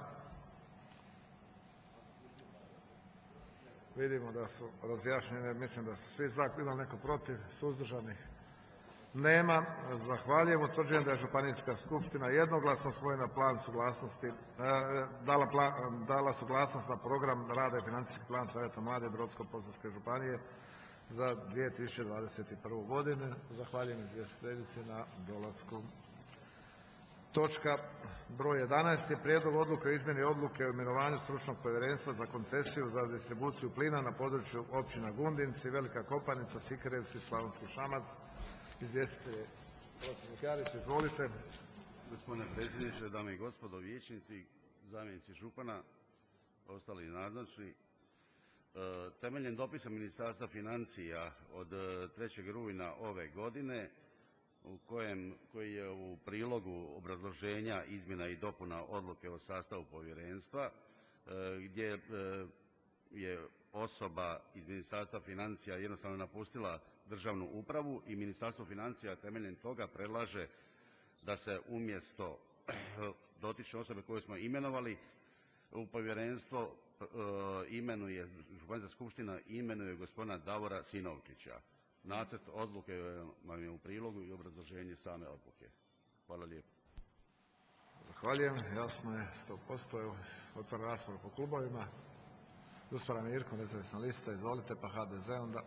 Vidimo da su razjašnjene, mislim da su svi za. Ima neko protiv? Suzdržanih? Nema. Zahvaljujem. Utvrđujem da je Županijska skupština jednoglasno usvojila plan suglasnosti, dala suglasnost na program rada i financijski plan Savjeta mladih Brodsko-posavske županije za 2021. godinu. Zahvaljujem izvjestiteljici na dolasku. Točka broj 11 je Prijedlog odluke o izmjeni odluke o imenovanju stručnog povjerenstva za koncesiju za distribuciju plina na području općina Gundinci, Velika Kopanica, Sikirevci, Slavonski Šamac. Izvjestitelj je predsjednik Jarić, izvolite. Gospodine predsjedniče, dame i gospodo vijećnici, zamjenici župana, ostali nazočni. Temeljem dopisa Ministarstva financija od 3. rujna ove godine koji je u prilogu obrazloženja izmjena i dopuna odluke o sastavu povjerenstva gdje je osoba iz Ministarstva financija jednostavno napustila državnu upravu i Ministarstvo financija temeljem toga predlaže da se umjesto dotične osobe koju smo imenovali u povjerenstvo Županijska skupština imenuje gospodina Davora Sinovčića. Nacrt odluke vam je u prilogu i obrazloženje same odluke. Hvala lijepo. Zahvaljujem, jasno je 100%. Evo, otvaram raspravu po klubovima. Dušan Mirko, nezavisna lista, izvolite, pa HDZ onda.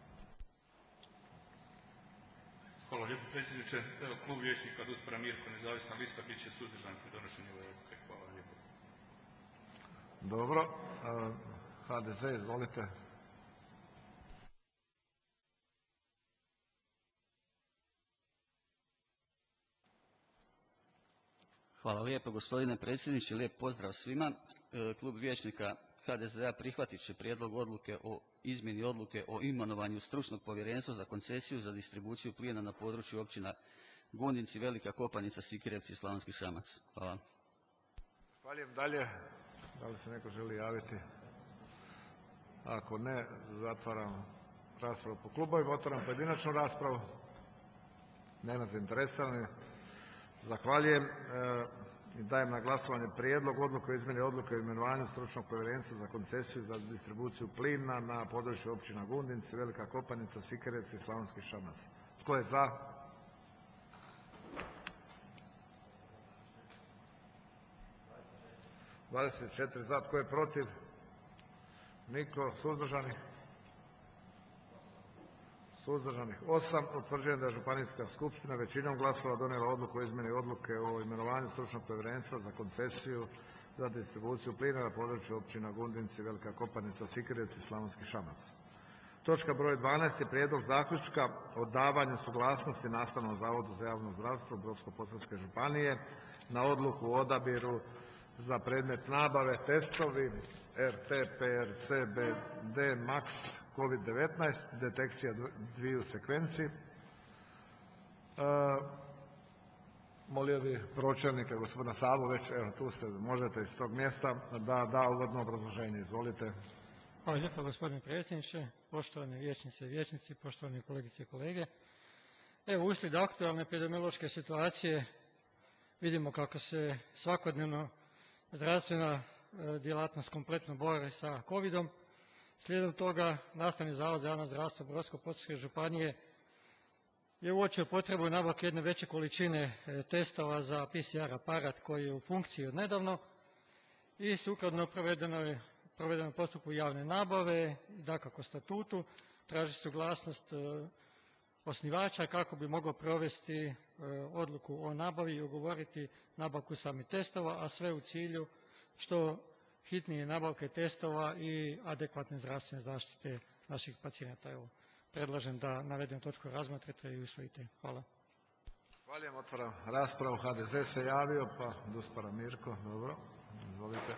Hvala lijepo predsjedniče. Evo, klub vijećnika Dušan Mirko, nezavisna lista, bit će suzdržan pri donošenju ove odluke. Hvala lijepo. Dobro. HDZ, izvolite. Hvala lijepo gospodine predsjedniče, lijep pozdrav svima. Klub vijećnika HDZ-a prihvatit će prijedlog odluke o izmjeni odluke o imenovanju stručnog povjerenstva za koncesiju za distribuciju plina na području općina Gundinci, Velika Kopanica, Sikirevci i Slavonski Šamac. Hvala. Zahvaljujem. Dalje, da li se neko želi javiti? Ako ne, zatvaram raspravu po klubovima. Otvaram pojedinačnu raspravu. Nema zainteresiranih. Zahvaljujem. Dajem na glasovanje prijedlog odluke o izmjeni odluke o imenovanju stručnog povjerenstva za koncesiju za distribuciju plina na području općina Gundinci, Velika Kopanica, Sikirevci i Slavonski Šamac. Tko je za? – 24 za. Tko je protiv? Niko. Suzdržanih? Suzdržanih 8. Utvrđujem da je Županijska skupština većinom glasova donijela odluku o izmjeni odluke o imenovanju stručnog povjerenstva za koncesiju za distribuciju plina na području općina Gundinci, Velika Kopanica, Sikirevci i Slavonski Šamac. Točka broj 12 je prijedlog zaključka o davanju suglasnosti Nastavnom zavodu za javno zdravstvo Brodsko-posavske županije na odluku o odabiru za predmet nabave testovi RT-PCR-CBD Max COVID-19, detekcija dviju sekvenci. Molio bih pročelnika gospodina Savu, već evo tu ste, možete iz tog mjesta da uvodno obrazloženje. Izvolite. Hvala lijepo gospodine predsjedniče, poštovane vijećnice i vijećnici, poštovani kolegice i kolege. Evo, uslijed aktualne epidemiološke situacije vidimo kako se svakodnevno zdravstvena djelatnost kompletno bori sa covidom. Slijedom toga Nastavni zavod za javno zdravstvo Brodsko-posavske županije je uočio potrebu nabavke jedne veće količine testova za PCR aparat koji je u funkciji od nedavno i sukladno provedenom postupku javne nabave, dakako statutu, traži suglasnost osnivača kako bi mogao provesti odluku o nabavi i ugovoriti nabavku samih testova, a sve u cilju što hitnije nabavke testova i adekvatne zdravstvene zaštite naših pacijenata. Evo, predlažem da navedenu točku razmotrite i usvojite. Hvala. Zahvaljujem. Otvaram raspravu. HDZ se javio, pa Duspara Mirko. Dobro, izvolite.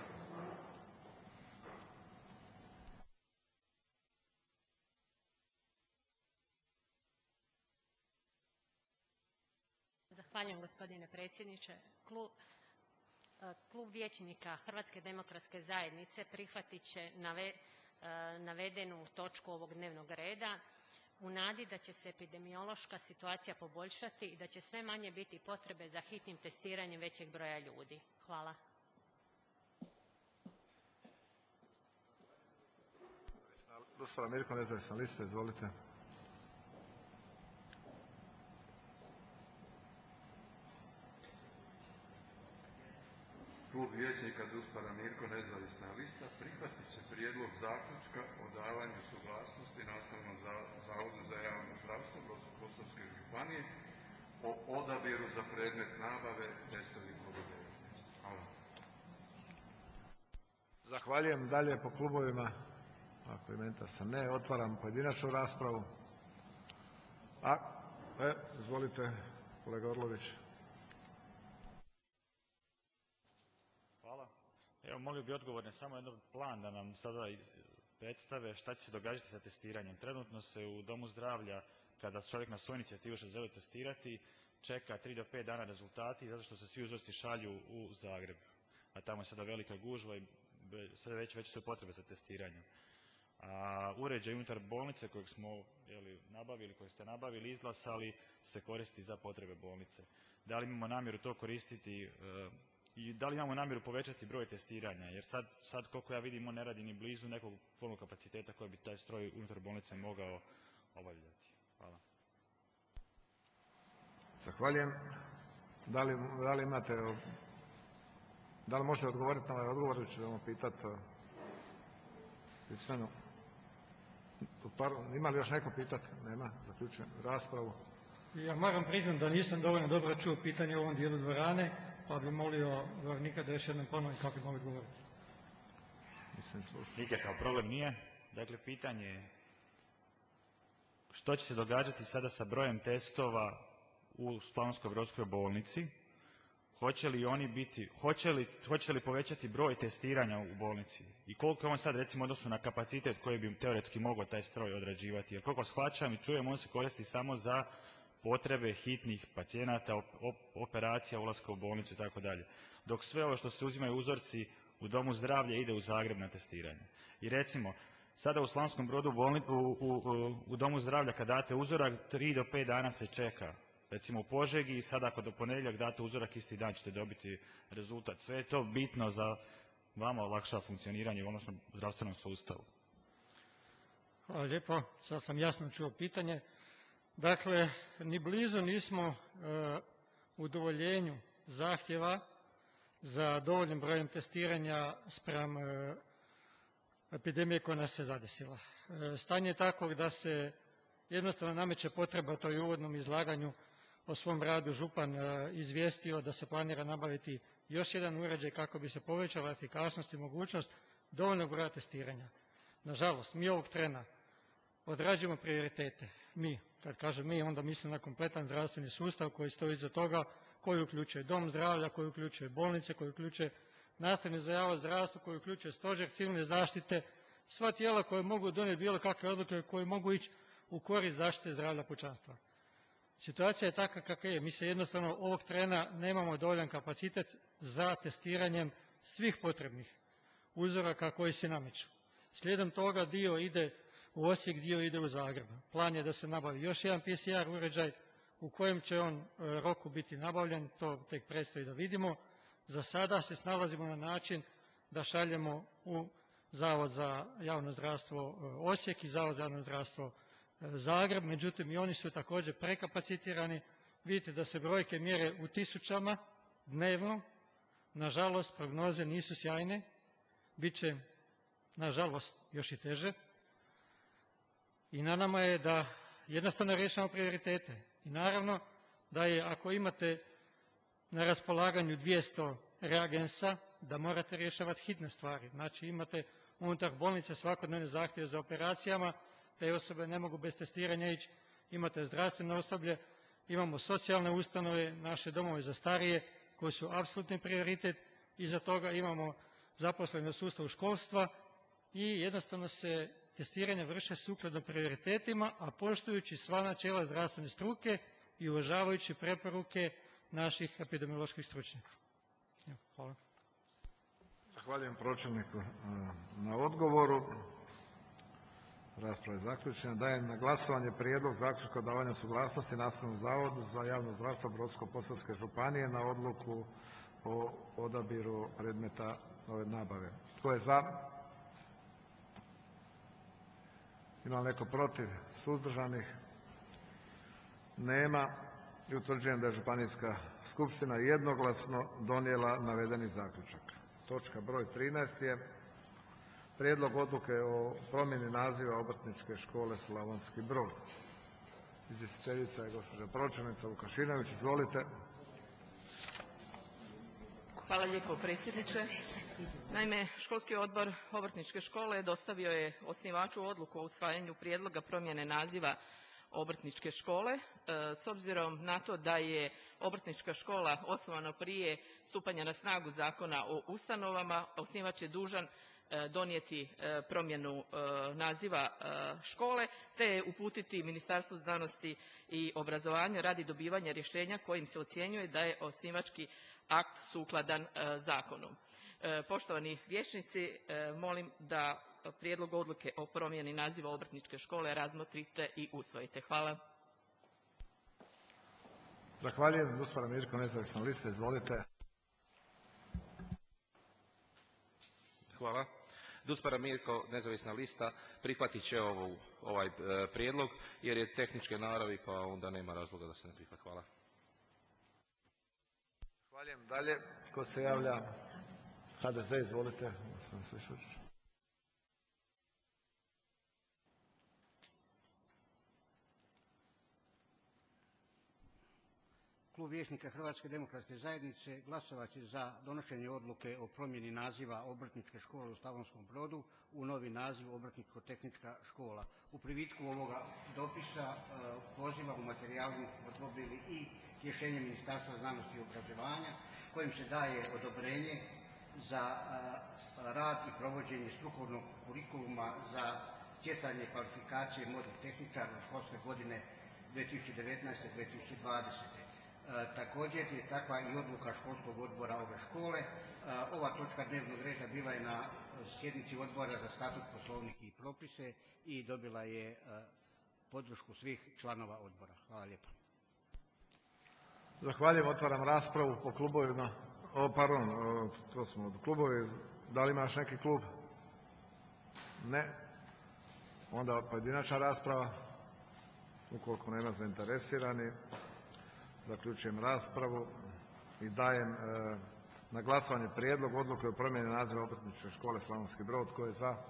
Zahvaljujem gospodine predsjedniče. Klub vijećnika Hrvatske demokratske zajednice prihvatit će navedenu točku ovog dnevnog reda u nadi da će se epidemiološka situacija poboljšati i da će sve manje biti potrebe za hitnim testiranjem većeg broja ljudi. Hvala. Duspara Mirko, nezavisna lista, izvolite. Klub vijećnika Duspara Mirko, nezavisna lista, prihvatit će prijedlog zaključka o davanju suglasnosti Nastavnom zavodu za javno zdravstvo Brodsko-posavske županije o odabiru za predmet nabave testovi COVID-19. Hvala. Zahvaljujem. Dalje po klubovima. Ako imate se ne, otvaram pojedinačnu raspravu. Izvolite, kolega Orlović. Evo, molio bi odgovorne samo jedan plan da nam sada predstave šta će se događati sa testiranjem. Trenutno se u domu zdravlja, kada čovjek na svoju inicijativu što želi testirati, čeka 3 do 5 dana rezultati zato što se svi uzorci šalju u Zagreb. A tamo je sada velika gužva i sve veće su potrebe za testiranjem. A uređaj unutar bolnice kojeg smo nabavili, kojeg ste nabavili, izglasali, se koristi za potrebe bolnice. Da li imamo namjeru to koristiti i da li imamo namjeru povećati broj testiranja, jer sad koliko ja vidim on ne radi ni blizu nekog punog kapaciteta koji bi taj stroj unutar bolnice mogao obavljati. Hvala. Zahvaljujem. Da li imate, da li možete odgovoriti na ovaj odgovor ili ćemo pitati pismeno? Ima li još neko pitati? Nema. Zaključujem raspravu. Ja moram priznati da nisam dovoljno dobro čuo pitanje u ovom dijelu dvorane, pa bi molio govornika da još jednom ponovi kako bi mogli odgovoriti. Nikakav problem nije. Dakle, pitanje je što će se događati sada sa brojem testova u Slavonsko-brodskoj bolnici. hoće li oni biti, hoće li povećati broj testiranja u bolnici i koliko je on sad recimo odnosno na kapacitet koji bi teoretski mogao taj stroj odrađivati. Jer koliko shvaćam i čujem, on se koristi samo za potrebe hitnih pacijenata, operacija, ulaska u bolnicu itd. Dok sve ovo što se uzimaju uzorci u domu zdravlja ide u Zagreb na testiranje. I recimo, sada u Slavonskom Brodu u domu zdravlja kad date uzorak 3 do 5 dana se čeka. Recimo u Požegi i sada ako do ponedjeljak date uzorak isti dan ćete dobiti rezultat. Sve je to bitno za vama olakšava funkcioniranje u odnosno zdravstvenom sustavu. Hvala lijepo. Sad sam jasno čuo pitanje. Dakle, ni blizu nismo udovoljenju zahtjeva za dovoljnim brojem testiranja spram epidemije koja nas se zadesila. Stanje je takvo da se jednostavno nameće potreba, to je u uvodnom izlaganju o svom radu župan izvijestio da se planira nabaviti još jedan uređaj kako bi se povećala efikasnost i mogućnost dovoljnog broja testiranja. Nažalost, mi ovog trena odrađujemo prioritete. Mi, kad kažem mi, onda mislim na kompletan zdravstveni sustav koji stoji iza toga, koji uključuje dom zdravlja, koji uključuje bolnice, koji uključuje nastavni zavod zdravstva, koji uključuje stožer civilne zaštite, sva tijela koje mogu donijeti bilo kakve odluke koje mogu ići u korist zaštite zdravlja pučanstva. Situacija je takva kakva je. Mi se jednostavno ovog trena nemamo dovoljan kapacitet za testiranjem svih potrebnih uzoraka koji se nameću. Slijedom toga dio ide u Osijek, dio ide u Zagreb. Plan je da se nabavi još jedan PCR uređaj u kojem će on roku biti nabavljen, to tek predstoji da vidimo. Za sada se snalazimo na način da šaljemo u Zavod za javno zdravstvo Osijek i Zavod za javno zdravstvo Zagreb, međutim i oni su također prekapacitirani. Vidite da se brojke mjere u tisućama dnevno. Nažalost, prognoze nisu sjajne. Biće, nažalost, još i teže. I na nama je da jednostavno rješavamo prioritete. I naravno da je, ako imate na raspolaganju 200 reagensa, da morate rješavati hitne stvari. Znači imate unutar bolnice svakodnevne zahtjeve za operacijama, te osobe ne mogu bez testiranja ići, imate zdravstveno osoblje, imamo socijalne ustanove, naše domove za starije koji su apsolutni prioritet, iza toga imamo zaposlene u sustavu školstva i jednostavno se testiranje vrše sukladno prioritetima, a poštujući sva načela zdravstvene struke i uvažavajući preporuke naših epidemioloških stručnjaka. Hvala. Zahvaljujem pročelniku na odgovoru. Rasprava je zaključena. Dajem na glasovanje prijedlog zaključka o davanju suglasnosti Nastavnom zavodu za javno zdravstvo Brodsko-posavske županije na odluku o odabiru predmeta ove nabave. Tko je za? Ima li neko protiv? Suzdržanih? Nema. I utvrđujem da je Županijska skupština jednoglasno donijela navedeni zaključak. Točka broj 13 je Prijedlog odluke o promjeni naziva Obrtničke škole Slavonski Brod. Izvjestiteljica je gospođa pročelnica Vukašinović. Izvolite. Hvala lijepo predsjedniče. Naime, školski odbor Obrtničke škole dostavio je osnivaču odluku o usvajanju prijedloga promjene naziva Obrtničke škole. S obzirom na to da je Obrtnička škola osnovana prije stupanja na snagu Zakona o ustanovama, osnivač je dužan donijeti promjenu naziva škole te uputiti Ministarstvu znanosti i obrazovanja radi dobivanja rješenja kojim se ocjenjuje da je osnivački akt sukladan zakonom. Poštovani vijećnici, molim da prijedlog odluke o promjeni naziva Obrtničke škole razmotrite i usvojite. Hvala. Zahvaljujem. Duspara Mirko, nezavisna lista. Izvolite. Hvala. Duspara Mirko, nezavisna lista, prihvatit će ovaj prijedlog jer je tehničke naravi pa onda nema razloga da se ne prihvati. Hvala. Zahvaljujem. Dalje, ko se javlja? HDZ, izvolite. Klub vijećnika Hrvatske demokratske zajednice glasovat će za donošenje odluke o promjeni naziva Obrtničke škole u Slavonskom Brodu u novi naziv Obrtničko-tehnička škola. U privitku ovoga dopisa poziva u materijalu smo dobili i rješenje Ministarstva znanosti i obrazovanja kojim se daje odobrenje za rad i provođenje strukovnog kurikuluma za stjecanje kvalifikacije modnih tehničara u školske godine 2019-2020. Također je takva i odluka školskog odbora ove škole. Ova točka dnevnog reda bila je na sjednici Odbora za statut, poslovnik i propise i dobila je podršku svih članova odbora. Hvala lijepa. Zahvaljujem. Otvaram raspravu po klubovima. To smo od klubovi. Da li ima još neki klub? Ne. Onda pojedinačna rasprava. Ukoliko nema zainteresirani, zaključujem raspravu i dajem na glasovanje prijedlog odluke o promjeni naziva Obrtničke škole Slavonski Brod. Tko je za?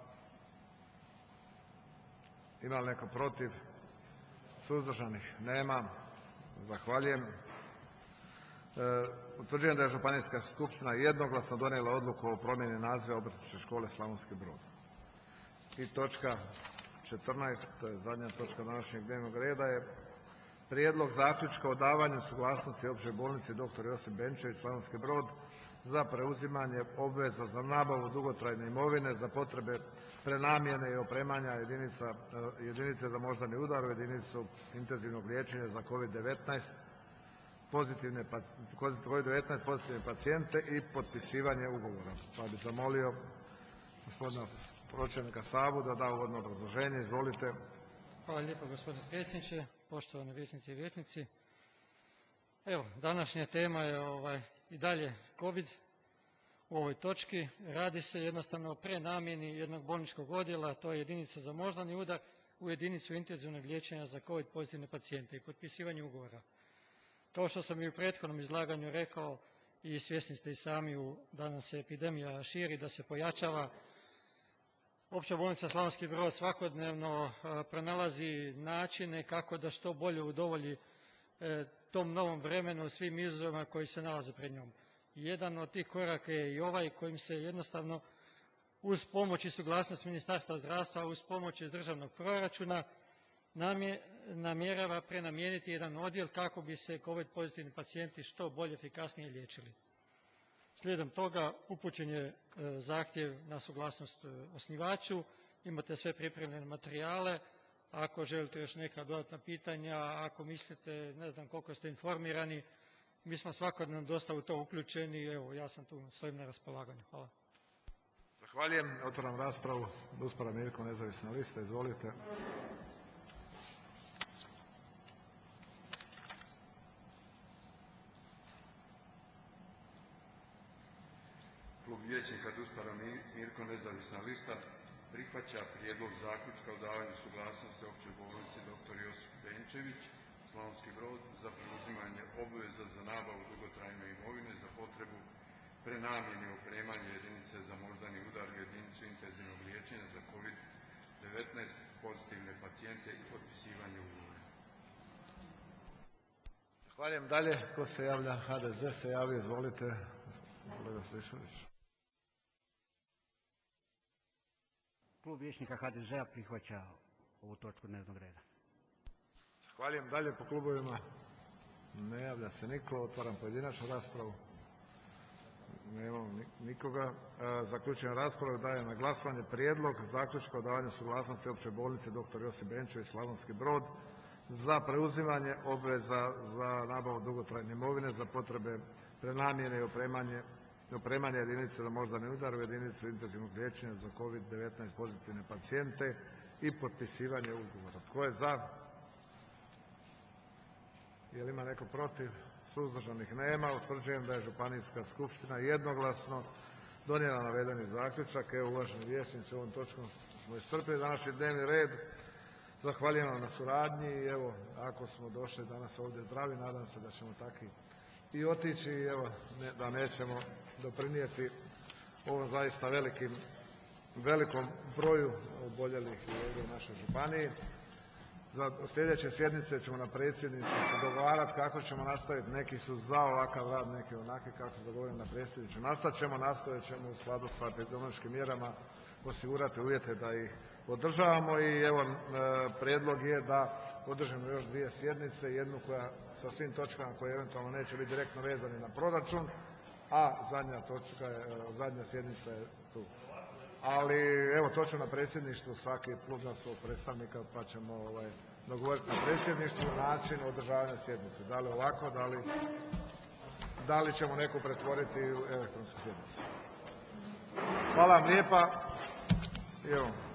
Ima li neko protiv? Suzdržanih? Nema. Zahvaljujem. Utvrđujem da je Županijska skupština jednoglasno donijela odluku o promjeni naziva Obrtničke škole Slavonski Brod. I točka 14, to je zadnja točka današnjeg dnevnog reda, je Prijedlog zaključka o davanju suglasnosti Općoj bolnici dr. Josip Benčević Slavonski Brod za preuzimanje obveza za nabavu dugotrajne imovine za potrebe prenamjene i opremanja jedinice za moždani udar u jedinicu intenzivnog liječenja za COVID-19 pozitivne pacijente i potpisivanje ugovora. Pa bih zamolio gospodina pročelnika Sabu da da uvodno obrazloženje. Izvolite. Hvala lijepo gospodine predsjedniče, poštovane vijećnice i vijećnici. Evo, današnja tema je i dalje COVID u ovoj točki. Radi se jednostavno o prenamjeni jednog bolničkog odjela, to je jedinica za moždani udar, u jedinicu intenzivnog liječenja za COVID pozitivne pacijente i potpisivanje ugovora. Kao što sam i u prethodnom izlaganju rekao i svjesni ste i sami, danas se epidemija širi, da se pojačava. Opća bolnica Slavonski Brod svakodnevno pronalazi načine kako da što bolje udovolji tom novom vremenu, svim izazovima koji se nalaze pred njom. Jedan od tih koraka je i ovaj kojim se jednostavno uz pomoć i suglasnost Ministarstva zdravstva, uz pomoć iz državnog proračuna namjerava prenamijeniti jedan odjel kako bi se COVID pozitivni pacijenti što bolje, efikasnije liječili. Slijedom toga upućen je zahtjev na suglasnost osnivaču, imate sve pripremljene materijale, ako želite još neka dodatna pitanja, ako mislite, ne znam koliko ste informirani, mi smo svakodnevno dosta u to uključeni, evo ja sam tu, stojim na raspolaganju. Hvala. Zahvaljujem. Otvaram raspravu. Duspara Mirko, nezavisna lista, izvolite. Klub vijećnika Duspara Mirko, nezavisna lista, prihvaća prijedlog zaključka o davanju suglasnosti Općoj bolnici dr. Josip Benčević Slavonski Brod za preuzimanje obveza za nabavu dugotrajne imovine za potrebu prenamjene i opremanja jedinice za moždani udar u jedinicu intenzivnog liječenja za COVID-19 pozitivne pacijente i potpisivanje ugovora. Zahvaljujem. Dalje, ko se javlja? HDZ se javio, izvolite. Kolega Slišović. Klub vijećnika HDZ-a prihvaća ovu točku dnevnog reda. Zahvaljujem. Dalje po klubovima. Ne javlja se niko. Otvaram pojedinačnu raspravu. Nemam nikoga. Zaključujem raspravu. Dajem na glasovanje prijedlog zaključka o davanju suglasnosti Opće bolnice dr. Josip Benčević Slavonski Brod za preuzimanje obveza za nabavu dugotrajne imovine za potrebe prenamjene i opremanje jedinice za moždani udar u jedinicu intenzivnog liječenja za COVID-19 pozitivne pacijente i potpisivanje ugovora. Tko je za? Je li ima neko protiv? Suzdržanih nema. Utvrđujem da je Županijska skupština jednoglasno donijela navedeni zaključak. Evo, uvaženi vijećnici, ovom točkom smo iscrpili današnji dnevni red. Zahvaljujem vam na suradnji i evo, ako smo došli danas ovdje zdravi, nadam se da ćemo takvi i otići i evo, da nećemo doprinijeti ovom zaista velikom broju oboljelih ovdje u našoj županiji. Za sljedeće sjednice ćemo na predsjedništvu se dogovarati kako ćemo nastaviti. Neki su za ovakav rad, neki onaki, kako se dogovorimo na predsjedništvu. Nastojat ćemo u skladu sa epidemiološkim mjerama osigurati uvjete da ih podržavamo i evo, prijedlog je da održimo još 2 sjednice, jednu koja sa svim točkama koje eventualno neće biti direktno vezani na proračun a zadnja sjednica je tu. Ali evo, to ću na predsjedništvu, svaki klub na svog predstavnika, pa ćemo dogovoriti na predsjedništvu način održavanja sjednice. Da li ovako, da li ćemo neku pretvoriti u elektronsku sjednicu. Hvala vam lijepa.